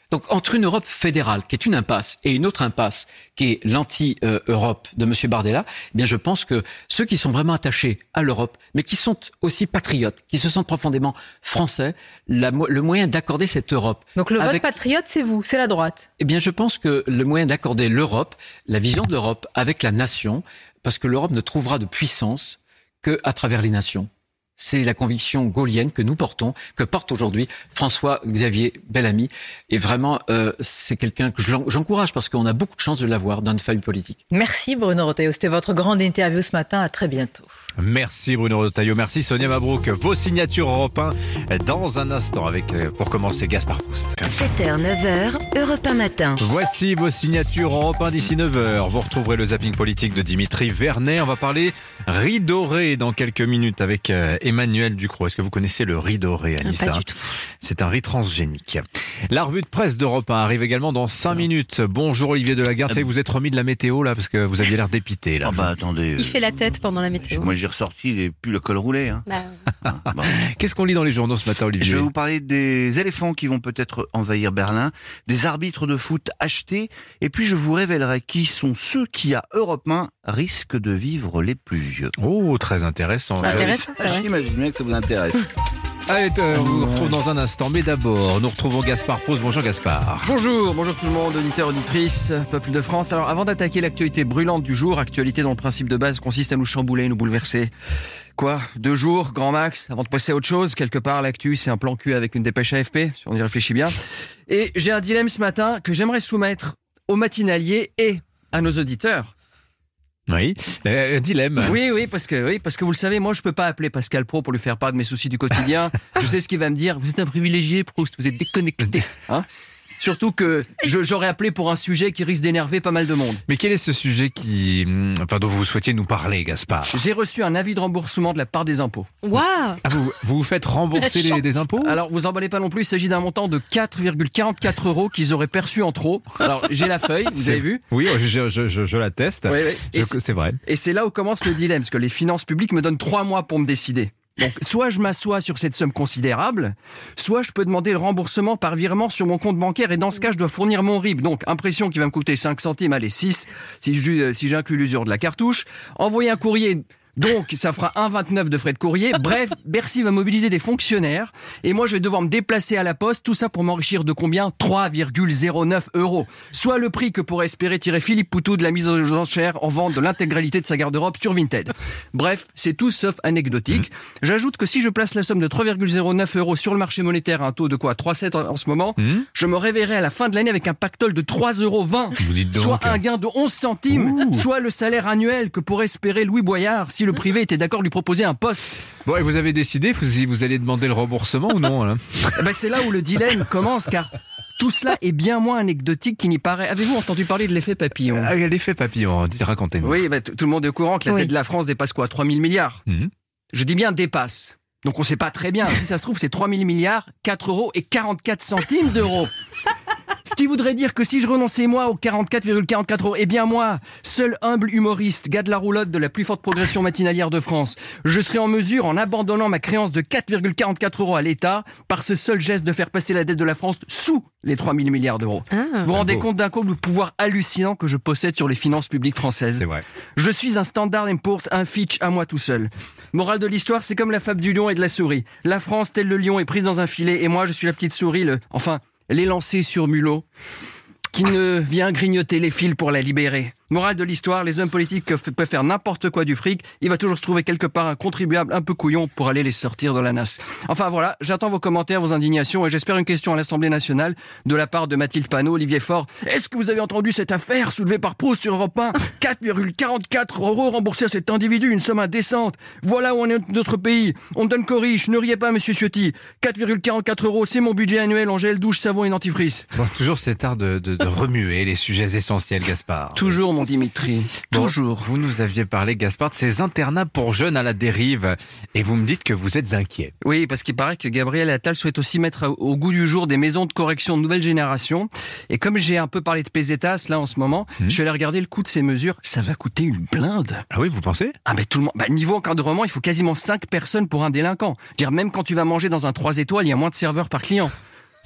Donc entre une Europe fédérale, qui est une impasse, et une autre impasse, qui est l'anti-Europe de M. Bardella, eh bien je pense que ceux qui sont vraiment attachés à l'Europe, mais qui sont aussi patriotes, qui se sentent profondément français, la, le moyen d'accorder cette Europe... Donc le avec, vote patriote, c'est vous, c'est la droite. Eh bien je pense que le moyen d'accorder l'Europe, la vision de l'Europe avec la nation, parce que l'Europe ne trouvera de puissance qu'à travers les nations. C'est la conviction gaulienne que nous portons, que porte aujourd'hui François-Xavier Bellamy. Et vraiment, euh, c'est quelqu'un que j'encourage parce qu'on a beaucoup de chance de l'avoir dans une famille politique. Merci Bruno Retailleau. C'était votre grande interview ce matin. À très bientôt. Merci Bruno Retailleau. Merci Sonia Mabrouk. Vos signatures Europe un dans un instant avec, pour commencer, Gaspard Proust. sept heures, neuf heures, Europe un matin. Voici vos signatures Europe un d'ici neuf heures. Vous retrouverez le zapping politique de Dimitri Vernet. On va parler riz doré dans quelques minutes avec Emmanuel Ducrot. Est-ce que vous connaissez le riz doré, Anissa? Pas du tout. C'est un riz transgénique. La revue de presse d'Europe un arrive également dans cinq minutes. Bonjour Olivier Delagarde. Ça, vous êtes remis de la météo là parce que vous aviez l'air dépité là. Ah bah attendez. Il fait la tête pendant la météo. Moi j'ai ressorti et plus le col roulé. Hein. Bah... bon. Qu'est-ce qu'on lit dans les journaux ce matin, Olivier? Je vais vous parler des éléphants qui vont peut-être envahir Berlin, des arbitres de foot achetés, et puis je vous révélerai qui sont ceux qui à Europe un risquent de vivre les plus vieux. Oh, très intéressant. Ça intéresse, j'imagine bien que ça vous intéresse. Allez, euh, on vous retrouve dans un instant, mais d'abord, nous retrouvons Gaspard Proust. Bonjour Gaspard. Bonjour, bonjour tout le monde, auditeurs, auditrices, peuple de France. Alors avant d'attaquer l'actualité brûlante du jour, actualité dont le principe de base consiste à nous chambouler, nous bouleverser. Quoi, deux jours, grand max, avant de passer à autre chose. Quelque part, l'actu, c'est un plan cul avec une dépêche A F P, si on y réfléchit bien. Et j'ai un dilemme ce matin que j'aimerais soumettre aux matinaliers et à nos auditeurs. Oui, euh, un dilemme. Oui, oui, parce que, oui, parce que vous le savez, moi je peux pas appeler Pascal Praud pour lui faire part de mes soucis du quotidien. Je sais ce qu'il va me dire. Vous êtes un privilégié, Proust, vous êtes déconnecté. Hein ? Surtout que je, j'aurais appelé pour un sujet qui risque d'énerver pas mal de monde. Mais quel est ce sujet qui, enfin, dont vous souhaitiez nous parler, Gaspard? J'ai reçu un avis de remboursement de la part des impôts. Waouh! Ah, vous, vous vous faites rembourser les, des impôts? Alors, vous emballez pas non plus, il s'agit d'un montant de quatre virgule quarante-quatre euros qu'ils auraient perçu en trop. Alors, j'ai la feuille, vous c'est... avez vu? Oui, je, je, je, je l'atteste. Oui, oui. Je, c'est... c'est vrai. Et c'est là où commence le dilemme, parce que les finances publiques me donnent trois mois pour me décider. Donc, soit je m'assois sur cette somme considérable, soit je peux demander le remboursement par virement sur mon compte bancaire, et dans ce cas, je dois fournir mon R I B. Donc, impression qui va me coûter cinq centimes, allez, six, si, je, si j'inclus l'usure de la cartouche. Envoyer un courrier... Donc, ça fera un virgule vingt-neuf de frais de courrier. Bref, Bercy va mobiliser des fonctionnaires. Et moi, je vais devoir me déplacer à la poste. Tout ça pour m'enrichir de combien? trois virgule zéro neuf euros. Soit le prix que pourrait espérer tirer Philippe Poutou de la mise aux enchères en vente de l'intégralité de sa garde-robe sur Vinted. Bref, c'est tout sauf anecdotique. Mmh. J'ajoute que si je place la somme de trois virgule zéro neuf euros sur le marché monétaire à un taux de quoi? trois virgule sept en ce moment. Mmh. Je me réveillerai à la fin de l'année avec un pactole de trois euros vingt. Soit un gain de onze centimes. Ouh. Soit le salaire annuel que pourrait espérer Louis Boyard si le privé était d'accord de lui proposer un poste. Bon, et vous avez décidé si vous allez demander le remboursement ou non là? Eh ben, c'est là où le dilemme commence, car tout cela est bien moins anecdotique qu'il n'y paraît. Avez-vous entendu parler de l'effet papillon? Ah, l'effet papillon, racontez-nous. Oui, bah, t- tout le monde est au courant que la oui. dette de la France dépasse quoi? trois mille milliards. Mmh. Je dis bien dépasse. Donc on ne sait pas très bien. Si ça se trouve, c'est trois mille milliards, quatre euros et quarante-quatre centimes d'euros. Ce qui voudrait dire que si je renonçais moi aux quarante-quatre virgule quarante-quatre euros, eh bien moi, seul humble humoriste, gars de la roulotte de la plus forte progression matinalière de France, je serais en mesure, en abandonnant ma créance de quatre virgule quarante-quatre euros à l'État, par ce seul geste de faire passer la dette de la France sous les trois mille milliards d'euros. Ah, vous vous rendez beau. compte d'un coup de pouvoir hallucinant que je possède sur les finances publiques françaises? C'est vrai. Je suis un Standard and Poor's, un Fitch à moi tout seul. Morale de l'histoire, c'est comme la fable du lion et de la souris. La France, tel le lion, est prise dans un filet, et moi, je suis la petite souris, le... enfin... l'élancé sur mulot, qui ne vient grignoter les fils pour la libérer. Morale de l'histoire, les hommes politiques peuvent faire n'importe quoi du fric, il va toujours se trouver quelque part un contribuable un peu couillon pour aller les sortir de la nasse. Enfin voilà, j'attends vos commentaires, vos indignations, et j'espère une question à l'Assemblée nationale de la part de Mathilde Panot, Olivier Faure. Est-ce que vous avez entendu cette affaire soulevée par Proust sur Europe un? quatre virgule quarante-quatre euros remboursés à cet individu, une somme indécente. Voilà où on est notre pays. On ne donne qu'aux riches, ne riez pas monsieur Ciotti. quatre virgule quarante-quatre euros, c'est mon budget annuel en gel, douche, savon et dentifrice. Bon, toujours cet art de, de, de remuer les sujets essentiels, Gaspard. Toujours mon Dimitri, bon, toujours. Vous nous aviez parlé, Gaspard, de ces internats pour jeunes à la dérive, et vous me dites que vous êtes inquiet. Oui, parce qu'il paraît que Gabriel Attal souhaite aussi mettre au goût du jour des maisons de correction de nouvelle génération. Et comme j'ai un peu parlé de Pesetas là en ce moment, mmh. je suis allé regarder le coût de ces mesures. Ça va coûter une blinde. Ah oui, vous pensez? Ah mais tout le monde. Bah, niveau encadrement, il faut quasiment cinq personnes pour un délinquant. Dire même quand tu vas manger dans un trois étoiles, il y a moins de serveurs par client.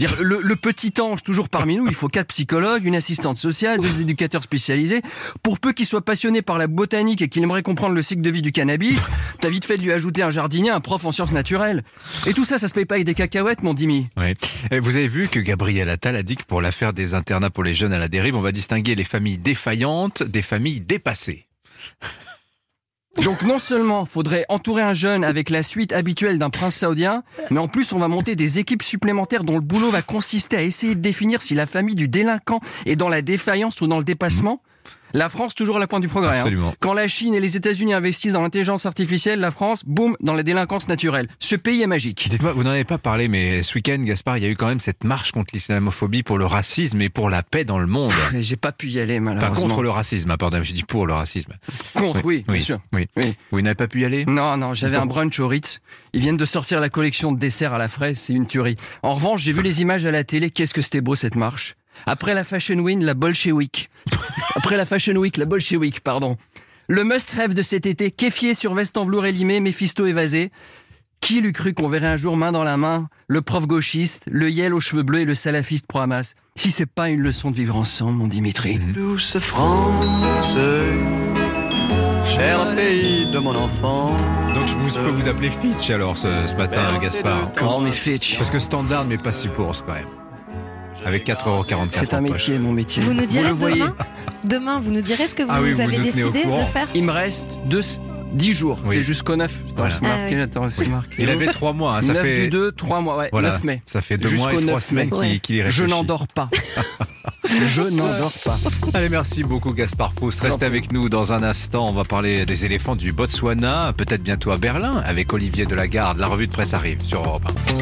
Dire, le, le petit ange, toujours parmi nous, il faut quatre psychologues, une assistante sociale, deux éducateurs spécialisés. Pour peu qu'il soit passionné par la botanique et qu'il aimerait comprendre le cycle de vie du cannabis, t'as vite fait de lui ajouter un jardinier, un prof en sciences naturelles. Et tout ça, ça se paye pas avec des cacahuètes, mon Dimi. Oui. Et vous avez vu que Gabriel Attal a dit que pour l'affaire des internats pour les jeunes à la dérive, on va distinguer les familles défaillantes des familles dépassées. Donc non seulement faudrait entourer un jeune avec la suite habituelle d'un prince saoudien, mais en plus on va monter des équipes supplémentaires dont le boulot va consister à essayer de définir si la famille du délinquant est dans la défaillance ou dans le dépassement. La France, toujours à la pointe du progrès. Hein. Quand la Chine et les États-Unis investissent dans l'intelligence artificielle, la France, boum, dans la délinquance naturelle. Ce pays est magique. Dites-moi, vous n'en avez pas parlé, mais ce week-end, Gaspard, il y a eu quand même cette marche contre l'islamophobie pour le racisme et pour la paix dans le monde. J'ai pas pu y aller, malheureusement. Pas contre le racisme, pardon, je dis pour le racisme. Contre, oui, oui bien sûr. Oui. oui. Vous n'avez pas pu y aller ? Non, non, j'avais bon. un brunch au Ritz. Ils viennent de sortir la collection de desserts à la fraise, c'est une tuerie. En revanche, j'ai vu les images à la télé, qu'est-ce que c'était beau cette marche. Après la Fashion Week, la Bolshevik. Après la Fashion Week, la Bolshevik, pardon. Le must-have de cet été, kéfier sur veste en velours élimé, Méphisto évasé. Qui l'eût cru qu'on verrait un jour main dans la main le prof gauchiste, le yel aux cheveux bleus et le salafiste pro-Hamas. Si c'est pas une leçon de vivre ensemble, mon Dimitri. Douce France, cher pays de mon enfant. Donc je, vous, je peux vous appeler Fitch alors ce, ce matin, Gaspard. Call me Fitch. Parce que Standard, mais pas si pour quand même. Avec quatre euros quarante-quatre. C'est un métier, mon métier. Vous nous direz vous demain, demain, vous nous direz ce que vous, ah oui, vous avez vous décidé de faire. Il me reste deux, dix jours. Oui. C'est jusqu'au neuf. Attends, voilà. c'est marqué, ah, oui. attends, c'est oui. marqué. Il avait trois mois. Hein, ça neuf fait... du deux, trois mois, ouais. Voilà. neuf mai. Ça fait deux jusqu'au mois et trois mai. semaines qu'il qu réfléchit. Je n'endors pas. Je n'endors pas. Allez, merci beaucoup Gaspard Proust. Restez avec nous dans un instant. On va parler des éléphants du Botswana, peut-être bientôt à Berlin, avec Olivier Delagarde. La revue de presse arrive sur Europe un.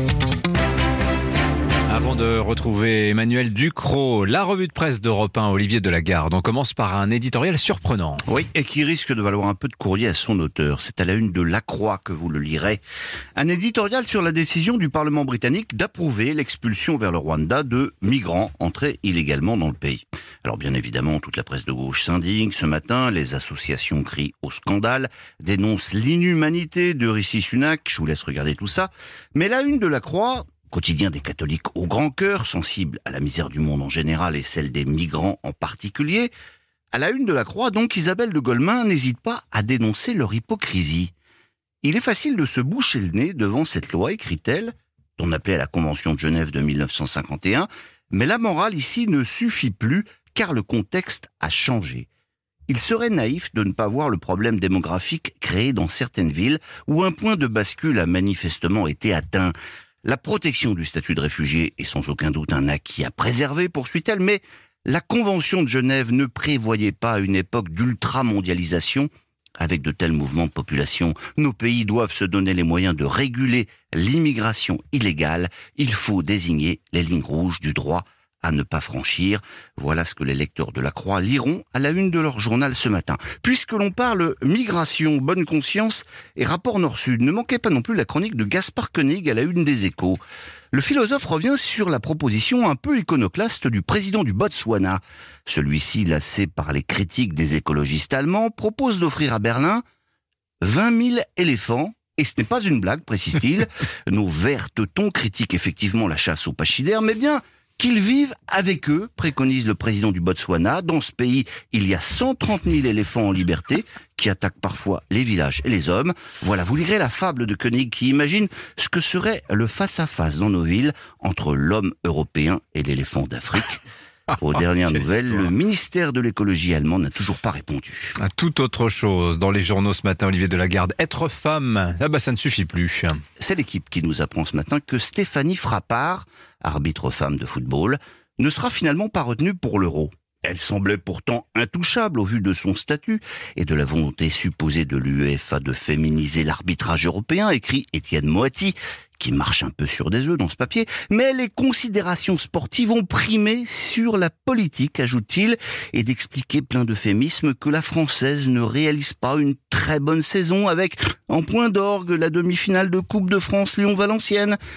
Avant de retrouver Emmanuel Ducrot, la revue de presse d'Europe un, Olivier Delagarde, on commence par un éditorial surprenant. Oui, et qui risque de valoir un peu de courrier à son auteur. C'est à la une de La Croix que vous le lirez. Un éditorial sur la décision du Parlement britannique d'approuver l'expulsion vers le Rwanda de migrants entrés illégalement dans le pays. Alors bien évidemment, toute la presse de gauche s'indigne. Ce matin, les associations crient au scandale, dénoncent l'inhumanité de Rishi Sunak. Je vous laisse regarder tout ça. Mais la une de La Croix... quotidien des catholiques au grand cœur, sensible à la misère du monde en général et celle des migrants en particulier. À la une de La Croix, donc, Isabelle de Golemin n'hésite pas à dénoncer leur hypocrisie. Il est facile de se boucher le nez devant cette loi, écrit-elle, dont appelait à la Convention de Genève de mille neuf cent cinquante et un, mais la morale ici ne suffit plus car le contexte a changé. Il serait naïf de ne pas voir le problème démographique créé dans certaines villes où un point de bascule a manifestement été atteint. La protection du statut de réfugié est sans aucun doute un acquis à préserver, poursuit-elle, mais la Convention de Genève ne prévoyait pas une époque d'ultramondialisation avec de tels mouvements de population. Nos pays doivent se donner les moyens de réguler l'immigration illégale. Il faut désigner les lignes rouges du droit à ne pas franchir. Voilà ce que les lecteurs de La Croix liront à la une de leur journal ce matin. Puisque l'on parle migration, bonne conscience et rapport Nord-Sud, ne manquez pas non plus la chronique de Gaspard Koenig à la une des Échos. Le philosophe revient sur la proposition un peu iconoclaste du président du Botswana. Celui-ci, lassé par les critiques des écologistes allemands, propose d'offrir à Berlin vingt mille éléphants. Et ce n'est pas une blague, précise-t-il. Nos verts teutons critiquent effectivement la chasse aux pachydermes, mais bien qu'ils vivent avec eux, préconise le président du Botswana. Dans ce pays, il y a cent trente mille éléphants en liberté qui attaquent parfois les villages et les hommes. Voilà, vous lirez la fable de Koenig qui imagine ce que serait le face-à-face dans nos villes entre l'homme européen et l'éléphant d'Afrique. Aux dernières nouvelles, histoire. Le ministère de l'écologie allemand n'a toujours pas répondu. À toute autre chose, dans les journaux ce matin, Olivier Delagarde, être femme, ah bah ça ne suffit plus. C'est l'équipe qui nous apprend ce matin que Stéphanie Frappart, arbitre femme de football, ne sera finalement pas retenue pour l'Euro. Elle semblait pourtant intouchable au vu de son statut et de la volonté supposée de l'UEFA de féminiser l'arbitrage européen, écrit Étienne Moati, qui marche un peu sur des œufs dans ce papier. Mais les considérations sportives ont primé sur la politique, ajoute-t-il, et d'expliquer plein d'euphémismes que la Française ne réalise pas une très bonne saison avec, en point d'orgue, la demi-finale de Coupe de France Lyon-Valenciennes.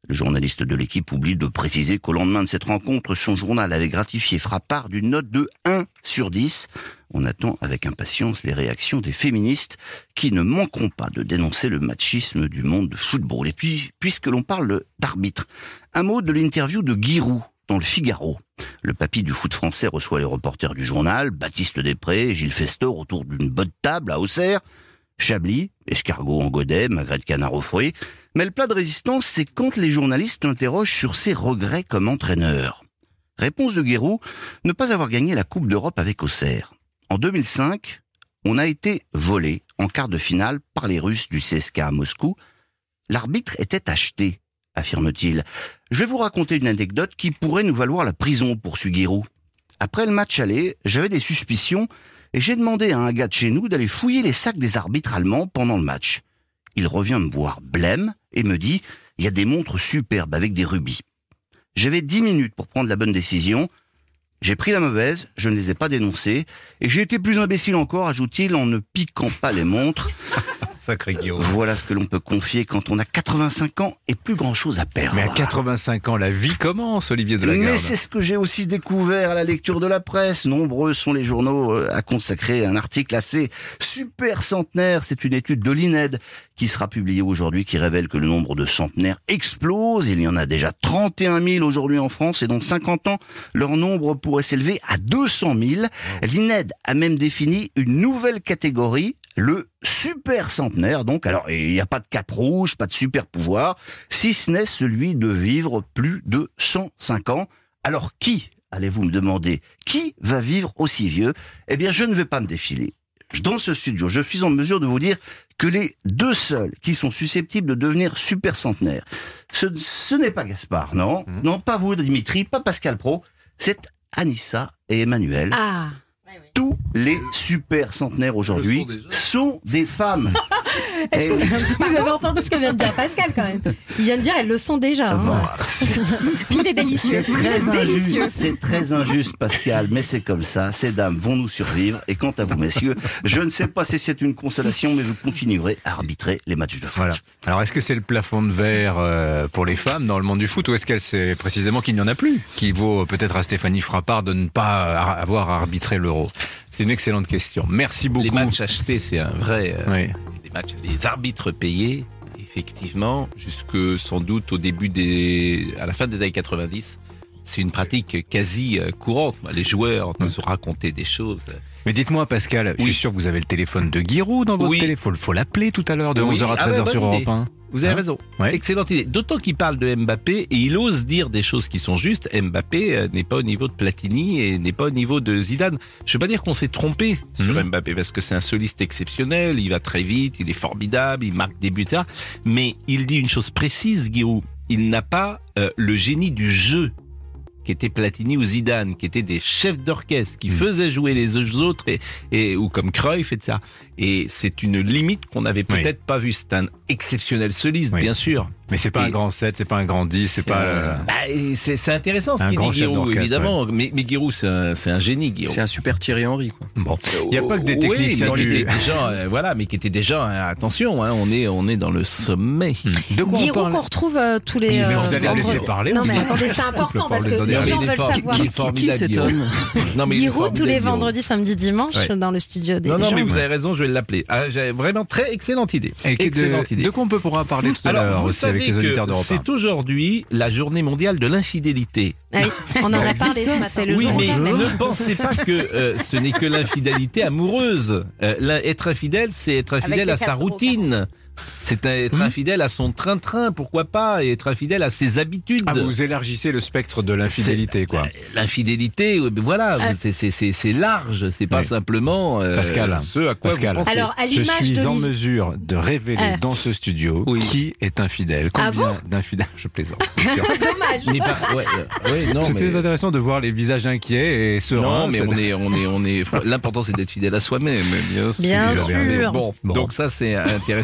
Le journaliste de l'équipe oublie de préciser qu'au lendemain de cette rencontre, son journal avait gratifié Frappart d'une note de un sur dix. On attend avec impatience les réactions des féministes qui ne manqueront pas de dénoncer le machisme du monde du football. Et puis, puisque l'on parle d'arbitre, un mot de l'interview de Giroud dans le Figaro. Le papy du foot français reçoit les reporters du journal, Baptiste Després, Gilles Festor autour d'une bonne table à Auxerre. Chablis, escargot en godet, magret de canard aux fruits. Mais le plat de résistance, c'est quand les journalistes interrogent sur ses regrets comme entraîneur. Réponse de Giroud, ne pas avoir gagné la Coupe d'Europe avec Auxerre. En deux mille cinq, on a été volé en quart de finale par les Russes du C S K A à Moscou. L'arbitre était acheté, affirme-t-il. Je vais vous raconter une anecdote qui pourrait nous valoir la prison, poursuit Giroud. Après le match aller, j'avais des suspicions et j'ai demandé à un gars de chez nous d'aller fouiller les sacs des arbitres allemands pendant le match. Il revient me voir blême et me dit « Il y a des montres superbes avec des rubis ». J'avais dix minutes pour prendre la bonne décision. J'ai pris la mauvaise, je ne les ai pas dénoncées, et j'ai été plus imbécile encore, ajoute-t-il, en ne piquant pas les montres. Sacré Guillaume. Voilà ce que l'on peut confier quand on a quatre-vingt-cinq ans et plus grand-chose à perdre. Mais à quatre-vingt-cinq ans, la vie commence, Olivier Delagarde. Mais c'est ce que j'ai aussi découvert à la lecture de la presse. Nombreux sont les journaux à consacrer un article assez super centenaire. C'est une étude de l'I N E D qui sera publiée aujourd'hui qui révèle que le nombre de centenaires explose. Il y en a déjà trente et un mille aujourd'hui en France et dans cinquante ans, leur nombre pourrait s'élever à deux cent mille. L'I N E D a même défini une nouvelle catégorie, le super centenaire. Donc, alors, il n'y a pas de cape rouge, pas de super pouvoir, si ce n'est celui de vivre plus de cent cinq ans. Alors, qui, allez-vous me demander, qui va vivre aussi vieux? Eh bien, je ne vais pas me défiler. Dans ce studio, je suis en mesure de vous dire que les deux seuls qui sont susceptibles de devenir super centenaires, ce, ce n'est pas Gaspard, non, mmh. non, pas vous, Dimitri, pas Pascal Praud, c'est Anissa et Emmanuel. Ah. Tous les super centenaires aujourd'hui sont des femmes. Est-ce que vous avez entendu ce que vient de dire Pascal quand même? Il vient de dire elles le sont déjà. Hein. Puis il est délicieux. C'est très injuste, c'est très injuste Pascal, mais c'est comme ça. Ces dames vont nous survivre. Et quant à vous messieurs, je ne sais pas si c'est une consolation, mais vous continuerez à arbitrer les matchs de foot. Voilà. Alors est-ce que c'est le plafond de verre pour les femmes dans le monde du foot, ou est-ce qu'elle sait précisément qu'il n'y en a plus, qui vaut peut-être à Stéphanie Frappart de ne pas avoir à arbitrer l'Euro? C'est une excellente question. Merci beaucoup. Les matchs achetés, c'est un vrai... Euh, oui. Les matchs, les arbitres payés, effectivement, jusque sans doute au début des... à la fin des années quatre-vingt-dix, c'est une pratique quasi courante. Les joueurs nous ont raconté des choses... Mais dites-moi Pascal, oui. Je suis sûr que vous avez le téléphone de Giroud dans votre oui. téléphone. Il faut l'appeler tout à l'heure de oui. onze heures à treize heures ah ben, sur Europe un. Vous avez hein raison. Ouais. Excellente idée. D'autant qu'il parle de Mbappé et il ose dire des choses qui sont justes. Mbappé n'est pas au niveau de Platini et n'est pas au niveau de Zidane. Je ne veux pas dire qu'on s'est trompé sur mmh. Mbappé parce que c'est un soliste exceptionnel. Il va très vite, il est formidable, il marque des buts. Mais il dit une chose précise, Giroud. Il n'a pas euh, le génie du jeu qui était Platini ou Zidane, qui étaient des chefs d'orchestre, qui mmh. faisaient jouer les autres, et, et, ou comme Cruyff, et ça. Et c'est une limite qu'on n'avait peut-être oui. pas vue. C'est un exceptionnel soliste, oui. bien sûr. Mais c'est pas et un grand sept, c'est pas un grand dix, c'est, c'est pas... Euh... Bah, c'est, c'est intéressant ce qu'il dit Giroud, évidemment. Ouais. Mais, mais Giroud, c'est un, c'est un génie, Giroud. C'est un super Thierry Henry, quoi. Bon. Il n'y a pas que des techniciens oui, du... qui étaient des gens, euh, voilà, mais qui étaient des gens, hein, attention, hein, on est, on est dans le sommet. De quoi Giroud on qu'on retrouve euh, tous les... Mais euh, vous allez laisser parler. Non, mais attendez, c'est important parce que les gens veulent savoir. Qui cet homme? Giroud, tous les vendredis, samedis, dimanches, dans le studio des gens. Non, non, mais vous avez raison, je vais l'appeler. J'ai vraiment très excellente idée. Excellente idée. De quoi on peut pourra parler tout à l'heure aussi avec les auditeurs d'Europe un? C'est aujourd'hui la journée mondiale de l'infidélité. Ah oui, on en a parlé ce matin. Oui, mais ne pensez pas que euh, ce n'est que l'infidélité amoureuse. Euh, être infidèle, c'est être infidèle à sa routine. C'est être mmh. infidèle à son train-train, pourquoi pas, et être infidèle à ses habitudes. Ah, vous élargissez le spectre de l'infidélité, c'est, quoi. L'infidélité, voilà, ah. c'est, c'est, c'est, c'est large, c'est pas oui. simplement euh, Pascal, ce à quoi Pascal, vous pensez. Alors, à je suis de en mesure de révéler euh. dans ce studio oui. qui est infidèle. Combien ah bon d'infidèles? Je plaisante. Dommage. Pas, ouais, ouais, non, C'était mais... intéressant de voir les visages inquiets et sereins. Non, mais on est, on est, on est. L'important, c'est d'être fidèle à soi-même. Bien, bien sûr. Bon, bon, donc ça, c'est intéressant. Et puis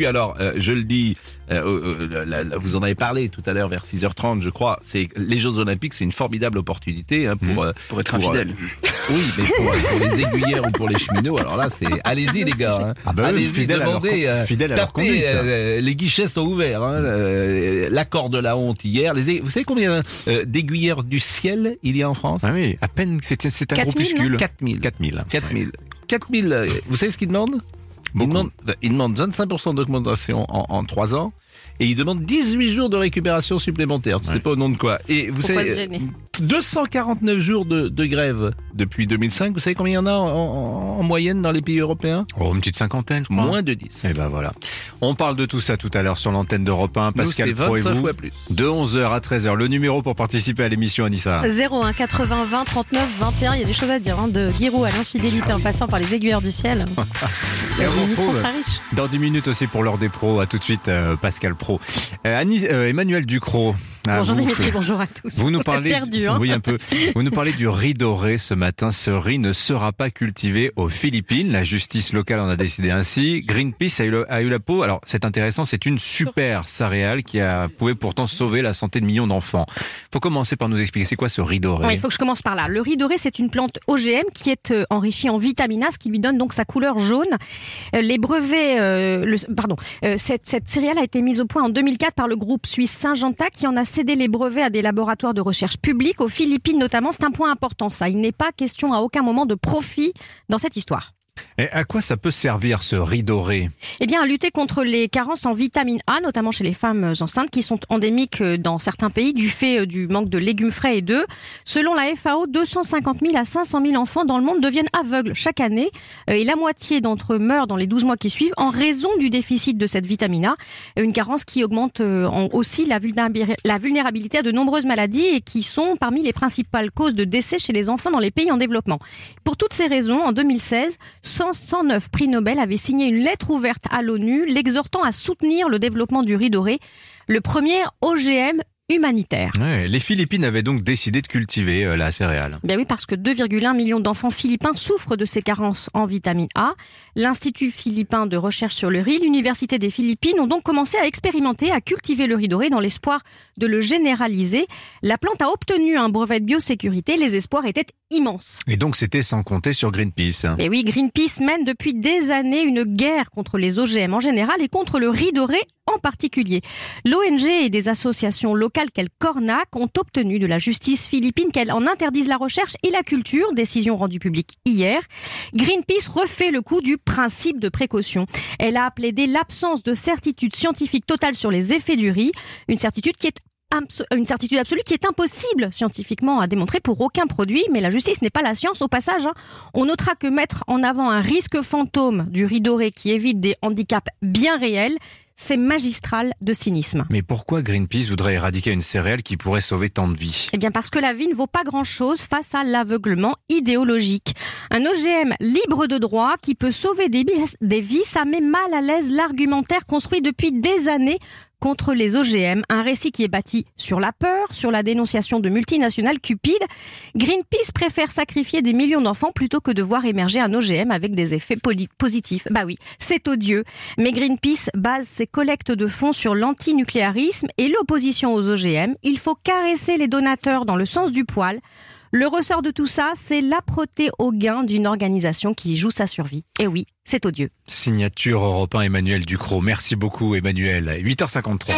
alors euh, je le dis, euh, euh, la, la, vous en avez parlé tout à l'heure vers six heures trente, je crois. C'est les Jeux Olympiques, c'est une formidable opportunité hein, pour, mmh. euh, pour être pour, infidèle. Euh, oui, mais pour, pour les aiguillères ou pour les cheminots, alors là, c'est allez-y les gars. Hein. Ah bah allez-y, fidèle demandez, euh, fidèle tapez, euh, les guichets sont ouverts. Hein, euh, l'accord de la honte hier. Les, vous savez combien euh, d'aiguillères du ciel il y a en France? Ah oui, à peine. C'est, c'est un groupuscule. quatre mille. quatre mille. quatre mille. quatre mille. Vous savez ce qu'ils demandent? Ils demandent, ils demandent vingt-cinq pour cent d'augmentation en, en trois ans. Et il demande dix-huit jours de récupération supplémentaire. Tu ouais. sais pas au nom de quoi. Et vous Pourquoi savez, deux cent quarante-neuf jours de, de grève depuis deux mille cinq. Vous savez combien il y en a en, en, en moyenne dans les pays européens? Oh, une petite cinquantaine, je crois. Moins de dix. Et ben voilà. On parle de tout ça tout à l'heure sur l'antenne d'Europe un. Pascal Pro et vous. Fois plus. De onze heures à treize heures. Le numéro pour participer à l'émission, Anissa. zéro un quatre-vingts vingt trente-neuf vingt et un. Il y a des choses à dire. Hein, de Giroud à l'infidélité ah oui. en passant par les aiguilleurs du ciel. L'émission sera riche. Dans dix minutes aussi pour l'heure des pros. À tout de suite, euh, Pascal Pro. Euh, Annie, euh, Emmanuel Ducrot. Bonjour vous, Dimitri, bonjour à tous. Vous nous parlez, perdu, hein oui un peu. Vous nous parlez du riz doré ce matin. Ce riz ne sera pas cultivé aux Philippines. La justice locale en a décidé ainsi. Greenpeace a eu, le, a eu la peau. Alors c'est intéressant, c'est une super céréale qui a pouvait pourtant sauver la santé de millions d'enfants. Faut commencer par nous expliquer c'est quoi ce riz doré. Oui, il faut que je commence par là. Le riz doré, c'est une plante O G M qui est euh, enrichie en vitamine A, ce qui lui donne donc sa couleur jaune. Euh, les brevets, euh, le, pardon, euh, cette, cette céréale a été mise au point en deux mille quatre par le groupe suisse Syngenta qui en a cédé les brevets à des laboratoires de recherche publics, aux Philippines notamment. C'est un point important ça. Il n'est pas question à aucun moment de profit dans cette histoire. Et à quoi ça peut servir ce riz doré? Eh bien, à lutter contre les carences en vitamine A, notamment chez les femmes enceintes qui sont endémiques dans certains pays du fait du manque de légumes frais et d'œufs. Selon la F A O, deux cent cinquante mille à cinq cent mille enfants dans le monde deviennent aveugles chaque année et la moitié d'entre eux meurent dans les douze mois qui suivent en raison du déficit de cette vitamine A. Une carence qui augmente aussi la vulnérabilité à de nombreuses maladies et qui sont parmi les principales causes de décès chez les enfants dans les pays en développement. Pour toutes ces raisons, en deux mille seize, cent neuf prix Nobel avaient signé une lettre ouverte à l'ONU l'exhortant à soutenir le développement du riz doré, le premier O G M humanitaire. Ouais, les Philippines avaient donc décidé de cultiver euh, la céréale. Bien oui, parce que deux virgule un millions d'enfants philippins souffrent de ces carences en vitamine A. L'Institut philippin de recherche sur le riz, l'Université des Philippines ont donc commencé à expérimenter, à cultiver le riz doré dans l'espoir de le généraliser. La plante a obtenu un brevet de biosécurité, les espoirs étaient immenses. Et donc c'était sans compter sur Greenpeace. Et oui, Greenpeace mène depuis des années une guerre contre les O G M en général et contre le riz doré en particulier. L'O N G et des associations locales qu'elle cornaque ont obtenu de la justice philippine qu'elle en interdise la recherche et la culture, décision rendue publique hier. Greenpeace refait le coup du principe de précaution. Elle a plaidé l'absence de certitude scientifique totale sur les effets du riz, une certitude qui est une certitude absolue qui est impossible scientifiquement à démontrer pour aucun produit, mais la justice n'est pas la science. Au passage, hein, on notera que mettre en avant un risque fantôme du riz doré qui évite des handicaps bien réels, c'est magistral de cynisme. Mais pourquoi Greenpeace voudrait éradiquer une céréale qui pourrait sauver tant de vies? Eh bien parce que la vie ne vaut pas grand-chose face à l'aveuglement idéologique. Un O G M libre de droit qui peut sauver des vies, ça met mal à l'aise l'argumentaire construit depuis des années contre les O G M, un récit qui est bâti sur la peur, sur la dénonciation de multinationales cupides. Greenpeace préfère sacrifier des millions d'enfants plutôt que de voir émerger un O G M avec des effets positifs. Bah oui, c'est odieux. Mais Greenpeace base ses collectes de fonds sur l'antinucléarisme et l'opposition aux O G M. Il faut caresser les donateurs dans le sens du poil. Le ressort de tout ça, c'est l'âpreté au gain d'une organisation qui joue sa survie. Et oui, c'est odieux. Signature Europe un, Emmanuel Ducrot. Merci beaucoup, Emmanuel. huit heures cinquante-trois.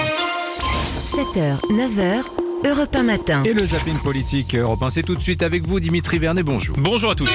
sept heures, neuf heures, Europe un matin. Et le zapping politique Europe un, c'est tout de suite avec vous, Dimitri Vernet. Bonjour. Bonjour à tous.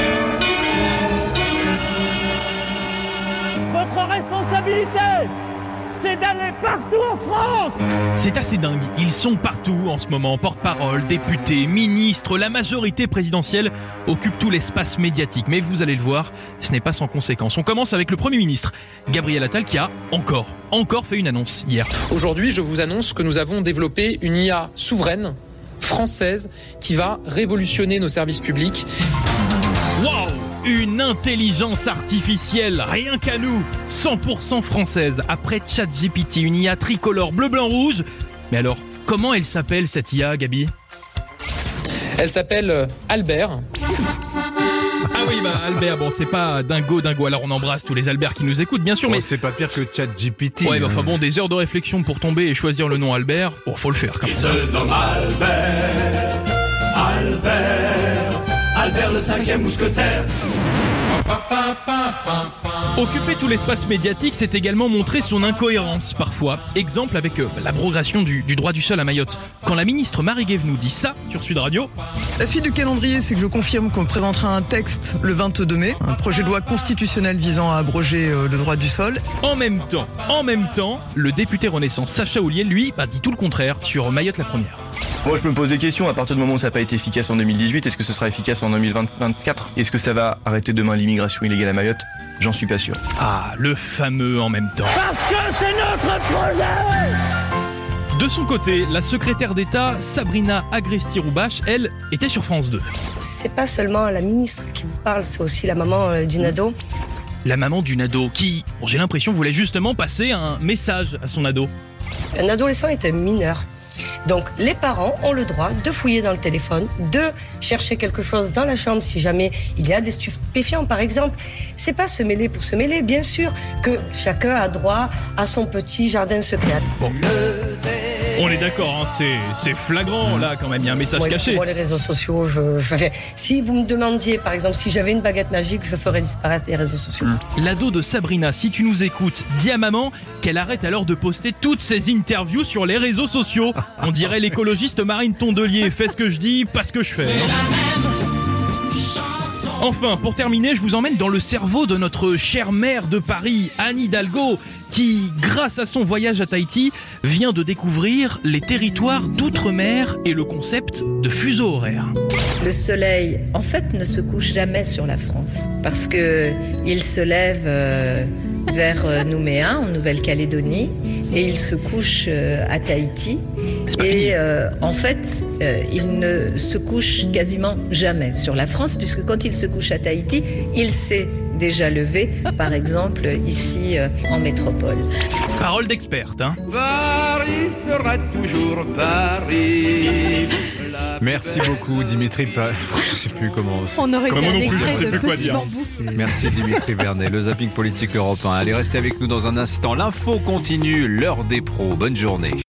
Votre responsabilité, c'est d'aller partout en France. C'est assez dingue, ils sont partout en ce moment, porte-parole, députés, ministres, la majorité présidentielle occupe tout l'espace médiatique. Mais vous allez le voir, ce n'est pas sans conséquence. On commence avec le Premier ministre, Gabriel Attal, qui a encore, encore fait une annonce hier. Aujourd'hui, je vous annonce que nous avons développé une I A souveraine, française, qui va révolutionner nos services publics. Waouh! Une intelligence artificielle, rien qu'à nous, cent pour cent française, après ChatGPT, une I A tricolore bleu, blanc, rouge. Mais alors, comment elle s'appelle cette I A, Gabi ? Elle s'appelle Albert. Ah oui, oui, bah Albert, bon, c'est pas dingo, dingo. Alors on embrasse tous les Albert qui nous écoutent, bien sûr, Bon, mais c'est pas pire que ChatGPT. ouais, bah, hein. enfin bon, des heures de réflexion pour tomber et choisir le nom Albert, bon, faut le faire quand même. Il se nomme Albert, Albert, Albert le cinquième mousquetaire. Occuper tout l'espace médiatique, c'est également montrer son incohérence parfois. Exemple avec euh, l'abrogation du, du droit du sol à Mayotte. Quand la ministre Marie Guévenoux dit ça sur Sud Radio, la suite du calendrier, c'est que je confirme qu'on présentera un texte le vingt-deux mai, un projet de loi constitutionnel visant à abroger euh, le droit du sol. En même temps, en même temps, le député Renaissance Sacha Houlier, lui, bah, dit tout le contraire sur Mayotte la première. Moi, je me pose des questions. À partir du moment où ça n'a pas été efficace en deux mille dix-huit, est-ce que ce sera efficace en deux mille vingt-quatre? Est-ce que ça va arrêter demain l'immigration illégale à Mayotte? J'en suis pas sûr. Ah, le fameux en même temps. Parce que c'est notre projet. De son côté, la secrétaire d'État Sabrina Agresti-Roubache, elle, était sur France deux. C'est pas seulement la ministre qui vous parle, c'est aussi la maman euh, d'une ado. La maman d'une ado qui, bon, j'ai l'impression, voulait justement passer un message à son ado. Un adolescent est un mineur. Donc les parents ont le droit de fouiller dans le téléphone, de chercher quelque chose dans la chambre si jamais il y a des stupéfiants par exemple. C'est pas se mêler pour se mêler, bien sûr que chacun a droit à son petit jardin secret. Bon. On est d'accord, hein, c'est, c'est flagrant là quand même, il y a un message moi, caché. Moi les réseaux sociaux, je, je fais... si vous me demandiez par exemple si j'avais une baguette magique, je ferais disparaître les réseaux sociaux. L'ado de Sabrina, si tu nous écoutes, dis à maman qu'elle arrête alors de poster toutes ses interviews sur les réseaux sociaux. On dirait l'écologiste Marine Tondelier, fais ce que je dis, pas ce que je fais. Enfin, pour terminer, je vous emmène dans le cerveau de notre chère maire de Paris, Anne Hidalgo, qui, grâce à son voyage à Tahiti, vient de découvrir les territoires d'outre-mer et le concept de fuseau horaire. Le soleil, en fait, ne se couche jamais sur la France, parce que il se lève euh, vers euh, Nouméa, en Nouvelle-Calédonie, et il se couche euh, à Tahiti. Et euh, en fait, euh, il ne se couche quasiment jamais sur la France, puisque quand il se couche à Tahiti, il s'est déjà levé, par exemple ici euh, en métropole. Parole d'experte, hein. Paris sera toujours Paris. Merci beaucoup Dimitri. Pa... Je sais plus comment. On aurait Comme dit moi un non plus, je extrait sais de plus quoi Petit dire. Bambou. Merci Dimitri Vernet, le zapping politique européen. Allez, restez avec nous dans un instant. L'info continue, l'heure des pros. Bonne journée.